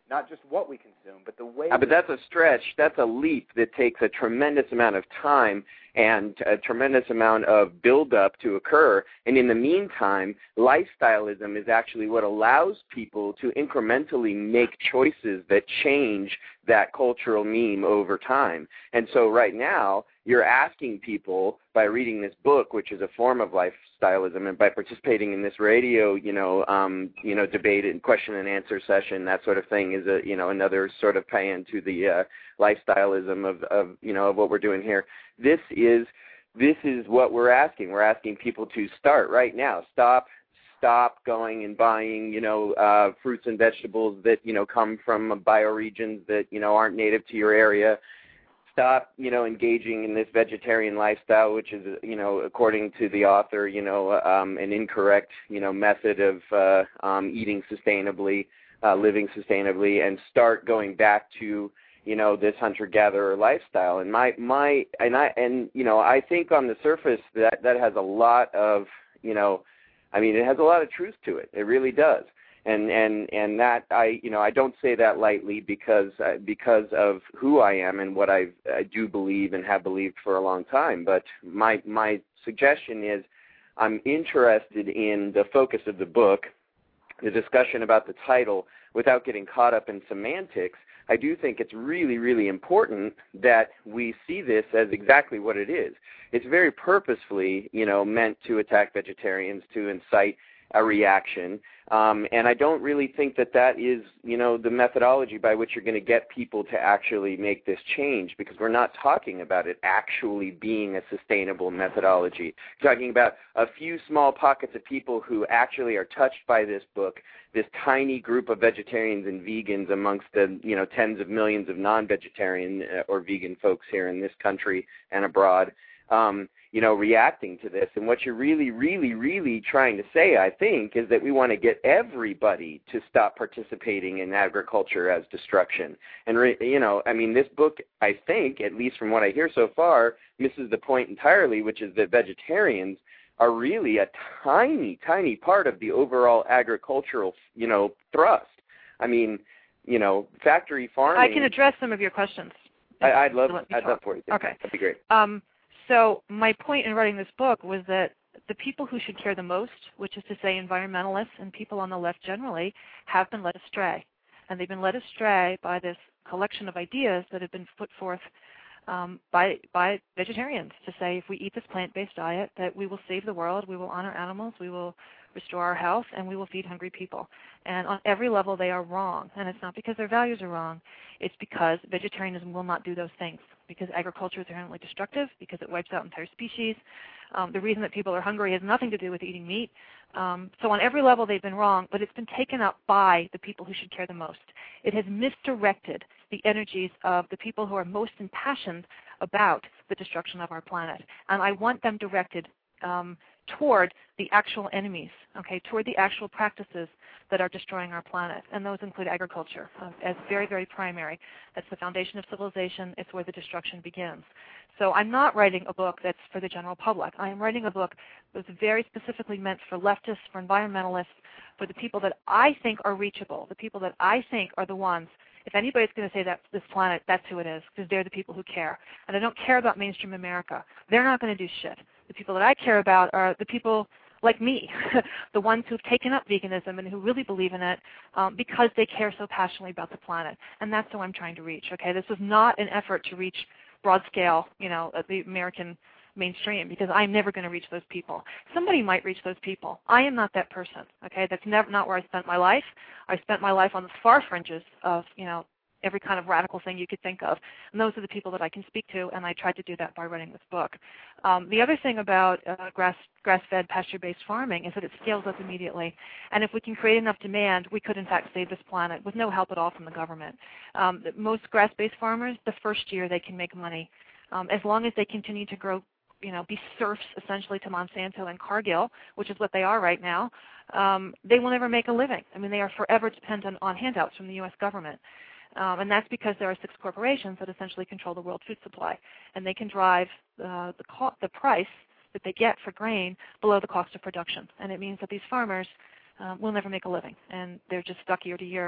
not just what we consume, but the way. Uh, but that's a stretch. That's a leap that takes a tremendous amount of time and a tremendous amount of build-up to occur. And in the meantime, lifestyleism is actually what allows people to incrementally make choices that change that cultural meme over time. And so right now, you're asking people by reading this book, which is a form of lifestyleism, and by participating in this radio, you know, um, you know, debate and question and answer session, that sort of thing is a, you know, another sort of pay into the uh, lifestyleism of, of, you know, of what we're doing here. This is, this is what we're asking. We're asking people to start right now. Stop. Stop going and buying, you know, uh, fruits and vegetables that, you know, come from bioregions that, you know, aren't native to your area. Stop, you know, engaging in this vegetarian lifestyle, which is, you know, according to the author, you know, um, an incorrect, you know, method of uh, um, eating sustainably, uh, living sustainably, and start going back to, you know, this hunter-gatherer lifestyle. And my, my, and I, and you know, I think on the surface that that has a lot of, you know, I mean, it has a lot of truth to it. It really does. And and and that I you know I don't say that lightly because uh, because of who I am and what I I do believe and have believed for a long time. But my my suggestion is I'm interested in the focus of the book, the discussion about the title, without getting caught up in semantics. I do think it's really, really important that we see this as exactly what it is. It's very purposefully, you know, meant to attack vegetarians, to incite a reaction. Um, and I don't really think that that is, you know, the methodology by which you're going to get people to actually make this change, because we're not talking about it actually being a sustainable methodology. We're talking about a few small pockets of people who actually are touched by this book, this tiny group of vegetarians and vegans amongst the, you know, tens of millions of non-vegetarian or vegan folks here in this country and abroad. Um, you know, reacting to this. And what you're really, really, really trying to say, I think, is that we want to get everybody to stop participating in agriculture as destruction. And, re- you know, I mean, this book, I think, at least from what I hear so far, misses the point entirely, which is that vegetarians are really a tiny, tiny part of the overall agricultural, you know, thrust. I mean, you know, factory farming. I can address some of your questions. I, I'd love, I'd love for you. Okay. That'd be great. Um, So my point in writing this book was that the people who should care the most, which is to say environmentalists and people on the left generally, have been led astray. And they've been led astray by this collection of ideas that have been put forth um, by, by vegetarians to say if we eat this plant-based diet that we will save the world, we will honor animals, we will restore our health, and we will feed hungry people. And on every level they are wrong. And it's not because their values are wrong. It's because vegetarianism will not do those things, because agriculture is inherently destructive, because it wipes out entire species. Um, the reason that people are hungry has nothing to do with eating meat. Um, so on every level they've been wrong, but it's been taken up by the people who should care the most. It has misdirected the energies of the people who are most impassioned about the destruction of our planet. And I want them directed um, toward the actual enemies, okay, toward the actual practices that are destroying our planet. And those include agriculture uh, as very, very primary. That's the foundation of civilization. It's where the destruction begins. So I'm not writing a book that's for the general public. I am writing a book that's very specifically meant for leftists, for environmentalists, for the people that I think are reachable, the people that I think are the ones. If anybody's going to say that this planet, that's who it is, because they're the people who care. And I don't care about mainstream America. They're not going to do shit. The people that I care about are the people like me, the ones who've taken up veganism and who really believe in it um, because they care so passionately about the planet. And that's who I'm trying to reach. Okay, this was not an effort to reach broad scale, you know, the American mainstream, because I'm never going to reach those people. Somebody might reach those people. I am not that person. Okay, that's never not where I spent my life. I spent my life on the far fringes of, you know, every kind of radical thing you could think of. And those are the people that I can speak to, and I tried to do that by writing this book. Um, the other thing about uh, grass, grass-fed, pasture-based farming is that it scales up immediately. And if we can create enough demand, we could, in fact, save this planet with no help at all from the government. Um, most grass-based farmers, the first year they can make money. Um, as long as they continue to grow, you know, be serfs essentially to Monsanto and Cargill, which is what they are right now, um, they will never make a living. I mean, they are forever dependent on handouts from the U S government. Um, and that's because there are six corporations that essentially control the world food supply, and they can drive uh, the, co- the price that they get for grain below the cost of production. And it means that these farmers um, will never make a living, and they're just stuck year to year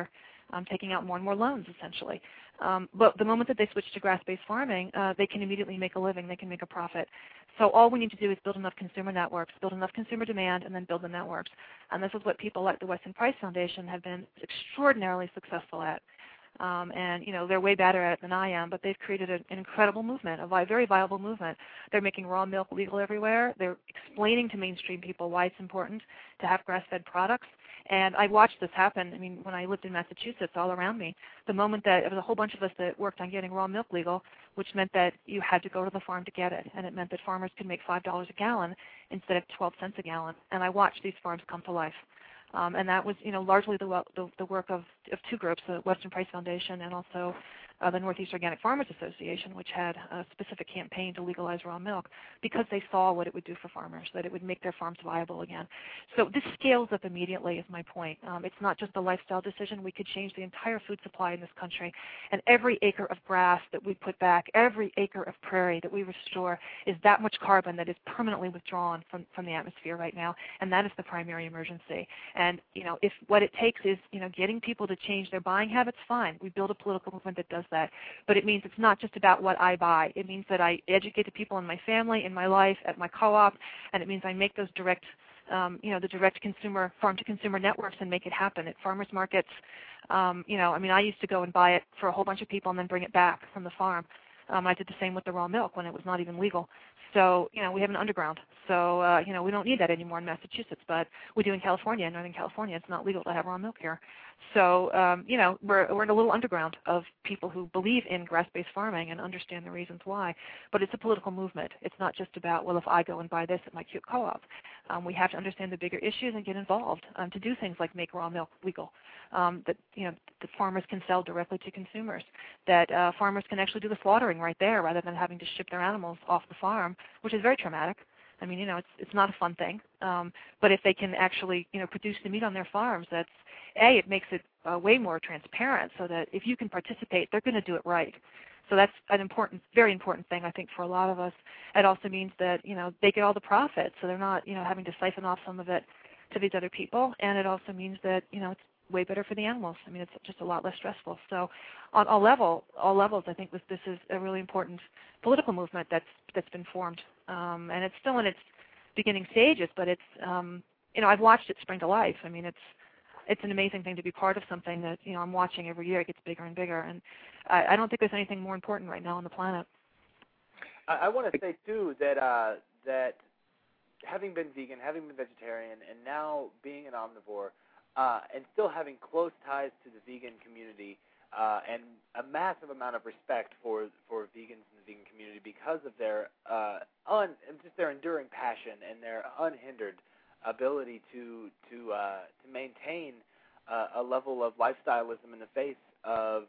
um, taking out more and more loans, essentially. Um, but the moment that they switch to grass-based farming, uh, they can immediately make a living. They can make a profit. So all we need to do is build enough consumer networks, build enough consumer demand, and then build the networks. And this is what people like the Weston Price Foundation have been extraordinarily successful at. Um, and, you know, they're way better at it than I am, but they've created an, an incredible movement, a vi- very viable movement. They're making raw milk legal everywhere. They're explaining to mainstream people why it's important to have grass-fed products. And I watched this happen. I mean, when I lived in Massachusetts, all around me, the moment that there was a whole bunch of us that worked on getting raw milk legal, which meant that you had to go to the farm to get it, and it meant that farmers could make five dollars a gallon instead of twelve cents a gallon. And I watched these farms come to life. Um, and that was, you know, largely the, the, the work of, of two groups, the Weston Price Foundation and also uh, the Northeast Organic Farmers Association, which had a specific campaign to legalize raw milk because they saw what it would do for farmers, that it would make their farms viable again. So this scales up immediately is my point. Um, it's not just a lifestyle decision. We could change the entire food supply in this country. And every acre of grass that we put back, every acre of prairie that we restore is that much carbon that is permanently withdrawn from, from the atmosphere right now. And that is the primary emergency. And, you know, if what it takes is, you know, getting people to change their buying habits, fine. We build a political movement that does that. But it means it's not just about what I buy. It means that I educate the people in my family, in my life, at my co-op, and it means I make those direct, um, you know, the direct consumer, farm-to-consumer networks and make it happen at farmers markets. Um, you know, I mean, I used to go and buy it for a whole bunch of people and then bring it back from the farm. Um, I did the same with the raw milk when it was not even legal. So, you know, we have an underground. So, uh, you know, we don't need that anymore in Massachusetts, but we do in California. In Northern California, it's not legal to have raw milk here. So, um, you know, we're, we're in a little underground of people who believe in grass-based farming and understand the reasons why. But it's a political movement. It's not just about, well, if I go and buy this at my cute co-op. Um, we have to understand the bigger issues and get involved um, to do things like make raw milk legal, um, that, you know, the farmers can sell directly to consumers, that uh, farmers can actually do the slaughtering right there rather than having to ship their animals off the farm, which is very traumatic. I mean, you know, it's it's not a fun thing. Um, but if they can actually, you know, produce the meat on their farms, that's, A, it makes it uh, way more transparent so that if you can participate, they're going to do it right. So that's an important, very important thing, I think, for a lot of us. It also means that, you know, they get all the profits, so they're not, you know, having to siphon off some of it to these other people. And it also means that, you know, it's way better for the animals. I mean, it's just a lot less stressful. So on all level, all levels, I think this, this is a really important political movement that's that's been formed. Um, and it's still in its beginning stages, but it's, um, you know, I've watched it spring to life. I mean, it's it's an amazing thing to be part of something that, you know, I'm watching every year. It gets bigger and bigger. And I, I don't think there's anything more important right now on the planet. I, I want to say, too, that uh, that having been vegan, having been vegetarian, and now being an omnivore, uh, and still having close ties to the vegan community, uh, and a massive amount of respect for for vegans in the vegan community because of their uh, un, just their enduring passion and their unhindered ability to to uh, to maintain uh, a level of lifestyleism in the face of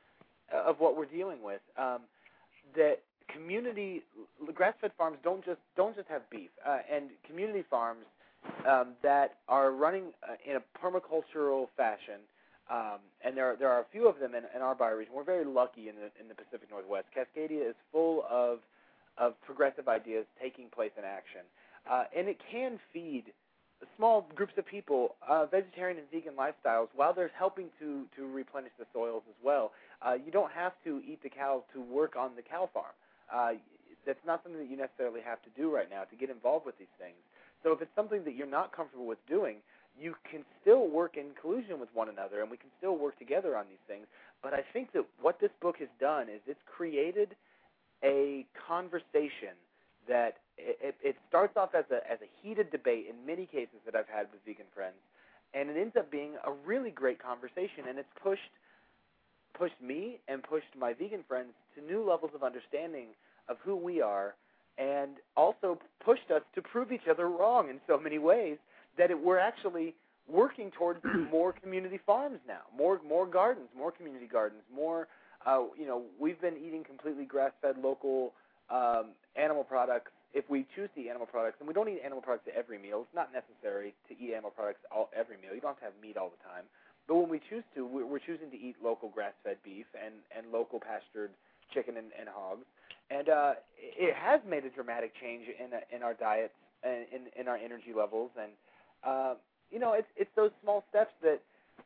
of what we're dealing with. Um, that community grass-fed farms don't just don't just have beef, uh, and community farms um, that are running uh, in a permacultural fashion. Um, and there are, there are a few of them in, in our bioregion. We're very lucky in the in the Pacific Northwest. Cascadia is full of of progressive ideas taking place in action, uh, and it can feed small groups of people uh, vegetarian and vegan lifestyles while they're helping to to replenish the soils as well. Uh, you don't have to eat the cows to work on the cow farm. Uh, that's not something that you necessarily have to do right now to get involved with these things. So if it's something that you're not comfortable with doing, you can still work in collusion with one another, and we can still work together on these things. But I think that what this book has done is it's created a conversation that it, it starts off as a, as a heated debate in many cases that I've had with vegan friends, and it ends up being a really great conversation, and it's pushed pushed me and pushed my vegan friends to new levels of understanding of who we are, and also pushed us to prove each other wrong in so many ways that it, we're actually working towards more community farms now, more more gardens, more community gardens, more, uh, you know, we've been eating completely grass-fed local um, animal products if we choose to eat animal products, and we don't eat animal products at every meal. It's not necessary to eat animal products all, every meal. You don't have to have meat all the time. But when we choose to, we're choosing to eat local grass-fed beef and, and local pastured chicken and, and hogs. And uh, it has made a dramatic change in in our diets and in, in our energy levels. And, uh, you know, it's, it's those small steps that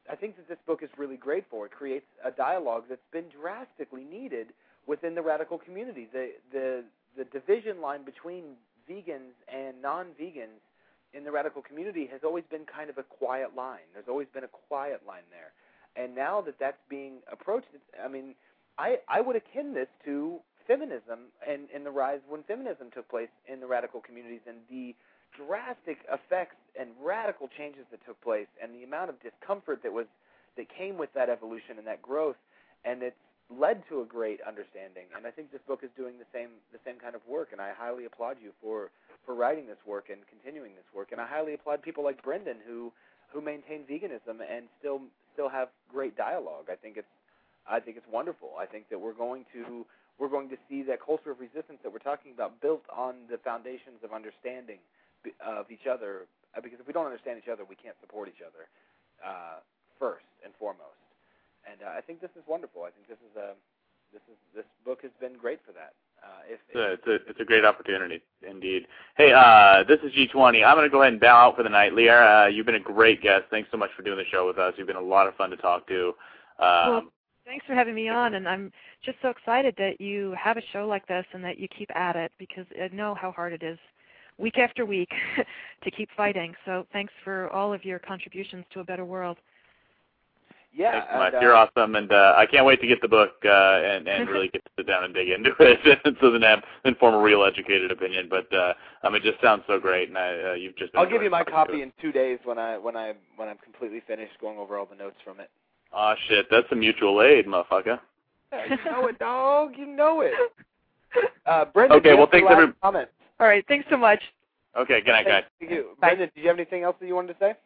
I think that this book is really great for. It creates a dialogue that's been drastically needed within the radical community. The the the division line between vegans and non-vegans in the radical community has always been kind of a quiet line. There's always been a quiet line there. And now that that's being approached, it's, I mean, I, I would akin this to feminism and, and the rise when feminism took place in the radical communities and the drastic effects and radical changes that took place and the amount of discomfort that was that came with that evolution and that growth, and it's led to a great understanding. And I think this book is doing the same the same kind of work, and I highly applaud you for, for writing this work and continuing this work. And I highly applaud people like Brendan who who maintain veganism and still still have great dialogue. I think it's I think it's wonderful. I think that we're going to we're going to see that culture of resistance that we're talking about built on the foundations of understanding of each other. Because if we don't understand each other, we can't support each other uh, first and foremost. And uh, I think this is wonderful. I think this is a this is this book has been great for that. Uh, if, it's, a, it's, a, it's a great opportunity, indeed. Hey, uh, this is G twenty. I'm going to go ahead and bow out for the night. Lear, uh, you've been a great guest. Thanks so much for doing the show with us. You've been a lot of fun to talk to. Um, well, thanks for having me on, and I'm just so excited that you have a show like this and that you keep at it, because I know how hard it is week after week to keep fighting. So thanks for all of your contributions to a better world. Yeah, Thanks so much. and, uh, You're awesome, and uh, I can't wait to get the book uh, and, and really get to sit down and dig into it, so then have then form a real educated opinion. But uh, um, it just sounds so great, and I, uh, you've just. Been I'll give you my talking to copy it. in two days when I when I when I'm completely finished going over all the notes from it. Aw, shit, that's a mutual aid, motherfucker. Yeah, you know it, dog. You know it. Uh, Brendan, Okay, do you well, have thanks, any last every- comments? All right, thanks so much. Okay, good night, guys. Thank you. Brendan, did you have anything else that you wanted to say?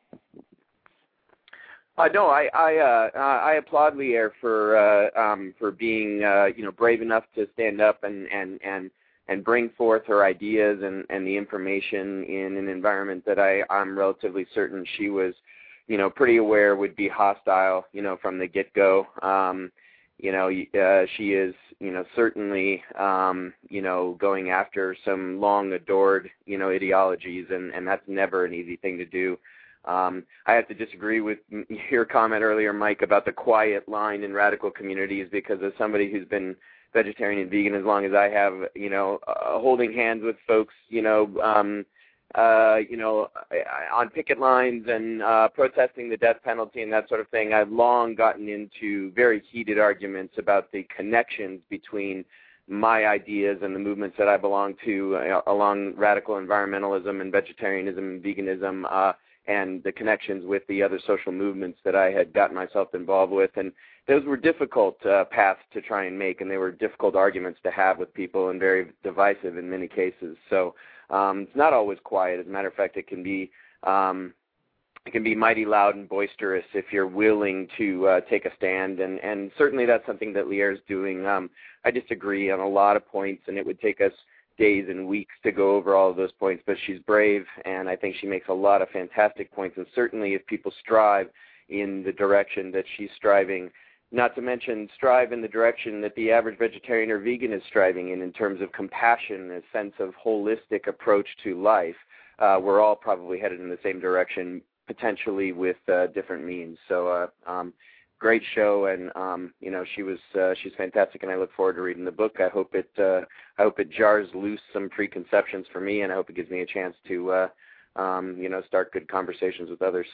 Uh, no, I I, uh, uh, I applaud Lear for uh, um, for being uh, you know brave enough to stand up and and and and bring forth her ideas and and the information in an environment that I I'm relatively certain she was you know pretty aware would be hostile you know from the get go. Um, you know uh, she is you know certainly um, you know going after some long adored you know ideologies, and and that's never an easy thing to do. Um, I have to disagree with your comment earlier, Mike, about the quiet line in radical communities, because as somebody who's been vegetarian and vegan as long as I have, you know, uh, holding hands with folks, you know, um, uh, you know, on picket lines and uh, protesting the death penalty and that sort of thing, I've long gotten into very heated arguments about the connections between my ideas and the movements that I belong to uh, along radical environmentalism and vegetarianism and veganism, uh, and the connections with the other social movements that I had gotten myself involved with. And those were difficult uh, paths to try and make, and they were difficult arguments to have with people and very divisive in many cases. So um, it's not always quiet. As a matter of fact, it can be um, it can be mighty loud and boisterous if you're willing to uh, take a stand, and, and certainly that's something that Lear's doing. Um, I disagree on a lot of points, and it would take us days and weeks to go over all of those points, but she's brave, and I think she makes a lot of fantastic points, and certainly if people strive in the direction that she's striving, not to mention strive in the direction that the average vegetarian or vegan is striving in, in terms of compassion, a sense of holistic approach to life, uh, we're all probably headed in the same direction, potentially with uh, different means. So uh, um, great show, and um, you know she was uh, she's fantastic, and I look forward to reading the book. I hope it uh, I hope it jars loose some preconceptions for me, and I hope it gives me a chance to uh, um, you know start good conversations with others.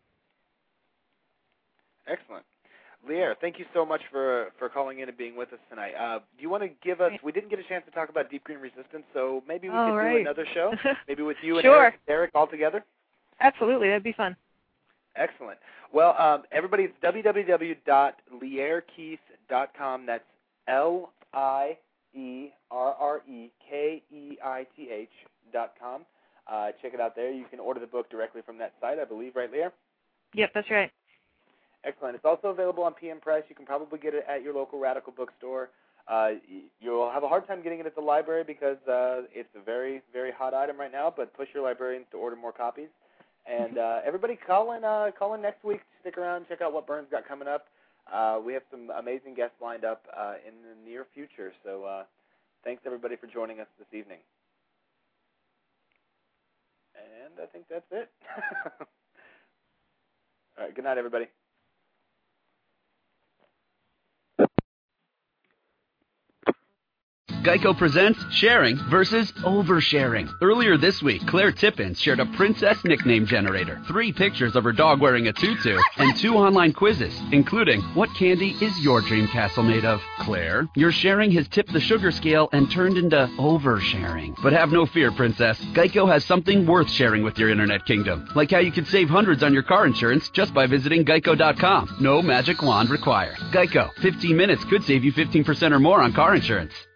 Excellent. Lear, thank you so much for for calling in and being with us tonight. Uh, do you want to give us, we didn't get a chance to talk about Deep Green Resistance, so maybe we All could right. do another show, maybe with you and Sure. Eric, Eric all together? Absolutely, that'd be fun. Excellent. Well, um, everybody, it's w w w dot lear keith dot com. That's L I E R R E K E I T H dot com. Uh, check it out there. You can order the book directly from that site, I believe, right, Lear? Yep, that's right. Excellent. It's also available on P M Press. You can probably get it at your local Radical bookstore. Uh, you'll have a hard time getting it at the library because uh, it's a very, very hot item right now, but push your librarians to order more copies. And uh, everybody call in, uh, call in next week. Stick around. Check out what Bern's got coming up. Uh, we have some amazing guests lined up uh, in the near future. So uh, thanks, everybody, for joining us this evening. And I think that's it. All right. Good night, everybody. Geico presents sharing versus oversharing. Earlier this week, Claire Tippins shared a princess nickname generator, three pictures of her dog wearing a tutu, and two online quizzes, including what candy is your dream castle made of? Claire, your sharing has tipped the sugar scale and turned into oversharing. But have no fear, princess. Geico has something worth sharing with your internet kingdom, like how you could save hundreds on your car insurance just by visiting geico dot com. No magic wand required. Geico, fifteen minutes could save you fifteen percent or more on car insurance.